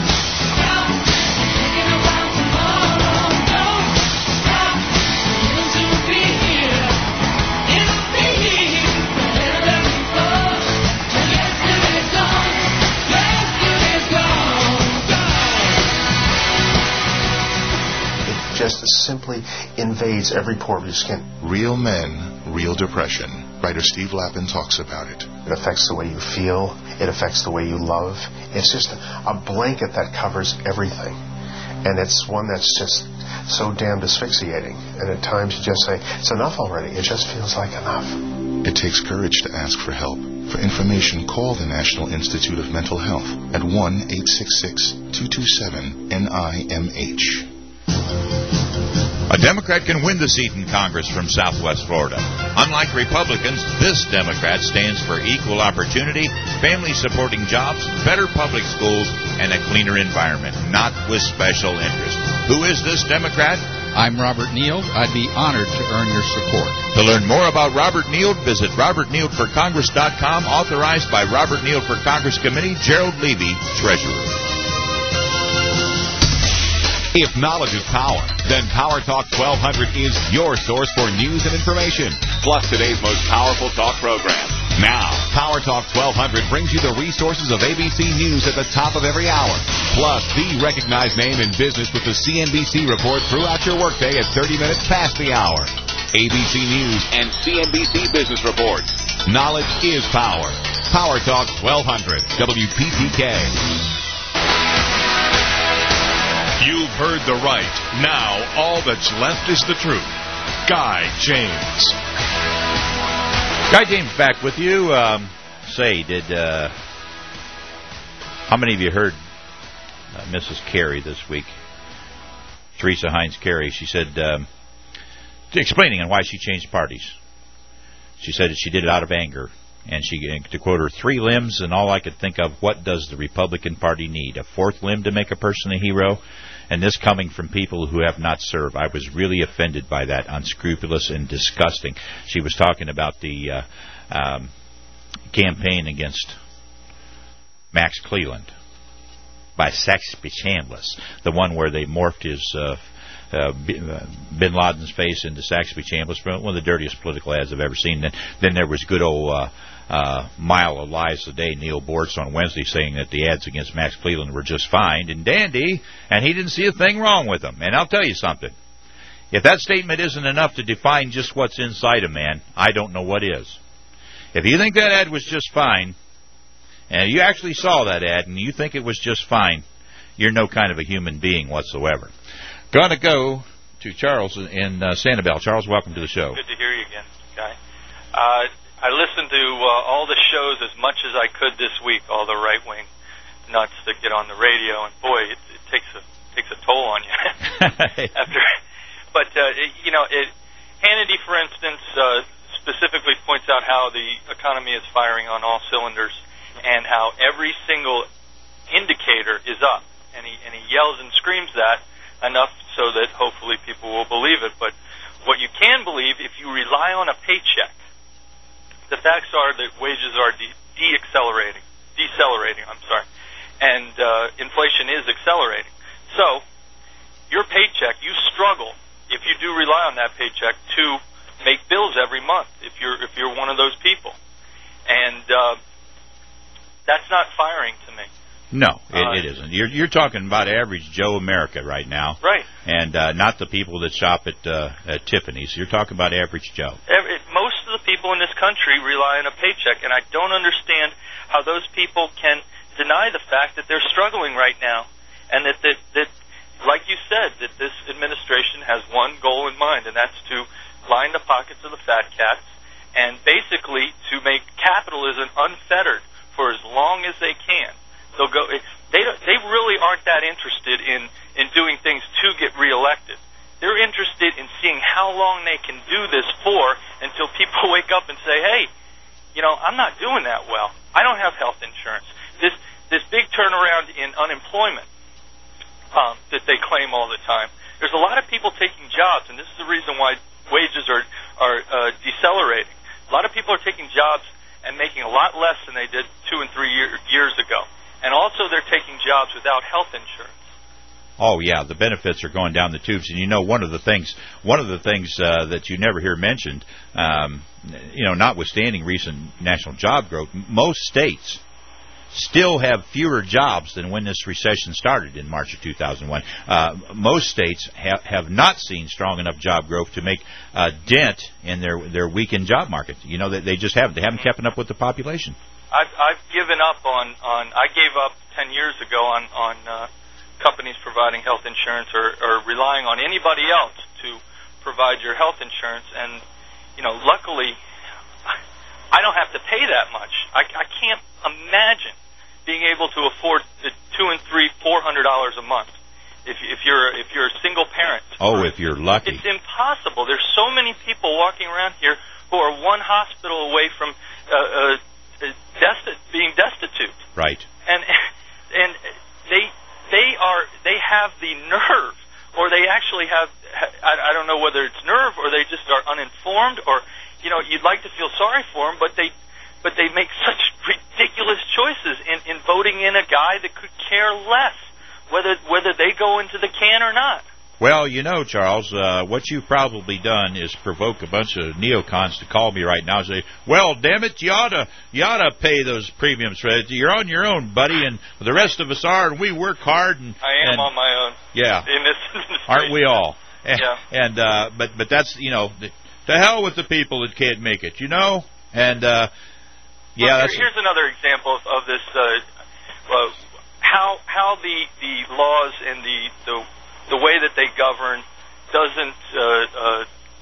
Just simply invades every pore of your skin. Real men, real depression. Writer Steve Lappin talks about it. It affects the way you feel. It affects the way you love. It's just a blanket that covers everything. And it's one that's just so damned asphyxiating. And at times you just say, it's enough already. It just feels like enough. It takes courage to ask for help. For information, call the National Institute of Mental Health at one eight six six, two two seven, N I M H. A Democrat can win the seat in Congress from Southwest Florida. Unlike Republicans, this Democrat stands for equal opportunity, family-supporting jobs, better public schools, and a cleaner environment, not with special interest. Who is this Democrat? I'm Robert Neal. I'd be honored to earn your support. To learn more about Robert Neal, visit robert neal for congress dot com, authorized by Robert Neal for Congress Committee, Gerald Levy, Treasurer. If knowledge is power, then Power Talk twelve hundred is your source for news and information, plus today's most powerful talk program. Now, Power Talk twelve hundred brings you the resources of A B C News at the top of every hour, plus the recognized name in business with the C N B C report throughout your workday at thirty minutes past the hour. A B C News and C N B C Business Reports. Knowledge is power. Power Talk twelve hundred, W P T K. You've heard the right. Now, all that's left is the truth. Guy James. Guy James back with you. Um, say, did uh, how many of you heard uh, Missus Carey this week? Teresa Hines Carey. She said, um, explaining on why she changed parties. She said that she did it out of anger. And she, to quote her, three limbs, and all I could think of, what does the Republican Party need? A fourth limb to make a person a hero? And this coming from people who have not served. I was really offended by that, unscrupulous and disgusting. She was talking about the uh, um, campaign against Max Cleland by Saxby Chambliss, the one where they morphed his uh, uh, Bin Laden's face into Saxby Chambliss, one of the dirtiest political ads I've ever seen. Then, then there was good old uh, uh, mile of lies a day, Neil Bortz on Wednesday, saying that the ads against Max Cleland were just fine and dandy, and he didn't see a thing wrong with them. And I'll tell you something. If that statement isn't enough to define just what's inside a man, I don't know what is. If you think that ad was just fine, and you actually saw that ad and you think it was just fine, you're no kind of a human being whatsoever. Gonna go to Charles in uh, Sanibel. Charles, welcome to the show. Good to hear you again, Guy. Uh, I listened to uh, all the shows as much as I could this week, all the right-wing nuts that get on the radio, and boy, it, it takes a takes a toll on you. After, but uh, it, you know, it, Hannity, for instance, uh, specifically points out how the economy is firing on all cylinders, and how every single indicator is up. and he and he yells and screams that enough so that hopefully people will believe it. But what you can believe, if you rely on a paycheck, the facts are that wages are de- de-accelerating, decelerating, I'm sorry, and uh, inflation is accelerating. So your paycheck, you struggle, if you do rely on that paycheck, to make bills every month, if you're if you're one of those people. And uh, that's not firing to me. No, it, Uh, it isn't. You're you're talking about average Joe America right now, Right. and uh, not the people that shop at uh, at Tiffany's. You're talking about average Joe. Every, most of the people in this country rely on a paycheck, and I don't understand how those people can deny the fact that they're struggling right now, and that, that, that like you said, that this administration has one goal in mind, and that's to line the pockets of the fat cats and basically to make capitalism unfettered for as long as they can. They'll go. They don't, they really aren't that interested in, in doing things to get reelected. They're interested in seeing how long they can do this for until people wake up and say, "Hey, you know, I'm not doing that well. I don't have health insurance." This this big turnaround in unemployment um, that they claim all the time. There's a lot of people taking jobs, and this is the reason why wages are are uh, decelerating. A lot of people are taking jobs and making a lot less than they did two and three year, years ago. And also they're taking jobs without health insurance. Oh yeah, the benefits are going down the tubes, and you know one of the things, one of the things uh, that you never hear mentioned, um, you know, notwithstanding recent national job growth, most states still have fewer jobs than when this recession started in March of two thousand one. Uh, most states have have not seen strong enough job growth to make a dent in their their weakened job market. You know, they, they just haven't. They haven't kept up with the population. I've, I've given up on, on, I gave up ten years ago on, on uh, companies providing health insurance or, or relying on anybody else to provide your health insurance. And, you know, luckily, I don't have to pay that much. I, I can't imagine being able to afford the two and three, four hundred dollars a month. If, if you're if you're a single parent. Oh, if you're lucky. It's impossible. There's so many people walking around here who are one hospital away from uh, uh, Desti- being destitute, right? And and they they are they have the nerve, or they actually have I, I don't know whether it's nerve or they just are uninformed, or you know you'd like to feel sorry for them, but they but they make such ridiculous choices in, in voting in a guy that could care less whether whether they go into the can or not. Well, you know, Charles, uh, what you've probably done is provoke a bunch of neocons to call me right now and say, well, damn it, you ought to, you ought to pay those premiums for it. You're on your own, buddy, and the rest of us are, and we work hard. And I am and, on my own. Yeah. In this industry. Aren't we all? And, yeah. And, uh, but, but that's, you know, the, to hell with the people that can't make it, you know? And, uh, yeah, well, that's... Here's another example of, of this, uh, uh, how, how the, the laws and the, the, the way that they govern doesn't uh, uh,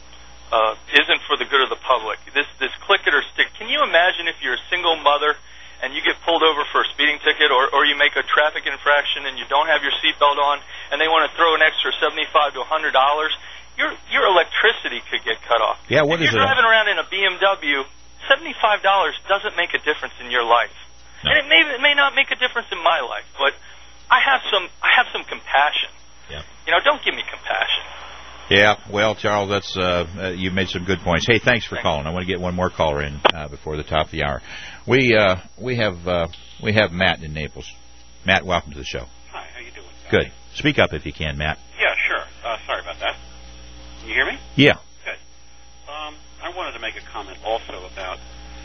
uh, isn't for the good of the public. This this click it or stick. Can you imagine if you're a single mother and you get pulled over for a speeding ticket, or, or you make a traffic infraction and you don't have your seatbelt on, and they want to throw an extra seventy-five to a hundred dollars? Your your electricity could get cut off. Yeah, what if is you're it? driving around in a B M W, seventy-five dollars doesn't make a difference in your life, no. and it may it may not make a difference in my life, but I have some I have some compassion. Yeah. You know, don't give me compassion. Yeah, well, Charles, that's uh, uh, you made some good points. Hey, thanks for thanks. calling. I want to get one more caller in uh, before the top of the hour. We uh, we have uh, we have Matt in Naples. Matt, welcome to the show. Hi, how you doing? Good. Speak up if you can, Matt. Yeah, sure. Uh, sorry about that. Can you hear me? Yeah. Good. Um, I wanted to make a comment also about.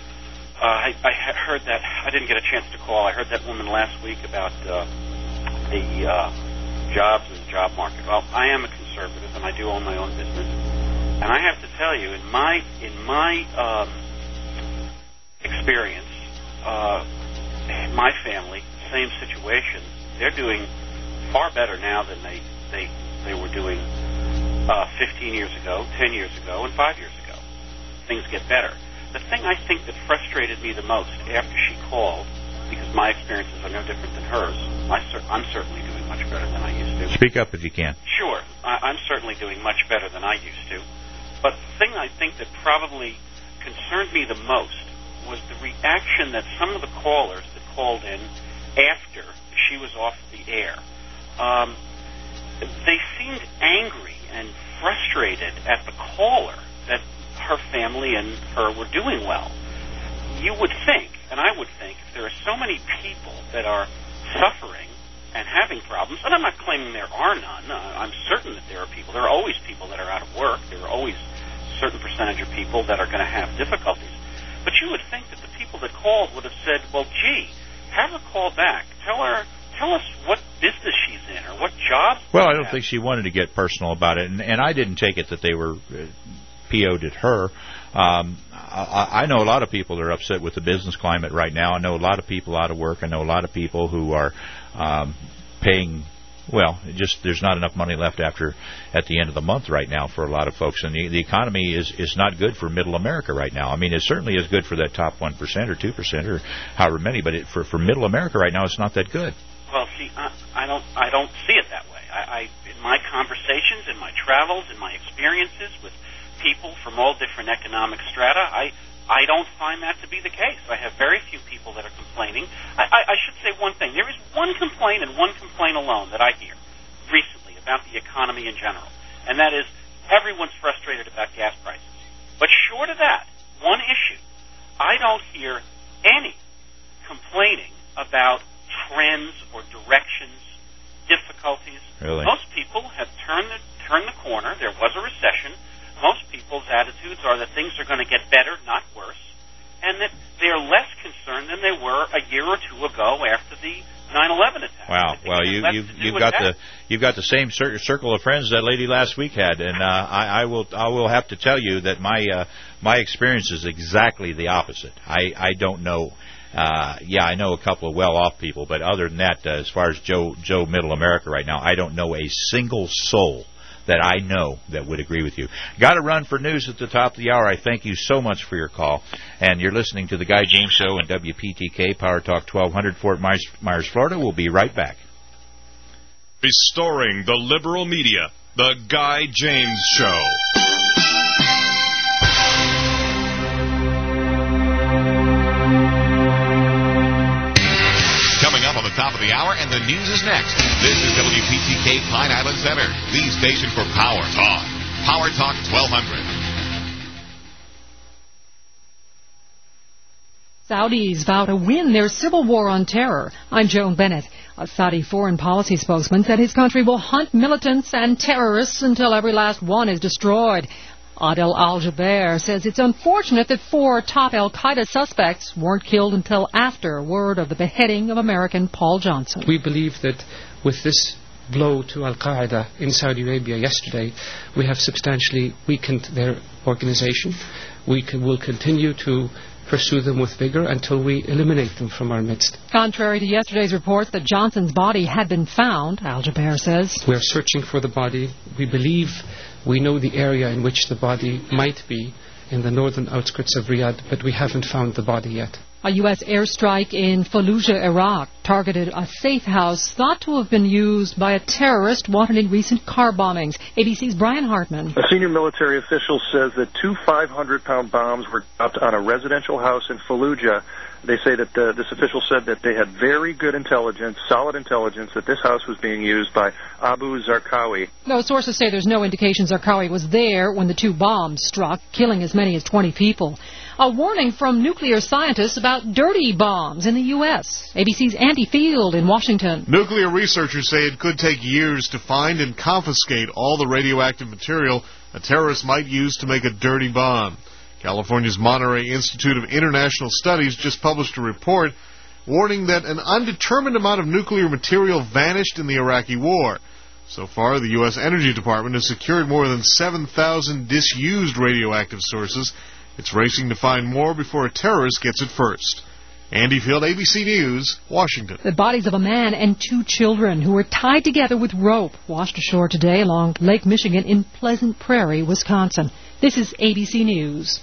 Uh, I, I heard that I didn't get a chance to call. I heard that woman last week about uh, the. Uh, jobs and the job market. Well, I am a conservative and I do own my own business. And I have to tell you, in my in my um, experience, uh, my family, same situation, they're doing far better now than they they, they were doing uh, fifteen years ago, ten years ago, and five years ago. Things get better. The thing I think that frustrated me the most after she called, because my experiences are no different than hers, I cer- I'm certainly doing much better than I used to. Speak up if you can. Sure. I- I'm certainly doing much better than I used to. But the thing I think that probably concerned me the most was the reaction that some of the callers that called in after she was off the air um, they seemed angry and frustrated at the caller that her family and her were doing well. You would think, and I would think, if there are so many people that are suffering and having problems, and I'm not claiming there are none. Uh, I'm certain that there are people. There are always people that are out of work. There are always a certain percentage of people that are going to have difficulties. But you would think that the people that called would have said, well, gee, have her call back. Tell her, tell us what business she's in or what job. Well, I don't think she wanted to get personal about it, and, and I didn't take it that they were uh, P O'd at her. Um, I, I know a lot of people that are upset with the business climate right now. I know a lot of people out of work. I know a lot of people who are um, paying, well, just there's not enough money left after at the end of the month right now for a lot of folks. And the, the economy is, is not good for middle America right now. I mean, it certainly is good for that top one percent or two percent or however many, but it, for, for middle America right now, it's not that good. Well, see, I, I don't, I don't see it that way. I, I, in my conversations, in my travels, in my experiences with people from all different economic strata, I, I don't find that to be the case. I have very few people that are complaining. I, I, I should say one thing. There is one complaint and one complaint alone that I hear recently about the economy in general, and that is everyone's frustrated about gas prices. But short of that, one issue, I don't hear any complaining about trends or directions, difficulties. Really? Most people have turned the, turned the corner. There was a recession. Most people's attitudes are that things are going to get better, not worse, and that they're less concerned than they were a year or two ago after the nine eleven attack. Wow. Well, you, you've, you've got that. the you've got the same cir- circle of friends that lady last week had, and uh, I, I will I will have to tell you that my uh, my experience is exactly the opposite. I, I don't know. Uh, yeah, I know a couple of well-off people, but other than that, uh, as far as Joe Joe Middle America right now, I don't know a single soul that I know that would agree with you. Got to run for news at the top of the hour. I thank you so much for your call. And you're listening to The Guy James Show and W P T K, Power Talk twelve hundred, Fort Myers, Myers, Florida. We'll be right back. Restoring the liberal media, The Guy James Show. Top of the hour, and the news is next. This is W P T K Pine Island Center, the station for Power Talk. Power Talk twelve hundred. Saudis vow to win their civil war on terror. I'm Joan Bennett. A Saudi foreign policy spokesman said his country will hunt militants and terrorists until every last one is destroyed. Adel Al-Jaber says it's unfortunate that four top al-Qaeda suspects weren't killed until after word of the beheading of American Paul Johnson. We believe that with this blow to al-Qaeda in Saudi Arabia yesterday, we have substantially weakened their organization. We can, will continue to pursue them with vigor until we eliminate them from our midst. Contrary to yesterday's reports that Johnson's body had been found, Al-Jaber says, we are searching for the body. We believe we know the area in which the body might be, in the northern outskirts of Riyadh, but we haven't found the body yet. A U S airstrike in Fallujah, Iraq, targeted a safe house thought to have been used by a terrorist wanted in recent car bombings. A B C's Brian Hartman. A senior military official says that two five hundred pound bombs were dropped on a residential house in Fallujah. They say that uh, this official said that they had very good intelligence, solid intelligence, that this house was being used by Abu Zarqawi. No, sources say there's no indication Zarqawi was there when the two bombs struck, killing as many as twenty people. A warning from nuclear scientists about dirty bombs in the U S A B C's Andy Field in Washington. Nuclear researchers say it could take years to find and confiscate all the radioactive material a terrorist might use to make a dirty bomb. California's Monterey Institute of International Studies just published a report warning that an undetermined amount of nuclear material vanished in the Iraqi war. So far, the U S Energy Department has secured more than seven thousand disused radioactive sources. It's racing to find more before a terrorist gets it first. Andy Field, A B C News, Washington. The bodies of a man and two children who were tied together with rope washed ashore today along Lake Michigan in Pleasant Prairie, Wisconsin. This is A B C News.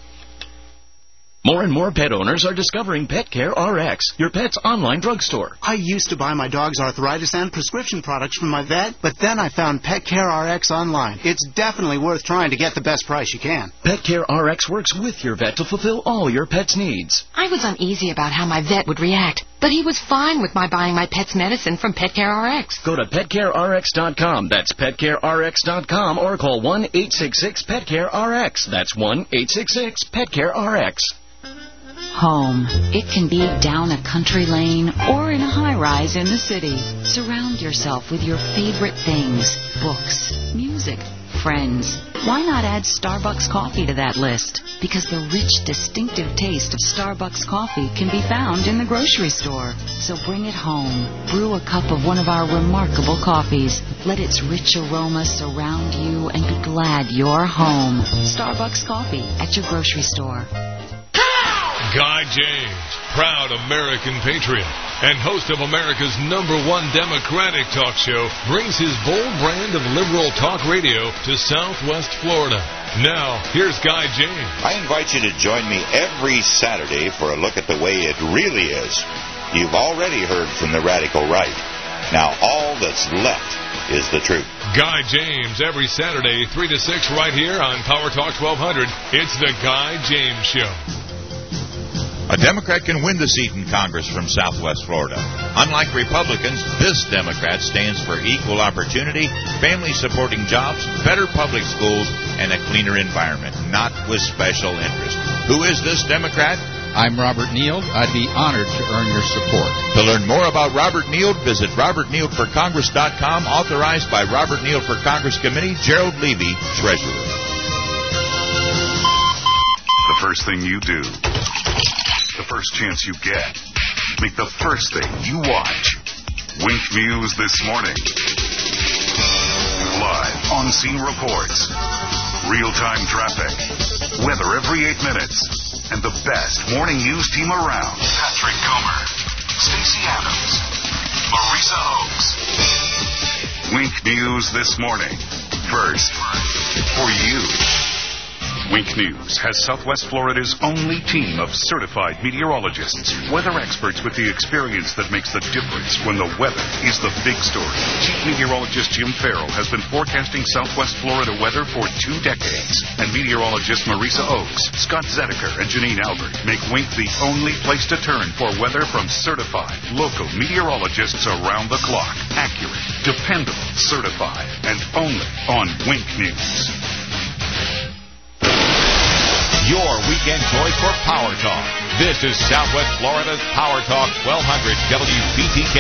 More and more pet owners are discovering Pet Care R X, your pet's online drugstore. I used to buy my dog's arthritis and prescription products from my vet, but then I found Pet Care R X online. It's definitely worth trying to get the best price you can. Pet Care R X works with your vet to fulfill all your pet's needs. I was uneasy about how my vet would react. But he was fine with my buying my pet's medicine from PetCareRx. Go to pet care R X dot com. That's pet care R X dot com, or call one eight six six pet care R X. That's one eight six six pet care R X. Home. It can be down a country lane or in a high-rise in the city. Surround yourself with your favorite things. Books, music, friends. Why not add Starbucks coffee to that list? Because the rich, distinctive taste of Starbucks coffee can be found in the grocery store. So bring it home. Brew a cup of one of our remarkable coffees. Let its rich aroma surround you and be glad you're home. Starbucks coffee at your grocery store. Guy James, proud American patriot and host of America's number one Democratic talk show, brings his bold brand of liberal talk radio to Southwest Florida. Now, here's Guy James. I invite you to join me every Saturday for a look at the way it really is. You've already heard from the radical right. Now, all that's left is the truth. Guy James, every Saturday, three to six, right here on Power Talk twelve hundred. It's the Guy James Show. A Democrat can win the seat in Congress from Southwest Florida. Unlike Republicans, this Democrat stands for equal opportunity, family-supporting jobs, better public schools, and a cleaner environment, not with special interest. Who is this Democrat? I'm Robert Neild. I'd be honored to earn your support. To learn more about Robert Neild, visit robert neild for congress dot com, authorized by Robert Neild for Congress Committee, Gerald Levy, Treasurer. The first thing you do, the first chance you get, make the first thing you watch. Wink News This Morning. Live on-scene reports, real-time traffic, weather every eight minutes, and the best morning news team around. Patrick Comer, Stacey Adams, Marisa Oaks. Wink News This Morning. First, for you. Wink News has Southwest Florida's only team of certified meteorologists, weather experts with the experience that makes the difference when the weather is the big story. Chief Meteorologist Jim Farrell has been forecasting Southwest Florida weather for two decades, and meteorologist Marisa Oaks, Scott Zedeker, and Janine Albert make Wink the only place to turn for weather from certified local meteorologists around the clock. Accurate, dependable, certified, and only on Wink News. Your weekend choice for Power Talk. This is Southwest Florida's Power Talk twelve hundred W P T K.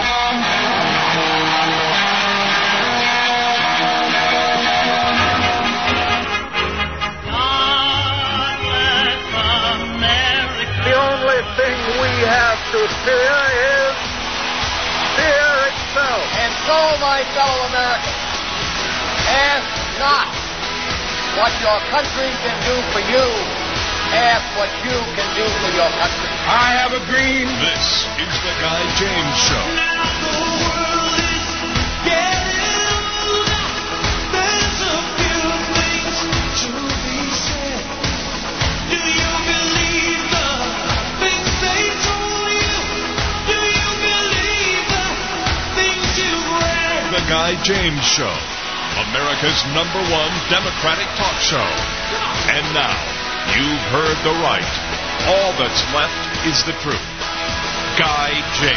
The only thing we have to fear is fear itself. And so, my fellow Americans, ask not what your country can do for you, ask what you can do for your country. I have a dream. This is the Guy James Show. Now the world is getting older. There's a few things to be said. Do you believe the things they told you? Do you believe the things you've read? The Guy James Show. America's number one Democratic talk show. And now, you've heard the right. All that's left is the truth. Guy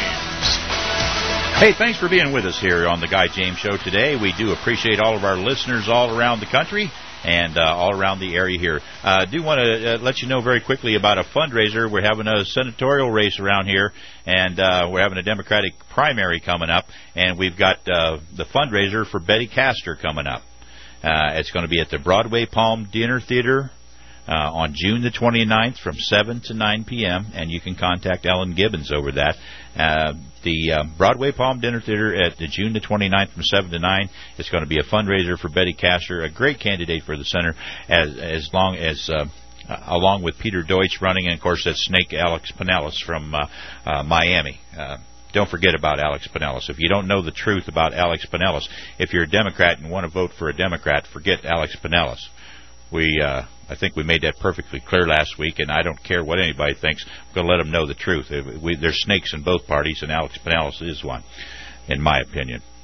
James. Hey, thanks for being with us here on the Guy James Show today. We do appreciate all of our listeners all around the country and uh, all around the area here. I uh, do want to uh, let you know very quickly about a fundraiser. We're having a senatorial race around here, and uh, we're having a Democratic primary coming up, and we've got uh, the fundraiser for Betty Castor coming up. Uh, it's going to be at the Broadway Palm Dinner Theater uh, on June the twenty-ninth from seven to nine p.m., and you can contact Ellen Gibbons over that. Uh, the uh, Broadway Palm Dinner Theater at the June the twenty-ninth from seven to nine. It's going to be a fundraiser for Betty Castor, a great candidate for the center, as as long as uh, uh, along with Peter Deutsch running, and of course that's Snake Alex Pinellas from uh, uh, Miami. Uh, Don't forget about Alex Pinellas. If you don't know the truth about Alex Pinellas, if you're a Democrat and want to vote for a Democrat, forget Alex Pinellas. We, uh, I think we made that perfectly clear last week, and I don't care what anybody thinks. I'm going to let them know the truth. We, there's snakes in both parties, and Alex Pinellas is one, in my opinion.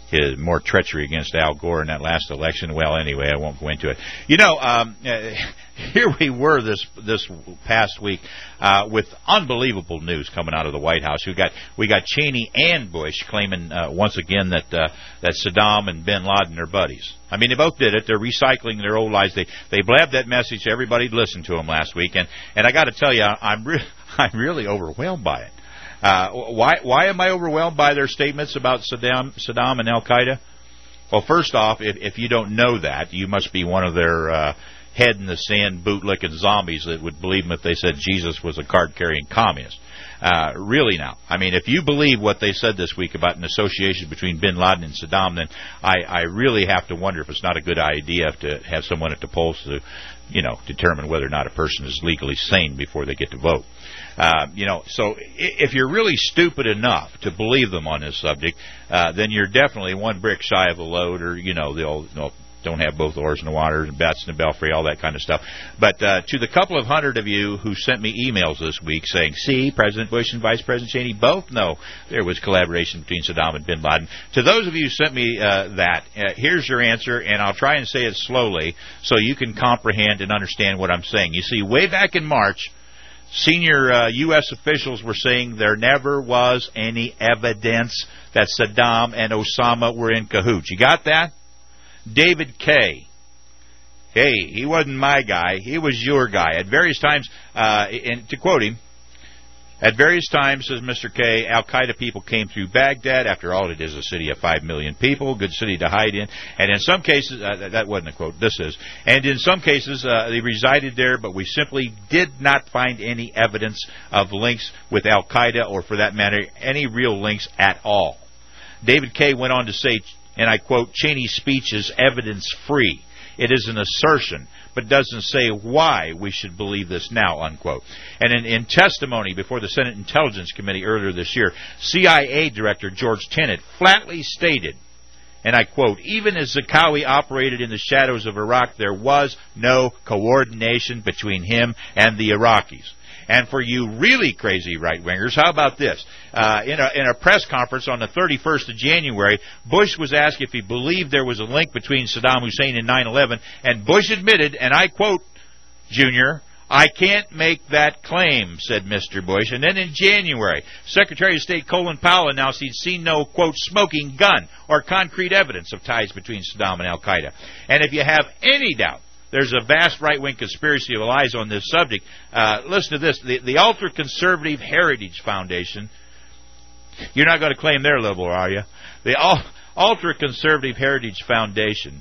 his more treachery against Al Gore in that last election. Well, anyway, I won't go into it. You know, um, uh, here we were this this past week uh, with unbelievable news coming out of the White House. We got we got Cheney and Bush claiming uh, once again that uh, that Saddam and Bin Laden are buddies. I mean, they both did it. They're recycling their old lies. They they blabbed that message. Everybody listened to them last week, and and I got to tell you, I'm re- I'm really overwhelmed by it. Uh, why why am I overwhelmed by their statements about Saddam Saddam and Al Qaeda? Well, first off, if, if you don't know that, you must be one of their uh, head in the sand bootlicking zombies that would believe them if they said Jesus was a card carrying communist. Uh, really now, I mean, if you believe what they said this week about an association between Bin Laden and Saddam, then I, I really have to wonder if it's not a good idea to have someone at the polls to, you know, determine whether or not a person is legally sane before they get to vote. Uh, you know, so if you're really stupid enough to believe them on this subject, uh, then you're definitely one brick shy of a load, or, you know, the old, you know, don't have both oars in the water, and bats in the belfry, all that kind of stuff. But uh, to the couple of hundred of you who sent me emails this week saying, see, President Bush and Vice President Cheney both know there was collaboration between Saddam and Bin Laden. To those of you who sent me uh, that, uh, here's your answer, and I'll try and say it slowly so you can comprehend and understand what I'm saying. You see, way back in March, senior uh, U S officials were saying there never was any evidence that Saddam and Osama were in cahoots. You got that? David Kay. Hey, he wasn't my guy. He was your guy. At various times, uh, and to quote him, at various times, says Mister Kay, Al-Qaeda people came through Baghdad. After all, it is a city of five million people, good city to hide in. And in some cases, uh, that wasn't a quote, this is, and in some cases, uh, they resided there, but we simply did not find any evidence of links with Al-Qaeda, or for that matter, any real links at all. David Kay went on to say, and I quote, Cheney's speech is evidence-free. It is an assertion, but doesn't say why we should believe this now, unquote. And in, in testimony before the Senate Intelligence Committee earlier this year, C I A Director George Tenet flatly stated, and I quote, even as Zarqawi operated in the shadows of Iraq, there was no coordination between him and the Iraqis. And for you really crazy right-wingers, how about this? Uh, in, a, in a press conference on the thirty-first of January, Bush was asked if he believed there was a link between Saddam Hussein and nine eleven, and Bush admitted, and I quote, Junior, I can't make that claim, said Mister Bush. And then in January, Secretary of State Colin Powell announced he'd seen no, quote, smoking gun or concrete evidence of ties between Saddam and Al-Qaeda. And if you have any doubt, there's a vast right-wing conspiracy of lies on this subject. Uh, listen to this. The, the Ultra-Conservative Heritage Foundation, you're not going to claim they're liberal, are you? The Ultra-Conservative Heritage Foundation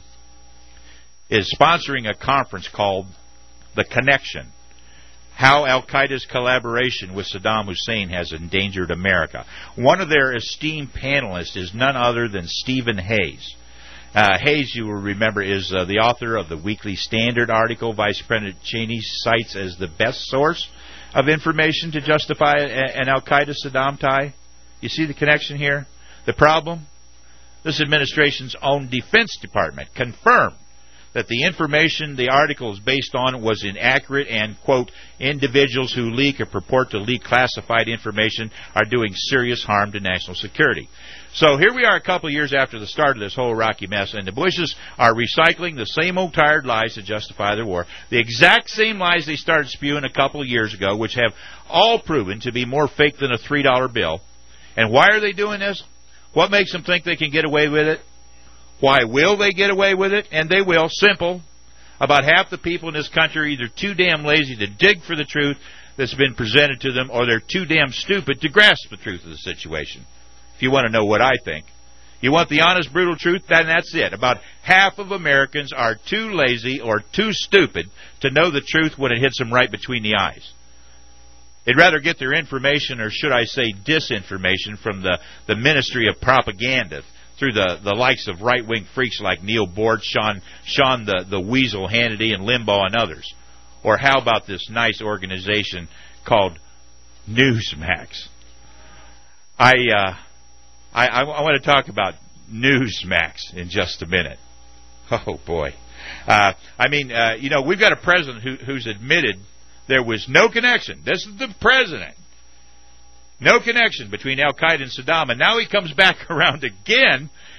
is sponsoring a conference called The Connection, How Al-Qaeda's Collaboration with Saddam Hussein Has Endangered America. One of their esteemed panelists is none other than Stephen Hayes. Uh, Hayes, you will remember, is uh, the author of the Weekly Standard article Vice President Cheney cites as the best source of information to justify a, an Al-Qaeda Saddam tie. You see the connection here? The problem? This administration's own Defense Department confirmed that the information the article is based on was inaccurate and, quote, individuals who leak or purport to leak classified information are doing serious harm to national security. So here we are a couple of years after the start of this whole Iraqi mess, and the Bushes are recycling the same old tired lies to justify their war, the exact same lies they started spewing a couple of years ago, which have all proven to be more fake than a three dollar bill. And why are they doing this? What makes them think they can get away with it? Why will they get away with it? And they will. Simple. About half the people in this country are either too damn lazy to dig for the truth that's been presented to them, or they're too damn stupid to grasp the truth of the situation. If you want to know what I think. You want the honest, brutal truth? Then that's it. About half of Americans are too lazy or too stupid to know the truth when it hits them right between the eyes. They'd rather get their information, or should I say disinformation, from the, the Ministry of Propaganda, through the, the likes of right-wing freaks like Neil Board, Sean, Sean the, the Weasel Hannity, and Limbaugh, and others. Or how about this nice organization called Newsmax? I, uh, I, I, I want to talk about Newsmax in just a minute. Oh, boy. Uh, I mean, uh, you know, we've got a president who, who's admitted there was no connection. This is the president. No connection between Al-Qaeda and Saddam. And now he comes back around again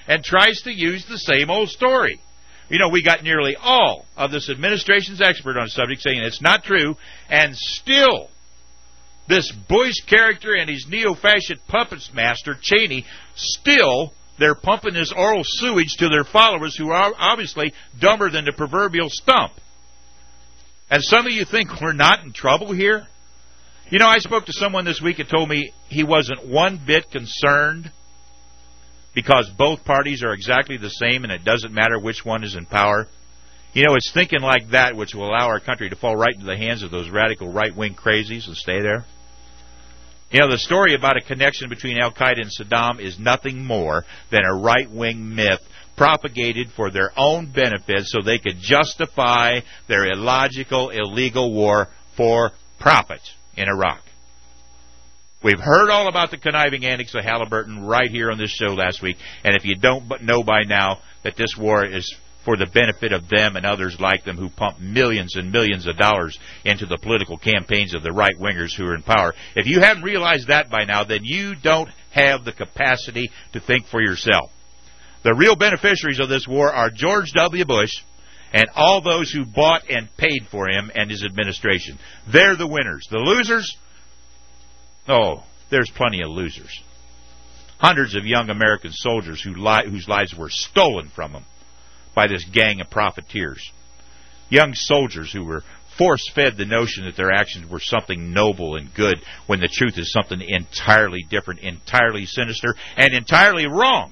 and tries to use the same old story. You know, we got nearly all of this administration's expert on the subject saying it's not true, and still this Bush character and his neo-fascist puppets master, Cheney, still they're pumping this oral sewage to their followers who are obviously dumber than the proverbial stump. And some of you think we're not in trouble here? You know, I spoke to someone this week that told me he wasn't one bit concerned because both parties are exactly the same and it doesn't matter which one is in power. You know, it's thinking like that which will allow our country to fall right into the hands of those radical right-wing crazies and stay there. You know, the story about a connection between Al-Qaeda and Saddam is nothing more than a right-wing myth propagated for their own benefit so they could justify their illogical, illegal war for profit in Iraq. We've heard all about the conniving antics of Halliburton right here on this show last week, and if you don't know by now that this war is for the benefit of them and others like them who pump millions and millions of dollars into the political campaigns of the right-wingers who are in power, if you haven't realized that by now, then you don't have the capacity to think for yourself. The real beneficiaries of this war are George W. Bush and all those who bought and paid for him and his administration. They're the winners. The losers? Oh, there's plenty of losers. Hundreds of young American soldiers who li- whose lives were stolen from them by this gang of profiteers. Young soldiers who were force-fed the notion that their actions were something noble and good when the truth is something entirely different, entirely sinister, and entirely wrong.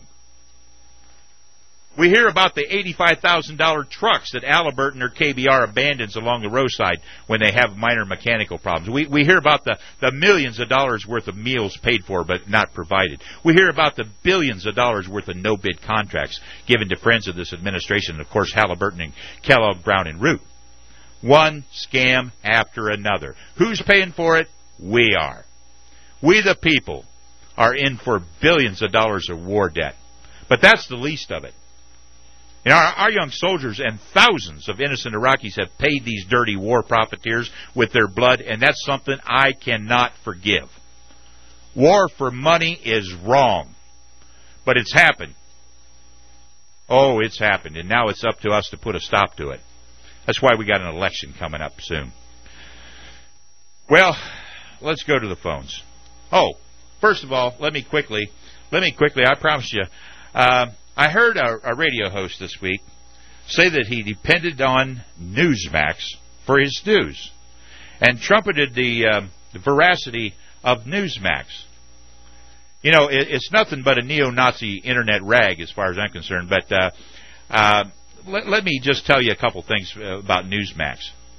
We hear about the eighty-five thousand dollars trucks that Halliburton or K B R abandons along the roadside when they have minor mechanical problems. We we hear about the, the millions of dollars worth of meals paid for but not provided. We hear about the billions of dollars worth of no-bid contracts given to friends of this administration, and of course Halliburton and Kellogg, Brown and Root. One scam after another. Who's paying for it? We are. We the people are in for billions of dollars of war debt. But that's the least of it. You know, our, our young soldiers and thousands of innocent Iraqis have paid these dirty war profiteers with their blood, and that's something I cannot forgive. War for money is wrong, but it's happened. Oh, it's happened, and now it's up to us to put a stop to it. That's why we got an election coming up soon. Well, let's go to the phones. Oh, first of all, let me quickly, let me quickly, I promise you, uh, I heard a, a radio host this week say that he depended on Newsmax for his news and trumpeted the, uh, the veracity of Newsmax. You know, it, it's nothing but a neo-Nazi internet rag as far as I'm concerned, but uh, uh, let, let me just tell you a couple things about Newsmax.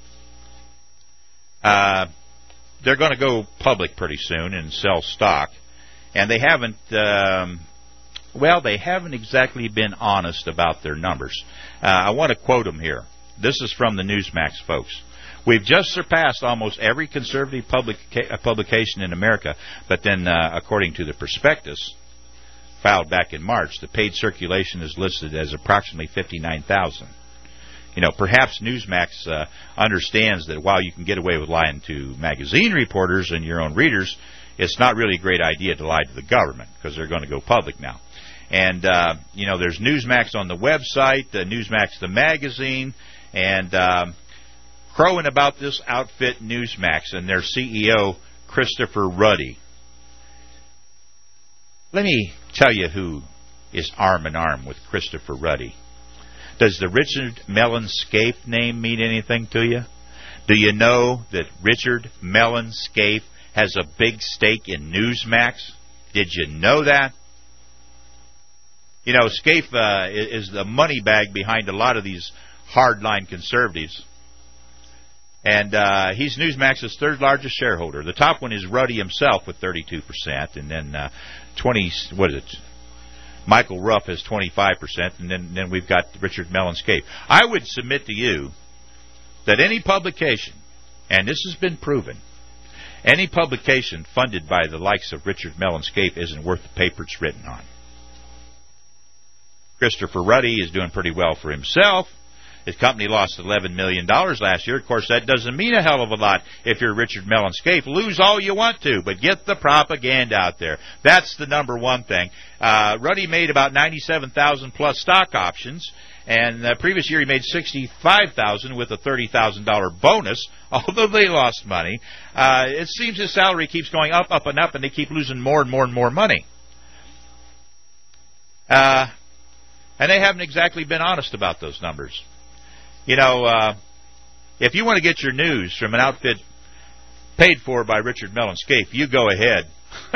Uh, they're going to go public pretty soon and sell stock, and they haven't... Um, Well, they haven't exactly been honest about their numbers. Uh, I want to quote them here. This is from the Newsmax folks. We've just surpassed almost every conservative publica- publication in America, but then, uh, according to the prospectus filed back in March, the paid circulation is listed as approximately fifty-nine thousand. You know, perhaps Newsmax uh, understands that while you can get away with lying to magazine reporters and your own readers, it's not really a great idea to lie to the government because they're going to go public now. And, uh, you know, there's Newsmax on the website, uh, Newsmax the magazine, and um, crowing about this outfit Newsmax and their C E O, Christopher Ruddy. Let me tell you who is arm in arm with Christopher Ruddy. Does the Richard Mellon Scaife name mean anything to you? Do you know that Richard Mellon Scaife has a big stake in Newsmax? Did you know that? You know, Scaife uh, is the money bag behind a lot of these hardline conservatives. And uh, he's Newsmax's third largest shareholder. The top one is Ruddy himself with thirty-two percent. And then uh, twenty, what is it? Michael Ruff has twenty-five percent. And then, then we've got Richard Mellon Scaife. I would submit to you that any publication, and this has been proven, any publication funded by the likes of Richard Mellon Scaife isn't worth the paper it's written on. Christopher Ruddy is doing pretty well for himself, His company lost eleven million dollars last year. Of course, that doesn't mean a hell of a lot if you're Richard Mellon Scaife. Lose all you want to, but get the propaganda out there. That's the number one thing. Uh, Ruddy made about ninety-seven thousand plus stock options, and the previous year he made sixty-five thousand with a thirty thousand dollars bonus, although they lost money. Uh, it seems his salary keeps going up, up, and up, and they keep losing more and more and more money. Uh, and they haven't exactly been honest about those numbers. You know, uh, if you want to get your news from an outfit paid for by Richard Mellon Scaife, you go ahead.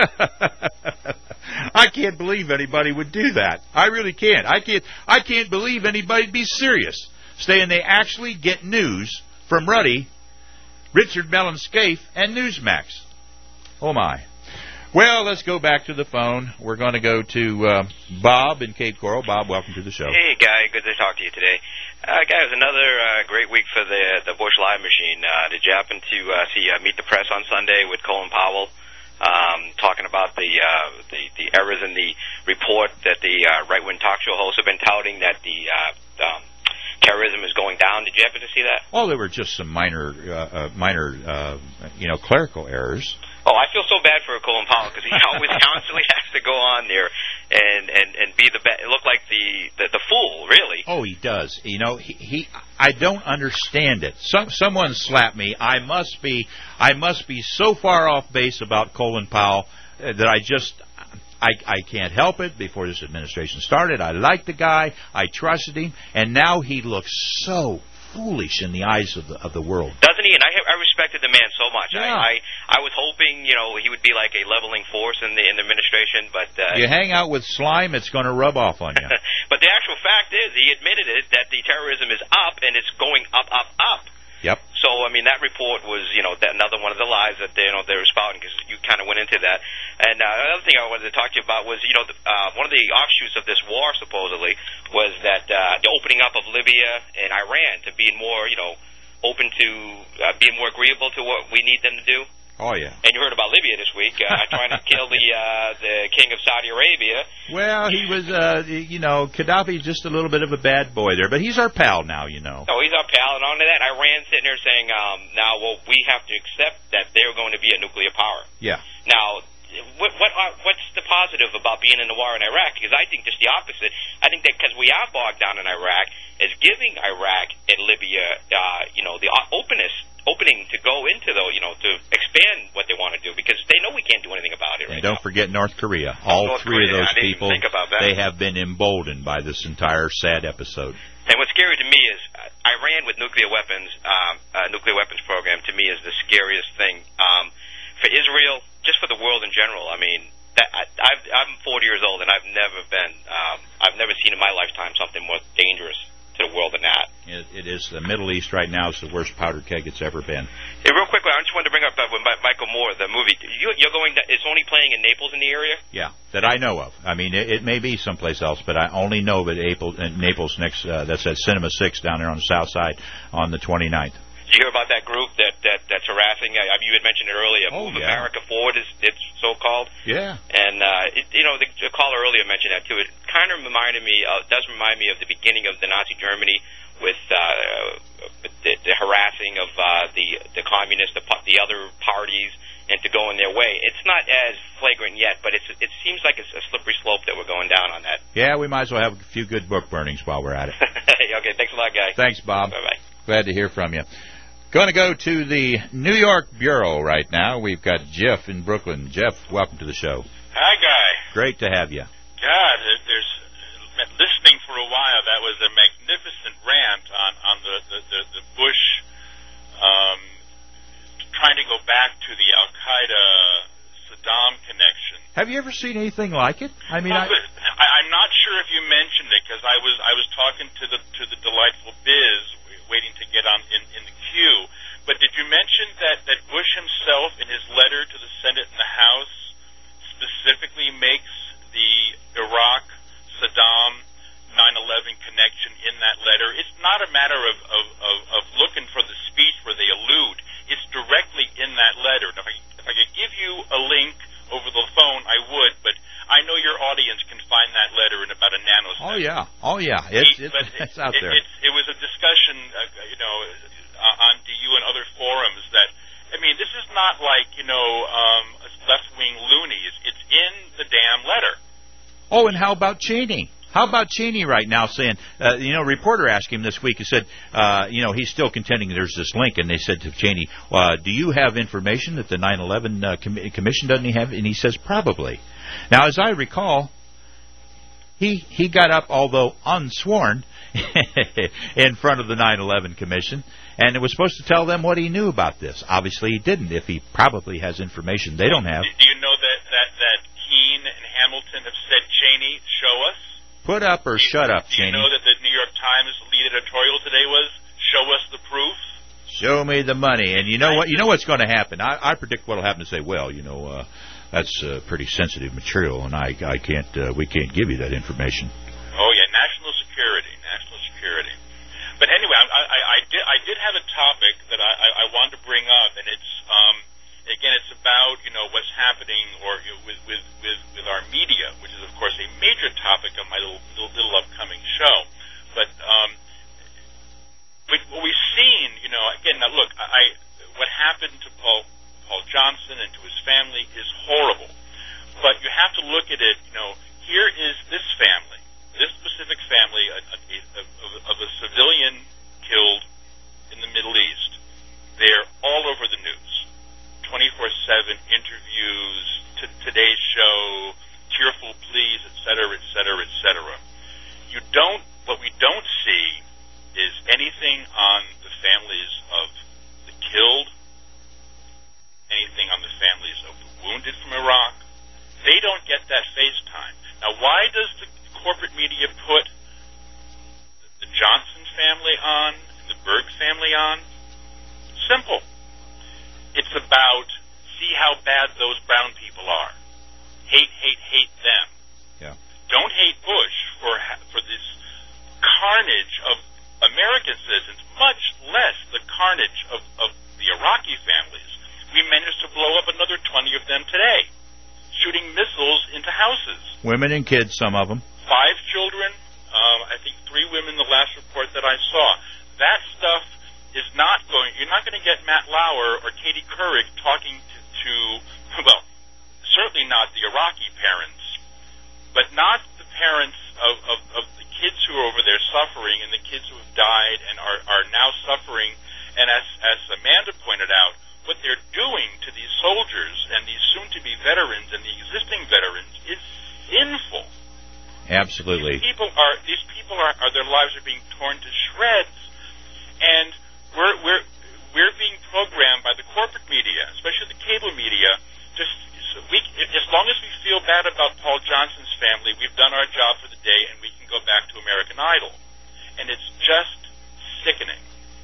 I can't believe anybody would do that. I really can't. I can't. I can't believe anybody'd be serious, saying they actually get news from Ruddy, Richard Mellon Scaife, and Newsmax. Oh my. Well, let's go back to the phone. We're going to go to uh, Bob in Cape Coral. Bob, welcome to the show. Hey, Guy. Good to talk to you today. Uh, Guy, it was another uh, great week for the the Bush Live Machine. Uh, did you happen to uh, see uh, Meet the Press on Sunday with Colin Powell? Um, talking about the, uh, the the errors in the report that the uh, right-wing talk show hosts have been touting that the uh, um, terrorism is going down. Did you happen to see that? Oh, there were just some minor, uh, uh, minor, uh, you know, clerical errors. Oh, I feel so bad for Colin Powell because he always constantly has to go on there and, and, and be the ba- look like the, the the fool, really. Oh, he does. You know, he, he I don't understand it. Some someone slapped me. I must be I must be so far off base about Colin Powell uh, that I just I I can't help it. Before this administration started, I liked the guy. I trusted him, and now he looks so foolish in the eyes of the of the world. Doesn't he? And I, I respected the man so much. Yeah. I, I I was hoping, you know, he would be like a leveling force in the in the administration, but uh, you hang out with slime, it's going to rub off on you. But the actual fact is, he admitted it that the terrorism is up and it's going up, up, up. Yep. So I mean, that report was, you know, that another one of the lies that they, you know, they were spouting because you kind of went into that. And uh, another thing I wanted to talk to you about was, you know, the, uh, one of the offshoots of this war supposedly was that uh, the opening up of Libya and Iran to being more, you know, open to uh, being more agreeable to what we need them to do. Oh yeah. And you heard about Libya this week, uh, trying to kill the uh, the king of Saudi Arabia. Well, he was, uh, you know, Gaddafi's just a little bit of a bad boy there, but he's our pal now, you know. Oh, he's our pal, and on to that, Iran sitting there saying, um, now, well, we have to accept that they're going to be a nuclear power. Yeah. Now, what, what are, what's the positive about being in the war in Iraq? Because I think just the opposite. I think that because we are bogged down in Iraq, is giving Iraq and Libya, uh, you know, the openness, opening to go into, though, you know, to expand what they want to do, because they know we can't do anything about it right And don't now. forget North Korea. All North three Korea, of those I didn't people, even think about that. they have been emboldened by this entire sad episode. And what's scary to me is uh, Iran with nuclear weapons, um, uh, nuclear weapons program, to me is the scariest thing. Um, for Israel, just for the world in general, I mean, that, I, I've, I'm forty years old, and I've never been, um, I've never seen in my lifetime something more dangerous to the world than that. It, it is. The Middle East right now is the worst powder keg it's ever been. Hey, real quickly, I just wanted to bring up uh, with Michael Moore, the movie. You, you're going to, it's only playing in Naples in the area? Yeah, that I know of. I mean, it, it may be someplace else, but I only know of it April, in Naples next, uh, that's at Cinema six down there on the south side on the twenty-ninth. Did you hear about that group that, that that's harassing? I, you had mentioned it earlier. Oh, Move yeah. America Forward is it's so called. Yeah. And uh, it, you know, the, the caller earlier mentioned that too. It kind of reminded me, uh, does remind me of the beginning of the Nazi Germany with uh, the, the harassing of uh, the the communists, the, the other parties, and to go in their way. It's not as flagrant yet, but it's it seems like it's a slippery slope that we're going down on that. Yeah, we might as well have a few good book burnings while we're at it. Okay, thanks a lot, guys. Thanks, Bob. Bye bye. Glad to hear from you. Going to go to the New York Bureau right now. We've got Jeff in Brooklyn. Jeff, welcome to the show. Hi, Guy. Great to have you. God, there's listening for a while. That was a magnificent rant on on the the, the, the Bush um, trying to go back to the Al Qaeda Saddam connection. Have you ever seen anything like it? I mean, well, I, I, I'm not sure if you mentioned it because I was I was talking to the to the delightful Biz, waiting to get on in, in the queue. But did you mention that that Bush himself, in his letter to the Senate and the House, specifically makes the Iraq Saddam nine eleven connection in that letter? It's not a matter of, of, of, of looking for the speech where they allude. It's directly in that letter. And if I, if I could give you a link over the phone, I would, but I know your audience can find that letter in about a nanosecond. Oh yeah, oh yeah, it's He- it's, but it's it, out it, there. It's, it was a discussion, uh, you know, uh, on D U and other forums that, I mean, this is not like, you know, um, left-wing loonies. It's in the damn letter. Oh, and how about Cheney? How about Cheney right now saying, uh, you know, a reporter asked him this week, he said, uh, you know, he's still contending there's this link, and they said to Cheney, uh, do you have information that the nine eleven uh, com- commission doesn't have? And he says, probably. Now, as I recall, he he got up, although unsworn, in front of the nine eleven commission, and it was supposed to tell them what he knew about this. Obviously, he didn't, if he probably has information they don't have. Do you know that, that, that Keene and Hamilton have said, Cheney, show us? Put up or Do you- shut up, Do you Cheney. know that the New York Times lead editorial today was, show us the proof? Show me the money. And you know what? You know what's going to happen. I, I predict what will happen. To say, well, you know, uh, that's uh, pretty sensitive material, and I, I can't, uh, we can't give you that information. Oh yeah, national security, national security. But anyway, I, I, I did I did have a topic that I, I, I wanted to bring up, and it's um, again, it's about you know what's happening or you know, with, with with with our media, which is of course a major topic of my little little, little upcoming show. But um, but what we've seen, you know, again, now look, I what happened to Paul Paul Johnson and to his family is horrible. But you have to look at it, you know, here is this family, this specific family a, a, a, of, of a civilian killed in the Middle East. They're all over the news, twenty-four seven interviews, t- today's show, tearful pleas, et cetera, et cetera, et cetera. You don't, what we don't see is anything on the families of the killed, anything on the families of the wounded from Iraq. They don't get that face time. Now, why does the corporate media put the Johnson family on, the Berg family on? Simple. It's about see how bad those brown people are. Hate, hate, hate them. Yeah. Don't hate Bush for for this carnage of American citizens, much less the carnage of, of the Iraqi families. We managed to blow up another twenty of them today, shooting missiles into houses. Women and kids, some of them. Five children, um, I think three women, the last report that I saw. That stuff is not going, you're not going to get Matt Lauer or Katie Couric talking to, to, well, certainly not the Iraqi parents, but not the parents of, of, of the kids who are over there suffering and the kids who have died and are, are now suffering. And as, as Amanda pointed out, what they're doing to these soldiers and these soon-to-be veterans and the existing veterans is sinful. Absolutely. These people are these people are, are their lives are being torn to shreds, and we're we're we're being programmed by the corporate media, especially the cable media. Just so we, as long as we feel bad about Paul Johnson's family, we've done our job for the day, and we can go back to American Idol. And it's just sickening.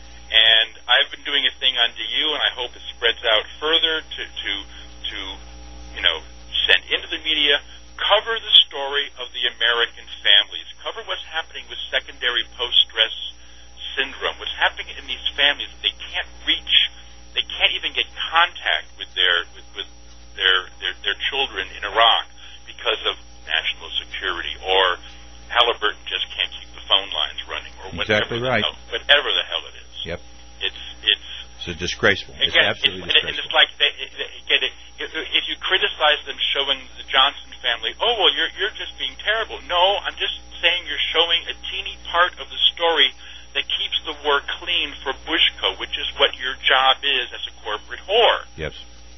And I've been doing a thing on D U, and I hope it spreads out further to, to, to you know, send into the media, cover the story of the American families, cover what's happening with secondary post-stress syndrome, what's happening in these families that they can't reach, they can't even get contact with their with, with their, their their children in Iraq because of national security, or Halliburton just can't keep the phone lines running, or whatever Exactly the right. hell, whatever the hell it is. Yep. It's it's It's disgraceful. It's again, absolutely it's, disgraceful. and it's like they, they, get it, if you criticize them showing the Johnson family, oh well, you're you're just being terrible. No, I'm just saying you're showing a teeny part of the story that keeps the war clean for Bushco, which is what your job is as a corporate whore. Yes.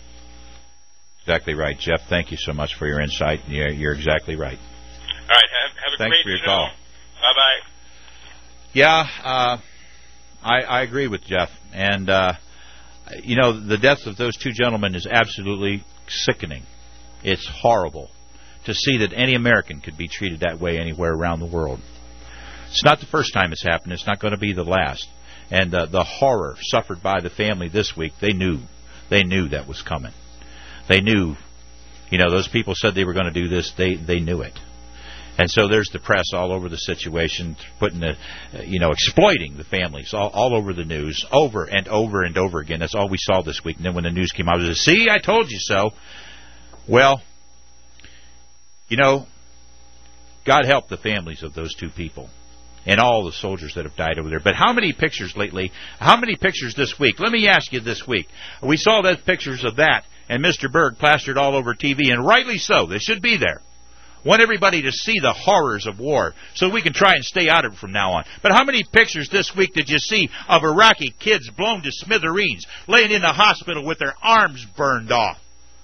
Exactly right, Jeff. Thank you so much for your insight. You're, you're exactly right. All right, have, have a Thanks great for your show. call. Bye bye. Yeah, uh, I, I agree with Jeff. And, uh, you know, the death of those two gentlemen is absolutely sickening. It's horrible to see that any American could be treated that way anywhere around the world. It's not the first time it's happened. It's not going to be the last. And uh, the horror suffered by the family this week, they knew. They knew that was coming. They knew, you know, those people said they were going to do this. They they knew it. And so there's the press all over the situation, putting the, you know, exploiting the families all, all over the news, over and over and over again. That's all we saw this week. And then when the news came out, it was, see, I told you so. Well, you know, God help the families of those two people and all the soldiers that have died over there. But how many pictures lately, how many pictures this week? Let me ask you this week. We saw those pictures of that and Mister Berg plastered all over T V, and rightly so. They should be there. Want everybody to see the horrors of war so we can try and stay out of it from now on. But how many pictures this week did you see of Iraqi kids blown to smithereens, laying in the hospital with their arms burned off?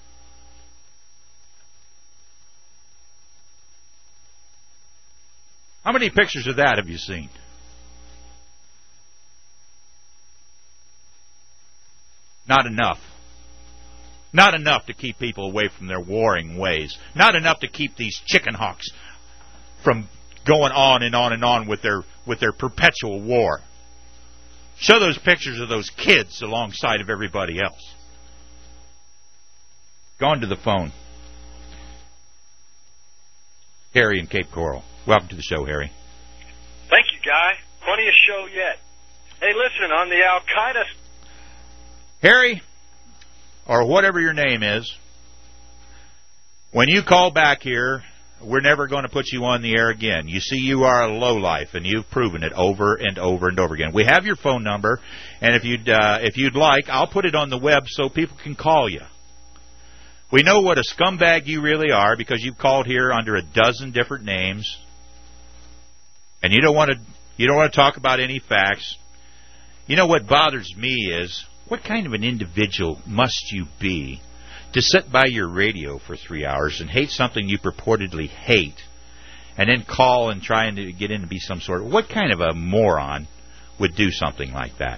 How many pictures of that have you seen? Not enough. Not enough to keep people away from their warring ways. Not enough to keep these chicken hawks from going on and on and on with their with their perpetual war. Show those pictures of those kids alongside of everybody else. Go on to the phone. Harry in Cape Coral. Welcome to the show, Harry. Thank you, Guy. Funniest show yet. Hey, listen, on the Al-Qaeda... Harry, or whatever your name is, when you call back here, we're never going to put you on the air again. You see, you are a lowlife, and you've proven it over and over and over again. We have your phone number, and if you'd, uh, if you'd like, I'll put it on the web so people can call you. We know what a scumbag you really are because you've called here under a dozen different names, and you don't want to you don't want to talk about any facts. You know what bothers me is, what kind of an individual must you be to sit by your radio for three hours and hate something you purportedly hate, and then call and try and get in to be some sort of... What kind of a moron would do something like that?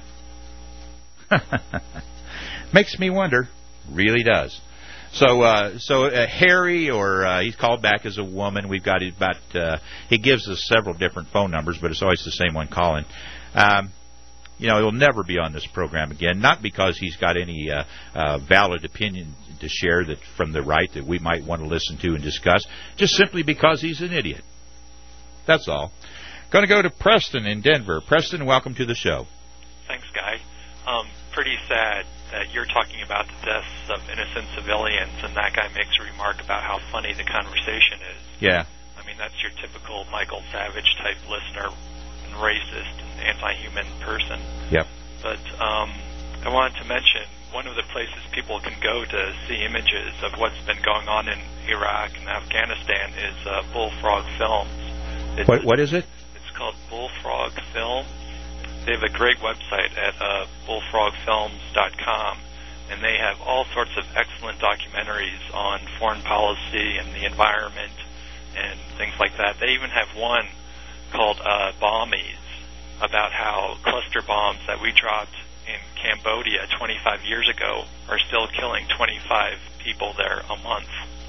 Makes me wonder. Really does. So, uh, so uh, Harry, or uh, he's called back as a woman. We've got about... Uh, he gives us several different phone numbers, but it's always the same one calling. Um... You know, he'll never be on this program again, not because he's got any uh, uh, valid opinion to share that from the right that we might want to listen to and discuss, just simply because he's an idiot. That's all. Going to go to Preston in Denver. Preston, welcome to the show. Thanks, Guy. Um, pretty sad that you're talking about the deaths of innocent civilians, and that guy makes a remark about how funny the conversation is. Yeah. I mean, that's your typical Michael Savage type listener, and racist and anti-human person. Yep. But um, I wanted to mention one of the places people can go to see images of what's been going on in Iraq and Afghanistan is uh, Bullfrog Films. It's, What, what is it? It's called Bullfrog Films. They have a great website at uh, bullfrog films dot com, and they have all sorts of excellent documentaries on foreign policy and the environment and things like that. They even have one called uh, Bombies, about how cluster bombs that we dropped in Cambodia twenty-five years ago are still killing twenty-five people there a month.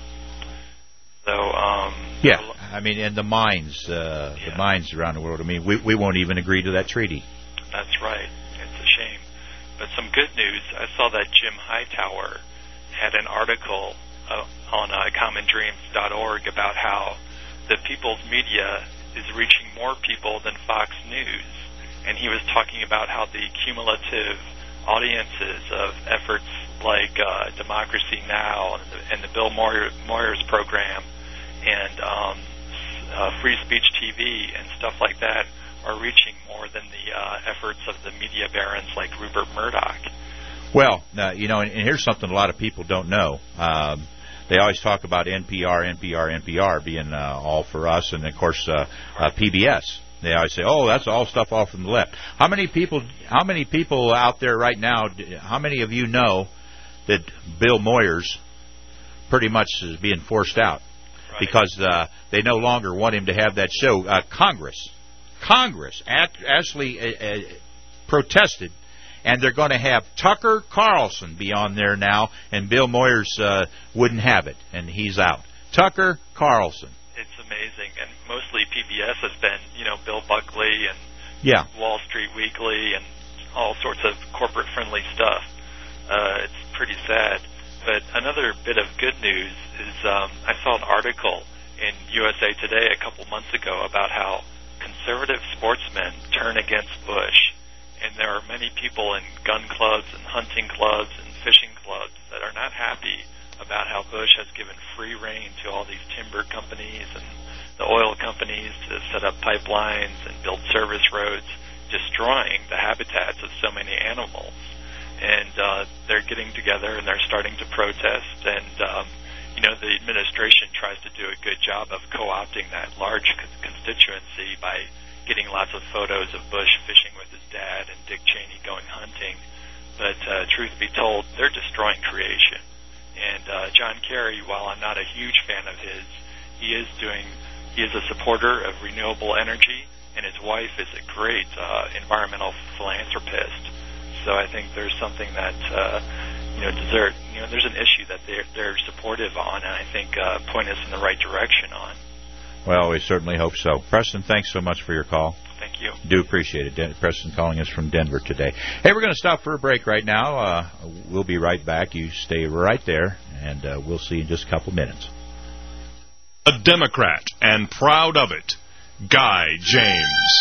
So, um... Yeah, I mean, and the mines, uh, yeah. the mines around the world, I mean, we, we won't even agree to that treaty. That's right. It's a shame. But some good news, I saw that Jim Hightower had an article uh, on uh, common dreams dot org about how the People's Media is reaching more people than Fox News. And he was talking about how the cumulative audiences of efforts like uh, Democracy Now! and the, and the Bill Moyer, Moyers program and um, uh, Free Speech T V and stuff like that are reaching more than the uh, efforts of the media barons like Rupert Murdoch. Well, uh, you know, and, and here's something a lot of people don't know. Um, They always talk about N P R, N P R, N P R being uh, all for us, and of course uh, uh, P B S. They always say, "Oh, that's all stuff off from the left." How many people? How many people out there right now? How many of you know that Bill Moyers pretty much is being forced out right. because uh, they no longer want him to have that show? Uh, Congress, Congress actually uh, uh, protested. And they're going to have Tucker Carlson be on there now, and Bill Moyers uh, wouldn't have it, and he's out. Tucker Carlson. It's amazing, and mostly P B S has been, you know, Bill Buckley and yeah. Wall Street Weekly and all sorts of corporate-friendly stuff. Uh, it's pretty sad. But another bit of good news is um, I saw an article in U S A Today a couple months ago about how conservative sportsmen turn against Bush. And there are many people in gun clubs and hunting clubs and fishing clubs that are not happy about how Bush has given free rein to all these timber companies and the oil companies to set up pipelines and build service roads, destroying the habitats of so many animals. And uh, they're getting together and they're starting to protest. And, um, you know, the administration tries to do a good job of co-opting that large constituency by getting lots of photos of Bush fishing with his dad and Dick Cheney going hunting. But uh, truth be told, they're destroying creation. And uh, John Kerry, while I'm not a huge fan of his, he is doing, he is a supporter of renewable energy, and his wife is a great uh, environmental philanthropist. So I think there's something that, uh, you know, desert, you know, there's an issue that they're, they're supportive on, and I think uh, point us in the right direction on. Well, we certainly hope so. Preston, thanks so much for your call. Thank you. Do appreciate it. Den- Preston calling us from Denver today. Hey, we're going to stop for a break right now. Uh, we'll be right back. You stay right there, and uh, we'll see you in just a couple minutes. A Democrat, and proud of it, Guy James.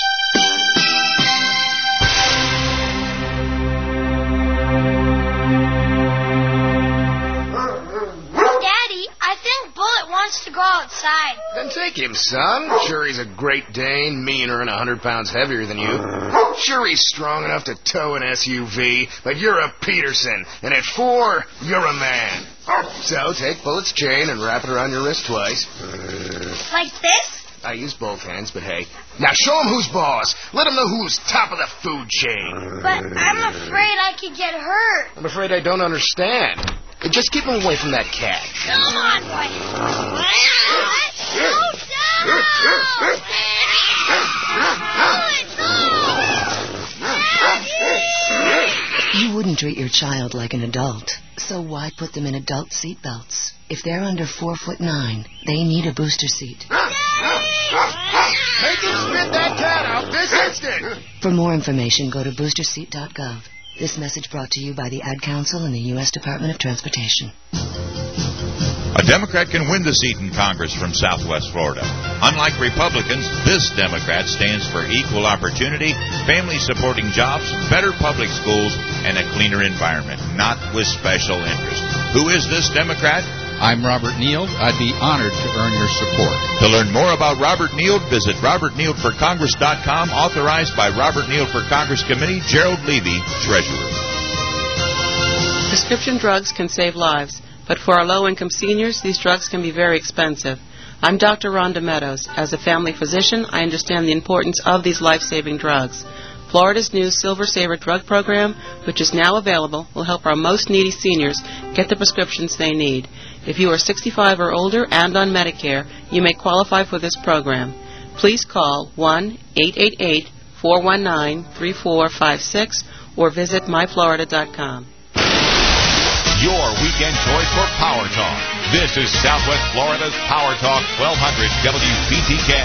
Wants to go outside. Then take him, son. Sure, he's a Great Dane, meaner and a hundred pounds heavier than you. Sure, he's strong enough to tow an S U V, but you're a Peterson, and at four, you're a man. So take Bullet's chain and wrap it around your wrist twice. Like this? I use both hands, but hey. Now show him who's boss. Let him know who's top of the food chain. But I'm afraid I could get hurt. I'm afraid I don't understand. Just keep him away from that cat. Come on, boy. You wouldn't treat your child like an adult, so why put them in adult seat belts? If they're under four foot nine, they need a booster seat. Make him spit that cat out this instant! For more information, go to booster seat dot gov. This message brought to you by the Ad Council and the U S Department of Transportation. A Democrat can win the seat in Congress from Southwest Florida. Unlike Republicans, this Democrat stands for equal opportunity, family-supporting jobs, better public schools, and a cleaner environment, not with special interest. Who is this Democrat? I'm Robert Neild. I'd be honored to earn your support. To learn more about Robert Neild, visit robert neild for congress dot com, authorized by Robert Neild for Congress Committee, Gerald Levy, Treasurer. Prescription drugs can save lives, but for our low-income seniors, these drugs can be very expensive. I'm Doctor Rhonda Meadows. As a family physician, I understand the importance of these life-saving drugs. Florida's new Silver Saver drug program, which is now available, will help our most needy seniors get the prescriptions they need. If you are sixty-five or older and on Medicare, you may qualify for this program. Please call one eight eight eight, four one nine, three four five six or visit my florida dot com. Your weekend choice for Power Talk. This is Southwest Florida's Power Talk twelve hundred W P T K.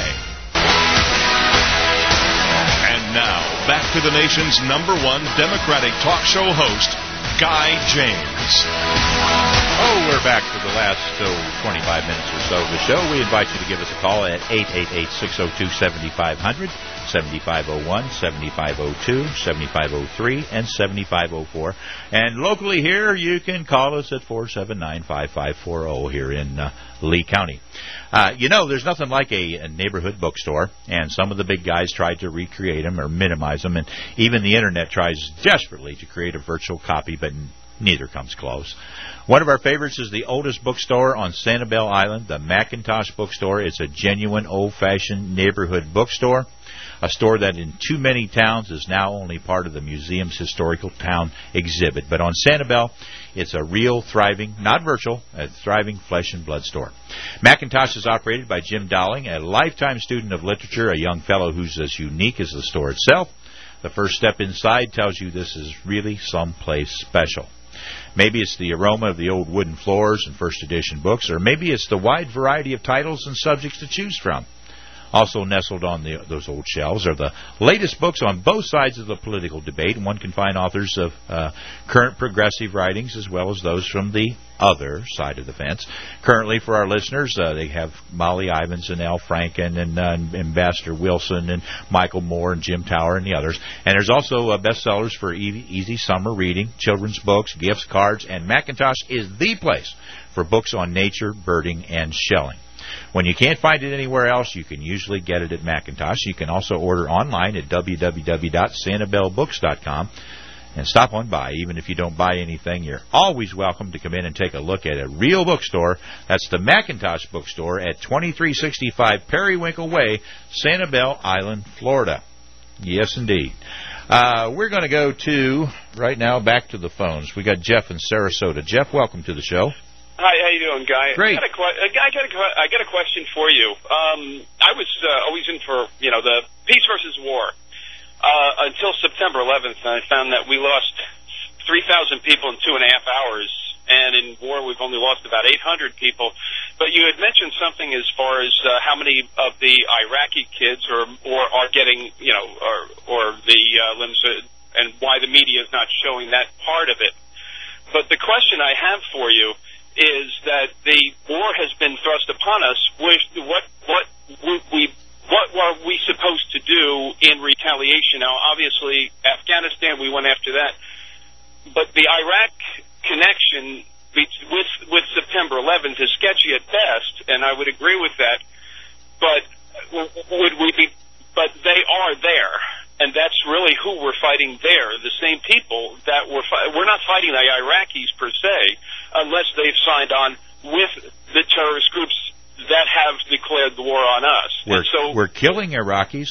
And now, back to the nation's number one Democratic talk show host, Guy James. Oh, we're back for the last oh, twenty-five minutes or so of the show. We invite you to give us a call at eight eight eight, six oh two, seven five zero zero, seven five oh one, seven five oh two, seven five oh three, and seven five oh four. And locally here, you can call us at four seven nine, five five four zero here in uh, Lee County. Uh, you know, there's nothing like a, a neighborhood bookstore, and some of the big guys tried to recreate them or minimize them, and even the Internet tries desperately to create a virtual copy, but neither comes close. One of our favorites is the oldest bookstore on Sanibel Island, the Macintosh Bookstore. It's a genuine old-fashioned neighborhood bookstore, a store that in too many towns is now only part of the museum's historical town exhibit. But on Sanibel, it's a real, thriving, not virtual, a thriving flesh and blood store. Macintosh is operated by Jim Dowling, a lifetime student of literature, a young fellow who's as unique as the store itself. The first step inside tells you this is really someplace special. Maybe it's the aroma of the old wooden floors and first edition books, or maybe it's the wide variety of titles and subjects to choose from. Also nestled on the, those old shelves are the latest books on both sides of the political debate, and one can find authors of uh, current progressive writings as well as those from the other side of the fence. Currently, for our listeners, uh, they have Molly Ivins and Al Franken and uh, Ambassador Wilson and Michael Moore and Jim Tower and the others. And there's also uh, bestsellers for easy, easy summer reading, children's books, gifts, cards, and Macintosh is the place for books on nature, birding, and shelling. When you can't find it anywhere else, you can usually get it at Macintosh. You can also order online at w w w dot sanibel books dot com. And stop on by. Even if you don't buy anything, you're always welcome to come in and take a look at a real bookstore. That's the Macintosh Bookstore at twenty-three sixty-five Periwinkle Way, Sanibel Island, Florida. Yes, indeed. Uh, we're going to go to, right now, back to the phones. We got Jeff in Sarasota. Jeff, welcome to the show. Hi, how you doing, Guy? Great. I got a, que- I got a, I got a question for you. Um, I was uh, always in for, you know, the peace versus war. Uh, until September eleventh, I found that we lost three thousand people in two and a half hours, and in war we've only lost about eight hundred people. But you had mentioned something as far as uh, how many of the Iraqi kids or or are getting, you know, or or the uh, limbs, uh, and why the media is not showing that part of it. But the question I have for you is that the war has been thrust upon us. With what what we What were we supposed to do in retaliation? Now, obviously, Afghanistan, we went after that. But the Iraq connection with with September eleventh is sketchy at best, and I would agree with that. But would we be? But they are there, and that's really who we're fighting there. The same people that we're fi- we're not fighting the Iraqis per se, unless they've signed on with the terrorist groups that have declared the war on us. We're, and so we're killing Iraqis?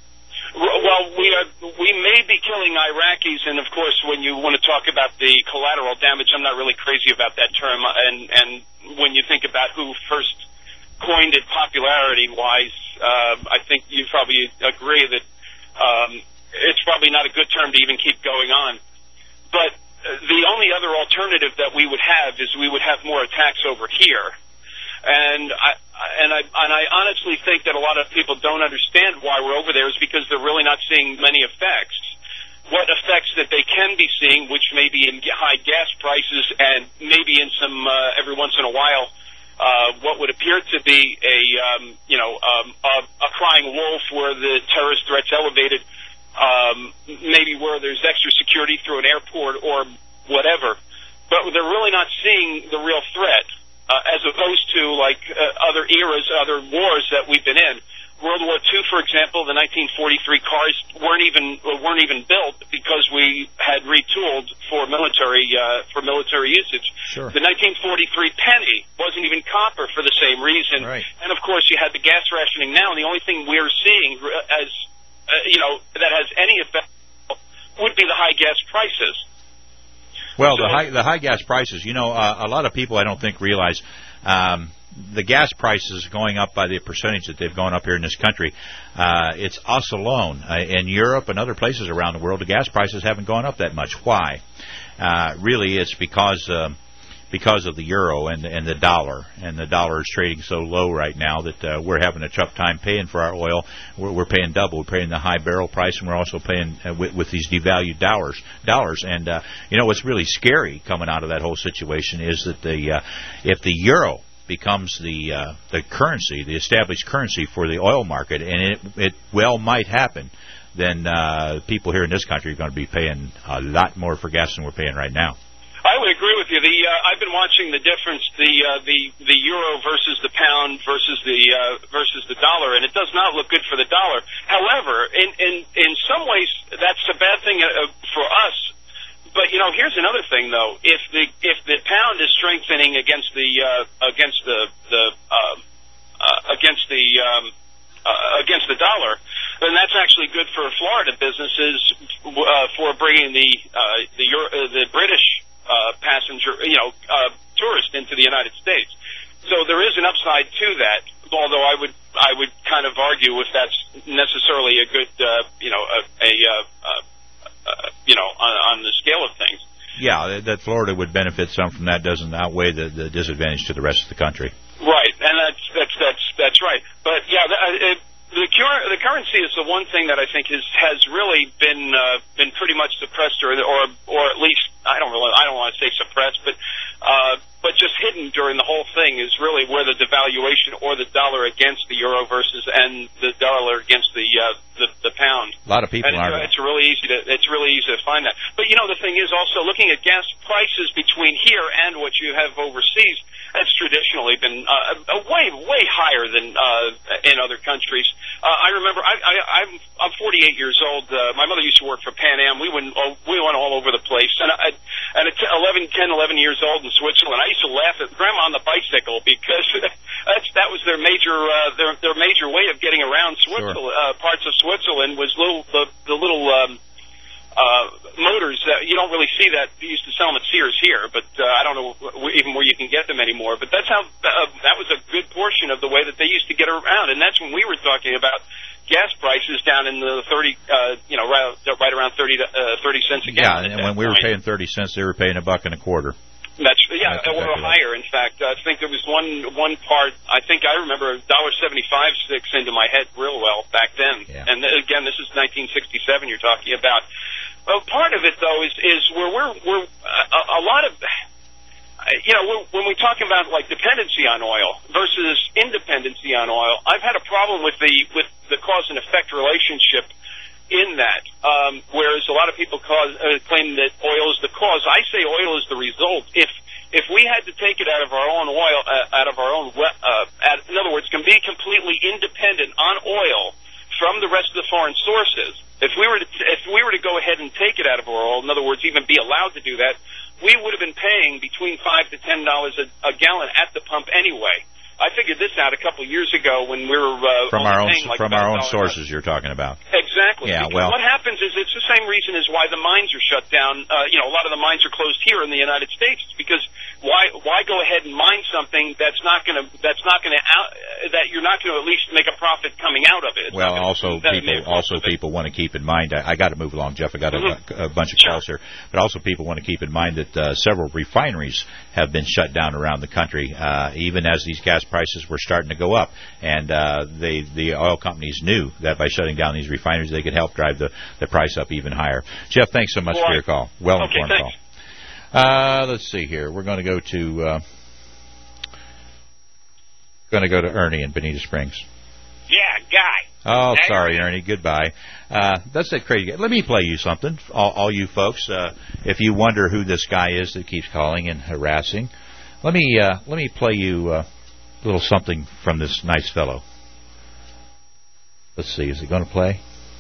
Well, we are. We may be killing Iraqis, and of course, when you want to talk about the collateral damage, I'm not really crazy about that term. And and when you think about who first coined it popularity-wise, uh, I think you probably agree that um, it's probably not a good term to even keep going on. But the only other alternative that we would have is we would have more attacks over here. And I and I and I honestly think that a lot of people don't understand why we're over there is because they're really not seeing many effects. What effects that they can be seeing, which may be in high gas prices and maybe in some uh, every once in a while, uh, what would appear to be a um, you know um, a, a crying wolf where the terrorist threat's elevated, um, maybe where there's extra security through an airport or whatever, but they're really not seeing the real threat. Uh, as opposed to like uh, other eras, other wars that we've been in. World War Two, for example, the nineteen forty-three cars weren't even weren't even built because we had retooled for military uh, for military usage. Sure. The nineteen forty-three penny wasn't even copper for the same reason. Right. And of course, you had the gas rationing now, and the only thing we're seeing as uh, you know that has any effect would be the high gas prices. Well, the high the high gas prices, you know, uh, a lot of people I don't think realize um, the gas prices going up by the percentage that they've gone up here in this country. Uh, it's us alone. Uh, in Europe and other places around the world, the gas prices haven't gone up that much. Why? Uh, really, it's because uh, because of the euro and and the dollar, and the dollar is trading so low right now that uh, we're having a tough time paying for our oil. We're, we're paying double. We're paying the high barrel price, and we're also paying uh, with, with these devalued dollars. Dollars, and uh, you know what's really scary coming out of that whole situation is that the uh, if the euro becomes the uh, the currency, the established currency for the oil market, and it it well might happen, then uh, people here in this country are going to be paying a lot more for gas than we're paying right now. I would agree with you. The uh, I've been watching the difference, the uh, the the euro versus the pound versus the uh, versus the dollar, and it does not look good for the dollar. However, in in in some ways, that's a bad thing uh, for us. But you know, here's another thing, though. If the if the pound is strengthening against the uh, against the the uh, uh, against the um, uh, against the dollar, then that's actually good for Florida businesses uh, for bringing the uh, the Euro, uh, the British uh, passenger, you know, uh, tourist into the United States. So there is an upside to that. Although I would I would kind of argue if that's necessarily a good uh, you know a, a uh, uh, uh, you know on, on the scale of things. Yeah, that Florida would benefit some from that doesn't outweigh the, the disadvantage to the rest of the country. Right, and that's that's that's that's right. But yeah, the, it, the cur- the currency is the one thing that I think is has really been uh, been pretty much suppressed, or or or at least I don't really I don't want to say suppressed, but uh, but just hidden during the whole thing is really where the devaluation or the dollar against the euro versus and the dollar against the uh, the, the pound. A lot of people and it's, aren't. it's really easy to it's really easy to find that. But you know, the thing is also looking at gas prices between here and what you have overseas. That's traditionally been uh, way way higher than uh, in other countries. Uh, I remember I, I, I'm I'm forty-eight years old. Uh, my mother used to work for Pan Am. We went oh, we went all over the place. And I, and at eleven, ten, eleven years old in Switzerland, I used to laugh at Grandma on the bicycle because that's that was their major uh, their their major way of getting around Switzerland. Sure. Uh, parts of Switzerland was little the the little. Um, Uh, motors that you don't really see that. You used to sell them at Sears here, but uh, I don't know w- even where you can get them anymore. But that's how uh, that was a good portion of the way that they used to get around, and that's when we were talking about gas prices down in the thirty, uh, you know, right, right around thirty uh, thirty cents a gallon. Yeah, and when we were paying thirty cents, they were paying a buck and a quarter. That's yeah, That's or exactly higher. In fact, I think there was one one part. I think I remember a dollar seventy five sticks into my head real well back then. Yeah. And th- again, this is nineteen sixty seven. You're talking about. Well, part of it though is is where we're we're a, a lot of. You know, we're, when we talk about like dependency on oil versus independency on oil, I've had a problem with the with the cause and effect relationship in that. Um, whereas a lot of people cause, uh, claim that oil is the cause. I say oil is the result. If if we had to take it out of our own oil, uh, out of our own, uh, at, in other words, can be completely independent on oil from the rest of the foreign sources. If we were to if we were to go ahead and take it out of our oil, in other words, even be allowed to do that, we would have been paying between five to ten dollars a, a gallon at the pump anyway. I figured this out a couple of years ago when we were uh, from our own paying like from our own $1 sources. You're talking about. Exactly. Yeah. Because Well, what happens is it's the same reason as why the mines are shut down. Uh, you know, a lot of the mines are closed here in the United States. It's because why why go ahead and mine something that's not going to that's not going to uh, that you're not going to at least make a profit coming out of it. It's well, not also gonna, people also people want to keep in mind. I, I got to move along, Jeff. I got a, Mm-hmm. a bunch of calls here, but also people want to keep in mind that uh, several refineries have been shut down around the country, uh, even as these gas prices were starting to go up. And uh, they, the oil companies knew that by shutting down these refineries, they could help drive the, the price up even higher. Jeff, thanks so much well, for your call. Well okay, informed thanks. call. Uh, let's see here. We're going to go to uh, going to go to Ernie in Bonita Springs. Yeah, guy. Oh, Hey, sorry, Ernie. Goodbye. Uh, that's that crazy guy. Let me play you something, all, all you folks. Uh, if you wonder who this guy is that keeps calling and harassing, let me uh, let me play you uh, a little something from this nice fellow. Let's see. Is it going to play?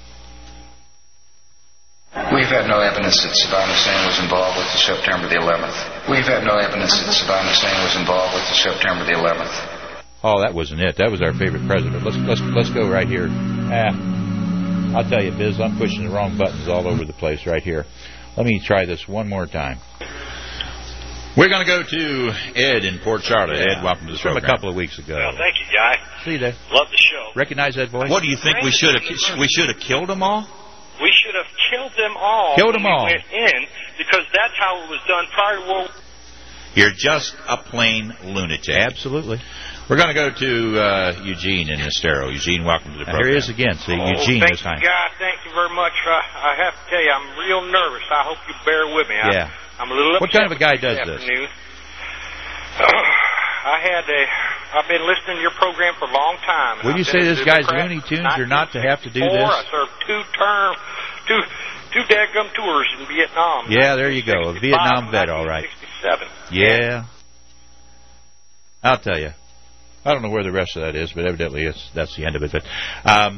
We've had no evidence that Saddam Hussein was involved with the September the eleventh. We've had no evidence that Saddam Hussein was involved with the September the eleventh. Oh, that wasn't it. That was our favorite president. Let's let's let's go right here. Ah, I'll tell you, Biz, I'm pushing the wrong buttons all over the place right here. Let me try this one more time. We're going to go to Ed in Port Charlotte. Yeah. Ed, welcome to the From program. a couple of weeks ago. Well, thank you, Guy. See you there. Love the show. Recognize that voice? What do you think we should have- we should have killed them all? We should have killed them all. Killed when them all. We went in because that's how it was done prior to World War. You're just a plain lunatic. Absolutely. We're going to go to uh, Eugene in Estero. Eugene, welcome to the program. Here he is again. See, Oh, Eugene thank this time. you, Guy. Thank you very much. Uh, I have to tell you, I'm real nervous. I hope you bear with me. I, Yeah. I'm a little What upset kind of a guy with does this this? afternoon. I had a. I've been listening to your program for a long time. and Would you I've say been a this guy's Democrat Looney since Tunes? You're not to have to do nineteen sixty-four. this? I served two term, two two dadgum tours in Vietnam. Yeah, there you go. A Vietnam vet, all right. Seven. Yeah. I'll tell you. I don't know where the rest of that is, but evidently it's, that's the end of it. But um,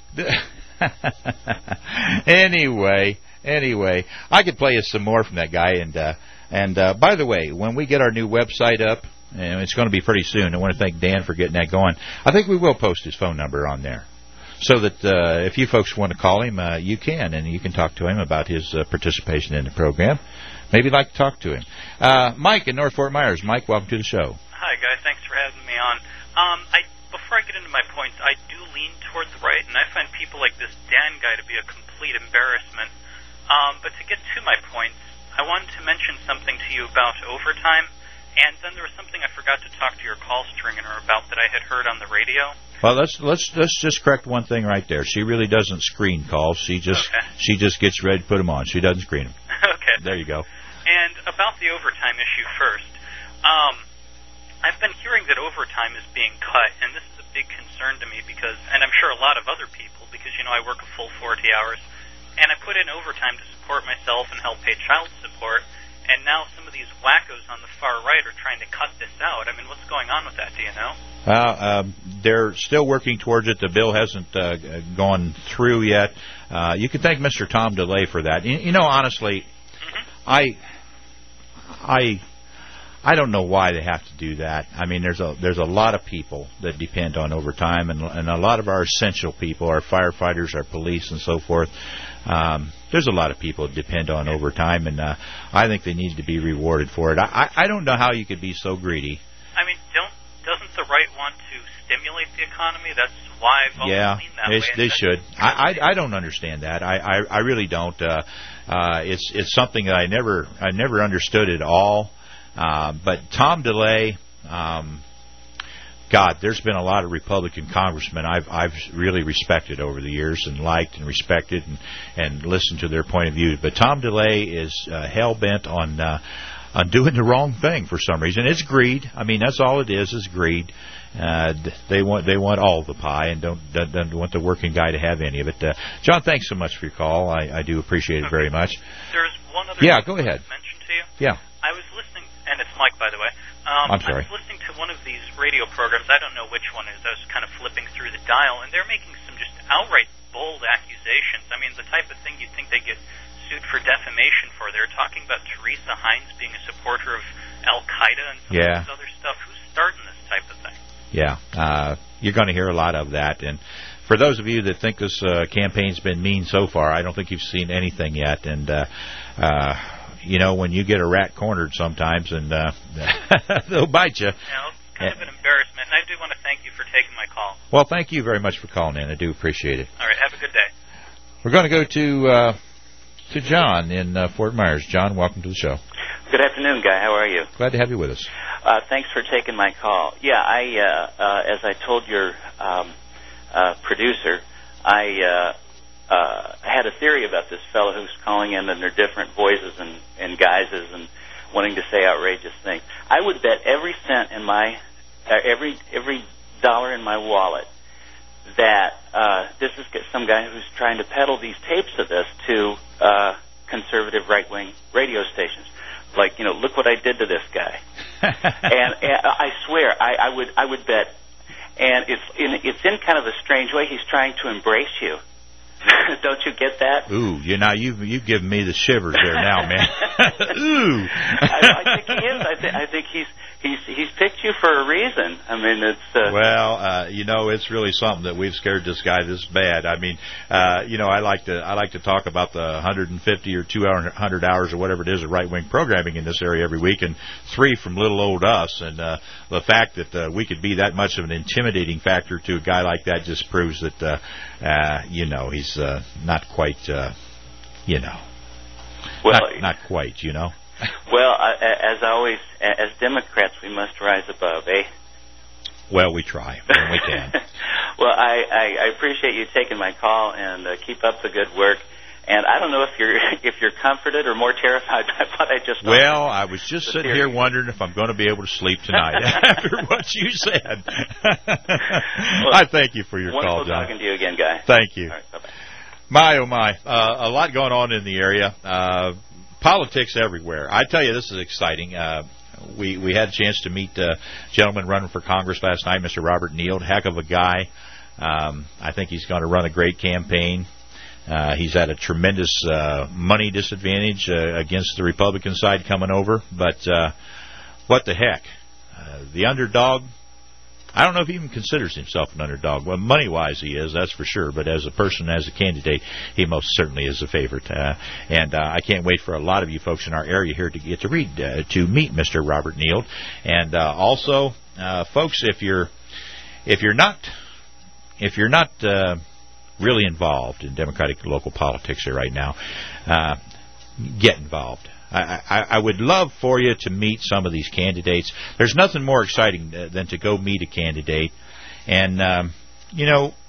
anyway, anyway, I could play you some more from that guy. And uh, and uh, by the way, when we get our new website up, and it's going to be pretty soon, I want to thank Dan for getting that going. I think we will post his phone number on there, so that uh, if you folks want to call him, uh, you can, and you can talk to him about his uh, participation in the program. Maybe you'd like to talk to him. Uh, Mike in North Fort Myers. Mike, welcome to the show. Hi, guys. Thanks for having me on. Um, I before I get into my points, I do lean towards the right, and I find people like this Dan guy to be a complete embarrassment. Um, but to get to my points, I wanted to mention something to you about overtime, and then there was something I forgot to talk to your call stringer about that I had heard on the radio. Well, let's let's let's just correct one thing right there. She really doesn't screen calls. She just Okay. she just gets ready to put them on. She doesn't screen them. Okay. There you go. And about the overtime issue first, um, I've been hearing that overtime is being cut, and this is a big concern to me because, and I'm sure a lot of other people, because, you know, I work a full forty hours, and I put in overtime to support myself and help pay child support, and now some of these wackos on the far right are trying to cut this out. I mean, what's going on with that, do you know? Well, um, they're still working towards it. The bill hasn't uh, gone through yet. Uh, you can thank Mister Tom DeLay for that. You, you know, honestly, mm-hmm. I, I, I don't know why they have to do that. I mean, there's a there's a lot of people that depend on overtime, and and a lot of our essential people, our firefighters, our police, and so forth. Um, there's a lot of people that depend on overtime, and uh, I think they need to be rewarded for it. I, I don't know how you could be so greedy. I mean, don't doesn't the right want to stimulate the economy? That's why I've always yeah, seen that they, way. they should. I, I I don't understand that. I I, I really don't. Uh, uh, it's it's something that I never I never understood at all. Uh, but Tom DeLay, um, God, there's been a lot of Republican congressmen I've I've really respected over the years and liked and respected and, and listened to their point of view. But Tom DeLay is uh, hell bent on uh, on doing the wrong thing for some reason. It's greed. I mean, that's all it is is greed. Uh, they want they want all the pie and don't don't, don't want the working guy to have any of it. Uh, John, thanks so much for your call. I, I do appreciate it very much. There's one other yeah, thing go ahead. I mentioned to you. Yeah. I was listening, and it's Mike, by the way. Um, I'm sorry. I was listening to one of these radio programs. I don't know which one it is. I was kind of flipping through the dial, and they're making some just outright bold accusations. I mean, the type of thing you'd think they get sued for defamation for. They're talking about Teresa Hines being a supporter of Al-Qaeda and some yeah. of this other stuff. Who's starting this type of thing? Yeah, uh, you're going to hear a lot of that. And for those of you that think this uh, campaign's been mean so far, I don't think you've seen anything yet. And, uh, uh, you know, when you get a rat cornered sometimes, and uh, they'll bite you. Yeah, it's kind of an embarrassment. And I do want to thank you for taking my call. Well, thank you very much for calling in. I do appreciate it. All right, have a good day. We're going to go to uh, to John in uh, Fort Myers. John, welcome to the show. Good afternoon, Guy. How are you? Glad to have you with us. Uh, thanks for taking my call. Yeah, I, uh, uh, as I told your um, uh, producer, I uh, uh, had a theory about this fellow who's calling in under different voices and, and guises and wanting to say outrageous things. I would bet every cent in my, uh, every every dollar in my wallet that uh, this is some guy who's trying to peddle these tapes of this to uh, conservative right-wing radio stations. Like, you know, look what I did to this guy. and, and I swear, I, I would I would bet, and it's in, it's in kind of a strange way. He's trying to embrace you. Don't you get that? Ooh, you know, you've you've given me the shivers there now, man. Ooh. I, I think he is. I, th- I think he's he's he's picked you for a reason. I mean, it's uh, well, uh, you know, it's really something that we've scared this guy this bad. I mean, uh, you know, I like to I like to talk about the one hundred fifty or two hundred hours or whatever it is of right wing programming in this area every week, and three from little old us. And uh, the fact that uh, we could be that much of an intimidating factor to a guy like that just proves that uh, uh, you know he's. Uh, not quite, uh, you know, well, not, not quite, you know. Well, uh, as always, as Democrats, we must rise above, eh? Well, we try when we can. Well, I, I, I appreciate you taking my call, and uh, keep up the good work. And I don't know if you're if you're comforted or more terrified by what I just. Well, I was just sitting theory. here wondering if I'm going to be able to sleep tonight after what you said. Well, I thank you for your call, John. Wonderful talking to you again, Guy. Thank you. All right, bye-bye. My, oh, my. Uh, a lot going on in the area. Uh, politics everywhere. I tell you, this is exciting. Uh, we, we had a chance to meet a gentleman running for Congress last night, Mister Robert Neild. Heck of a guy. Um, I think he's going to run a great campaign. Uh, he's at a tremendous uh, money disadvantage uh, against the Republican side coming over. But uh, what the heck? Uh, the underdog... I don't know if he even considers himself an underdog. Well, money-wise he is, that's for sure. But as a person, as a candidate, he most certainly is a favorite. Uh, and uh, I can't wait for a lot of you folks in our area here to get to read, uh, to meet Mister Robert Neild. And uh, also, uh, folks, if you're if you're not if you're not uh, really involved in Democratic local politics here right now, uh, get involved. I, I, I would love for you to meet some of these candidates. There's nothing more exciting than to go meet a candidate. And, um, you know,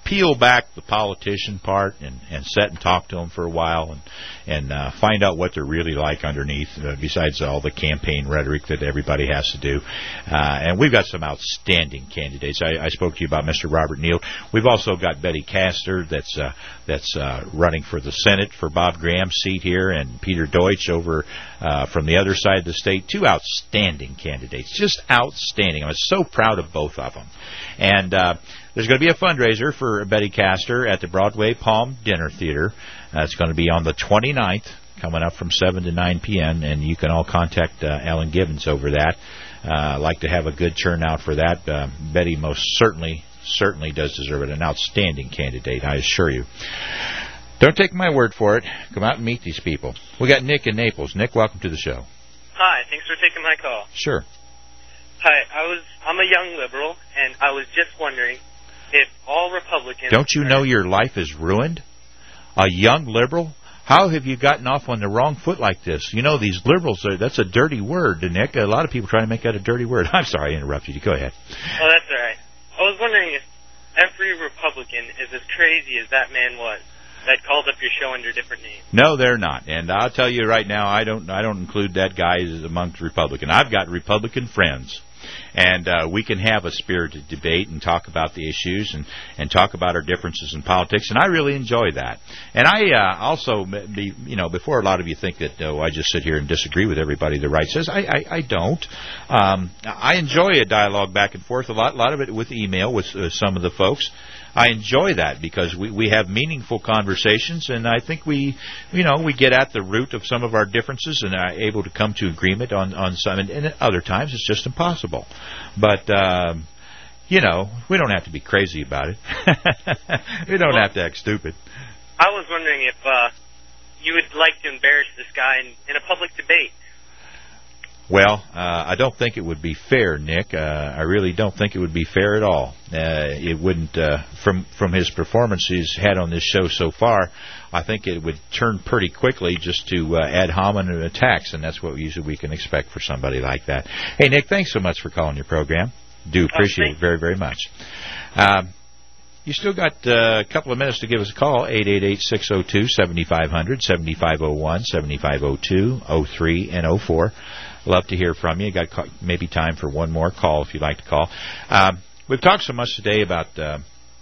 peel back the politician part and, and sit and talk to them for a while and and uh, find out what they're really like underneath, uh, besides all the campaign rhetoric that everybody has to do. Uh, and we've got some outstanding candidates. I, I spoke to you about Mister Robert Neal. We've also got Betty Castor that's uh, that's uh, running for the Senate for Bob Graham's seat here, and Peter Deutsch over uh, from the other side of the state. Two outstanding candidates, just outstanding. I'm so proud of both of them. And uh, there's going to be a fundraiser for Betty Castor at the Broadway Palm Dinner Theater. Uh, it's going to be on the twenty-ninth, coming up from seven to nine p.m., and you can all contact uh, Alan Gibbons over that. Uh, I'd like to have a good turnout for that. Uh, Betty most certainly, certainly does deserve it. An outstanding candidate, I assure you. Don't take my word for it. Come out and meet these people. We got Nick in Naples. Nick, welcome to the show. Hi, thanks for taking my call. Sure. Hi, I was I'm a young liberal, and I was just wondering if all Republicans... Don't you know your life is ruined? A young liberal? How have you gotten off on the wrong foot like this? You know, these liberals, are, that's a dirty word, Nick. A lot of people try to make that a dirty word. I'm sorry I interrupted you. Go ahead. Oh, that's all right. I was wondering if every Republican is as crazy as that man was that calls up your show under different names. No, they're not. And I'll tell you right now, I don't I don't include that guy as amongst Republican. I've got Republican friends. And uh, we can have a spirited debate and talk about the issues and, and talk about our differences in politics, and I really enjoy that. And I uh, also, be, you know, before a lot of you think that oh, I just sit here and disagree with everybody the right says, I, I, I don't. Um, I enjoy a dialogue back and forth, a lot, a lot of it with email with uh, some of the folks. I enjoy that because we, we have meaningful conversations, and I think we, you know, we get at the root of some of our differences and are able to come to agreement on, on some, and, and other times it's just impossible. But, um, you know, we don't have to be crazy about it. We don't well, have to act stupid. I was wondering if uh, you would like to embarrass this guy in, in a public debate. Well, uh, I don't think it would be fair, Nick. Uh, I really don't think it would be fair at all. Uh, it wouldn't, uh, from from his performance he's had on this show so far, I think it would turn pretty quickly just to uh, ad hominem attacks, and that's what usually we can expect for somebody like that. Hey, Nick, thanks so much for calling your program. Do appreciate it very, very much. Um, You still got uh, a couple of minutes to give us a call, eight eight eight, six oh two, seven five zero zero, seven five oh one, seven five oh two, oh three, and oh four. Love to hear from you. Got maybe time for one more call if you'd like to call. Um, we've talked so much today about uh,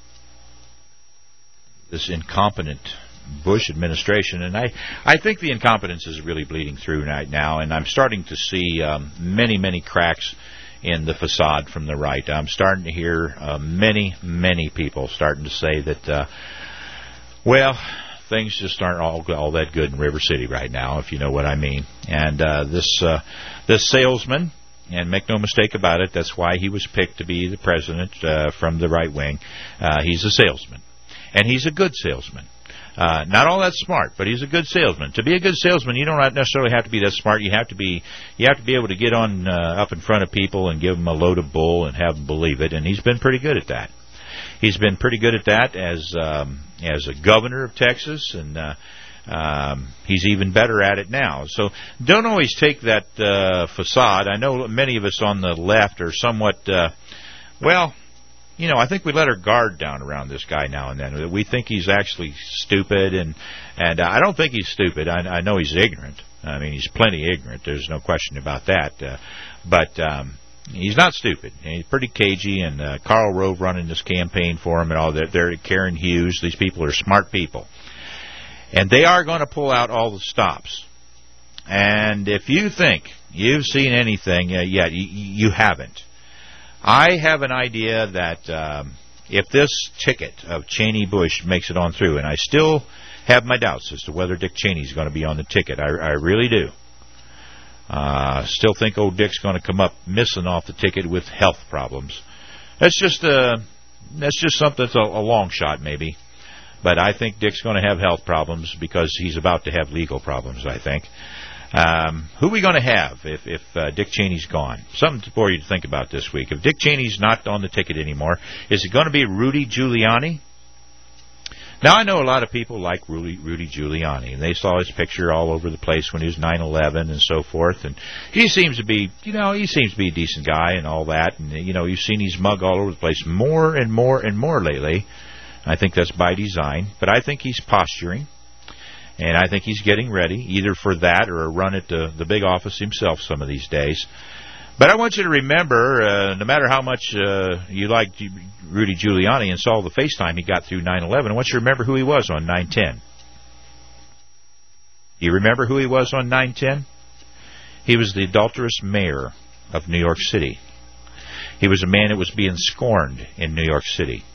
this incompetent Bush administration, and I, I think the incompetence is really bleeding through right now, and I'm starting to see um, many, many cracks in the facade from the right. I'm starting to hear uh, many, many people starting to say that, uh, well, things just aren't all all that good in River City right now, if you know what I mean. And uh, this uh, this salesman, and make no mistake about it, that's why he was picked to be the president uh, from the right wing. Uh, he's a salesman, and he's a good salesman. Uh, not all that smart, but he's a good salesman. To be a good salesman, you don't necessarily have to be that smart. You have to be, you have to be able to get on uh, up in front of people and give them a load of bull and have them believe it. And he's been pretty good at that. He's been pretty good at that as um, as a governor of Texas, and uh, um, he's even better at it now. So don't always take that uh, facade. I know many of us on the left are somewhat, uh, well. You know, I think we let our guard down around this guy now and then. We think he's actually stupid, and and uh, I don't think he's stupid. I, I know he's ignorant. I mean, he's plenty ignorant. There's no question about that. Uh, but um, he's not stupid. He's pretty cagey, and uh, Karl Rove running this campaign for him and all that. They're Karen Hughes. These people are smart people. And they are going to pull out all the stops. And if you think you've seen anything uh, yet, you, you haven't. I have an idea that um, if this ticket of Cheney-Bush makes it on through, and I still have my doubts as to whether Dick Cheney's going to be on the ticket. I, I really do. Uh, still think old Dick's going to come up missing off the ticket with health problems. That's just uh, that's just something that's a, a long shot, maybe. But I think Dick's going to have health problems because he's about to have legal problems, I think. Um, who are we going to have if, if uh, Dick Cheney's gone? Something for you to think about this week. If Dick Cheney's not on the ticket anymore, is it going to be Rudy Giuliani? Now, I know a lot of people like Rudy, Rudy Giuliani, and they saw his picture all over the place when he was nine eleven and so forth, and he seems to be, you know, he seems to be a decent guy and all that, and, you know, you've seen his mug all over the place more and more and more lately. I think that's by design. But I think he's posturing, and I think he's getting ready, either for that or a run at the, the big office himself some of these days. But I want you to remember, uh, no matter how much uh, you liked Rudy Giuliani and saw the FaceTime he got through nine eleven, I want you to remember who he was on nine ten. You remember who he was on nine ten? He was the adulterous mayor of New York City. He was a man that was being scorned in New York City.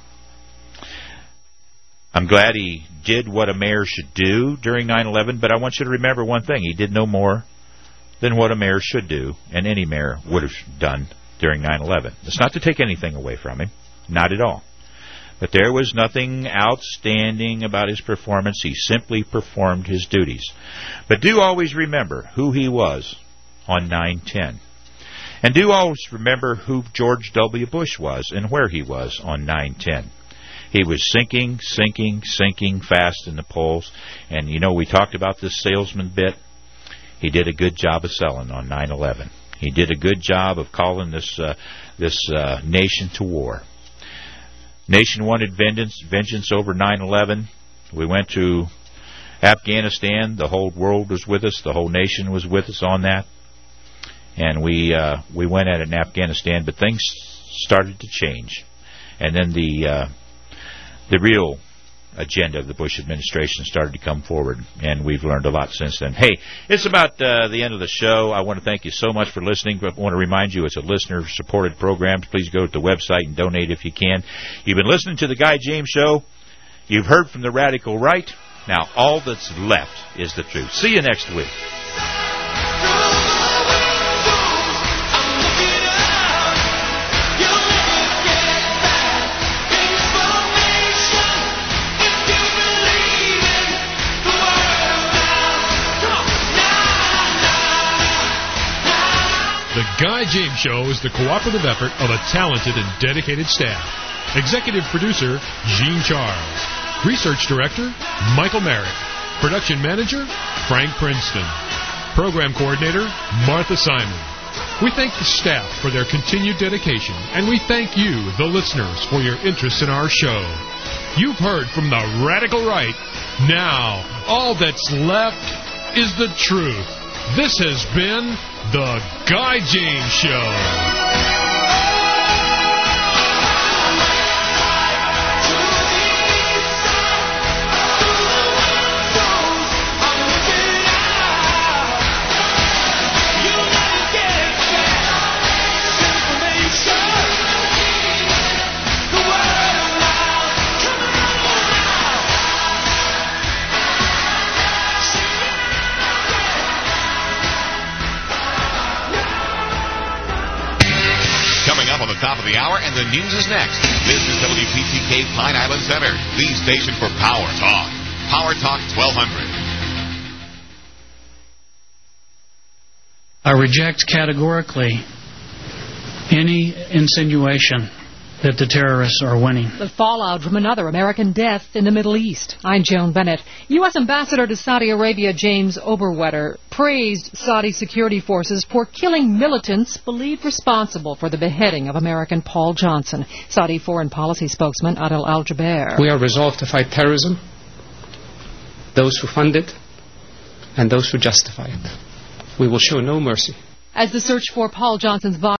I'm glad he did what a mayor should do during nine eleven, but I want you to remember one thing. He did no more than what a mayor should do, and any mayor would have done during nine eleven. It's not to take anything away from him. Not at all. But there was nothing outstanding about his performance. He simply performed his duties. But do always remember who he was on nine ten. And do always remember who George W. Bush was and where he was on nine ten. He was sinking, sinking, sinking fast in the polls. And, you know, we talked about this salesman bit. He did a good job of selling on nine eleven. He did a good job of calling this uh, this uh, nation to war. Nation wanted vengeance, vengeance over nine eleven. We went to Afghanistan. The whole world was with us. The whole nation was with us on that. And we uh, we went at it in Afghanistan, but things started to change. And then the uh, the real agenda of the Bush administration started to come forward, and we've learned a lot since then. Hey, it's about uh, the end of the show. I want to thank you so much for listening, but I want to remind you it's a listener-supported program. Please go to the website and donate if you can. You've been listening to The Guy James Show. You've heard from the radical right. Now, all that's left is the truth. See you next week. The Guy James Show is the cooperative effort of a talented and dedicated staff. Executive producer, Gene Charles. Research director, Michael Merrick. Production manager, Frank Princeton. Program coordinator, Martha Simon. We thank the staff for their continued dedication, and we thank you, the listeners, for your interest in our show. You've heard from the radical right. Now, all that's left is the truth. This has been The Guy James Show. Top of the hour, and the news is next. This is W P T K Pine Island Center, the station for Power Talk. Power Talk twelve hundred. I reject categorically any insinuation that the terrorists are winning. The fallout from another American death in the Middle East. I'm Joan Bennett. U S Ambassador to Saudi Arabia James Oberwetter praised Saudi security forces for killing militants believed responsible for the beheading of American Paul Johnson. Saudi foreign policy spokesman Adel Al-Jubeir. We are resolved to fight terrorism, those who fund it, and those who justify it. We will show no mercy. As the search for Paul Johnson's body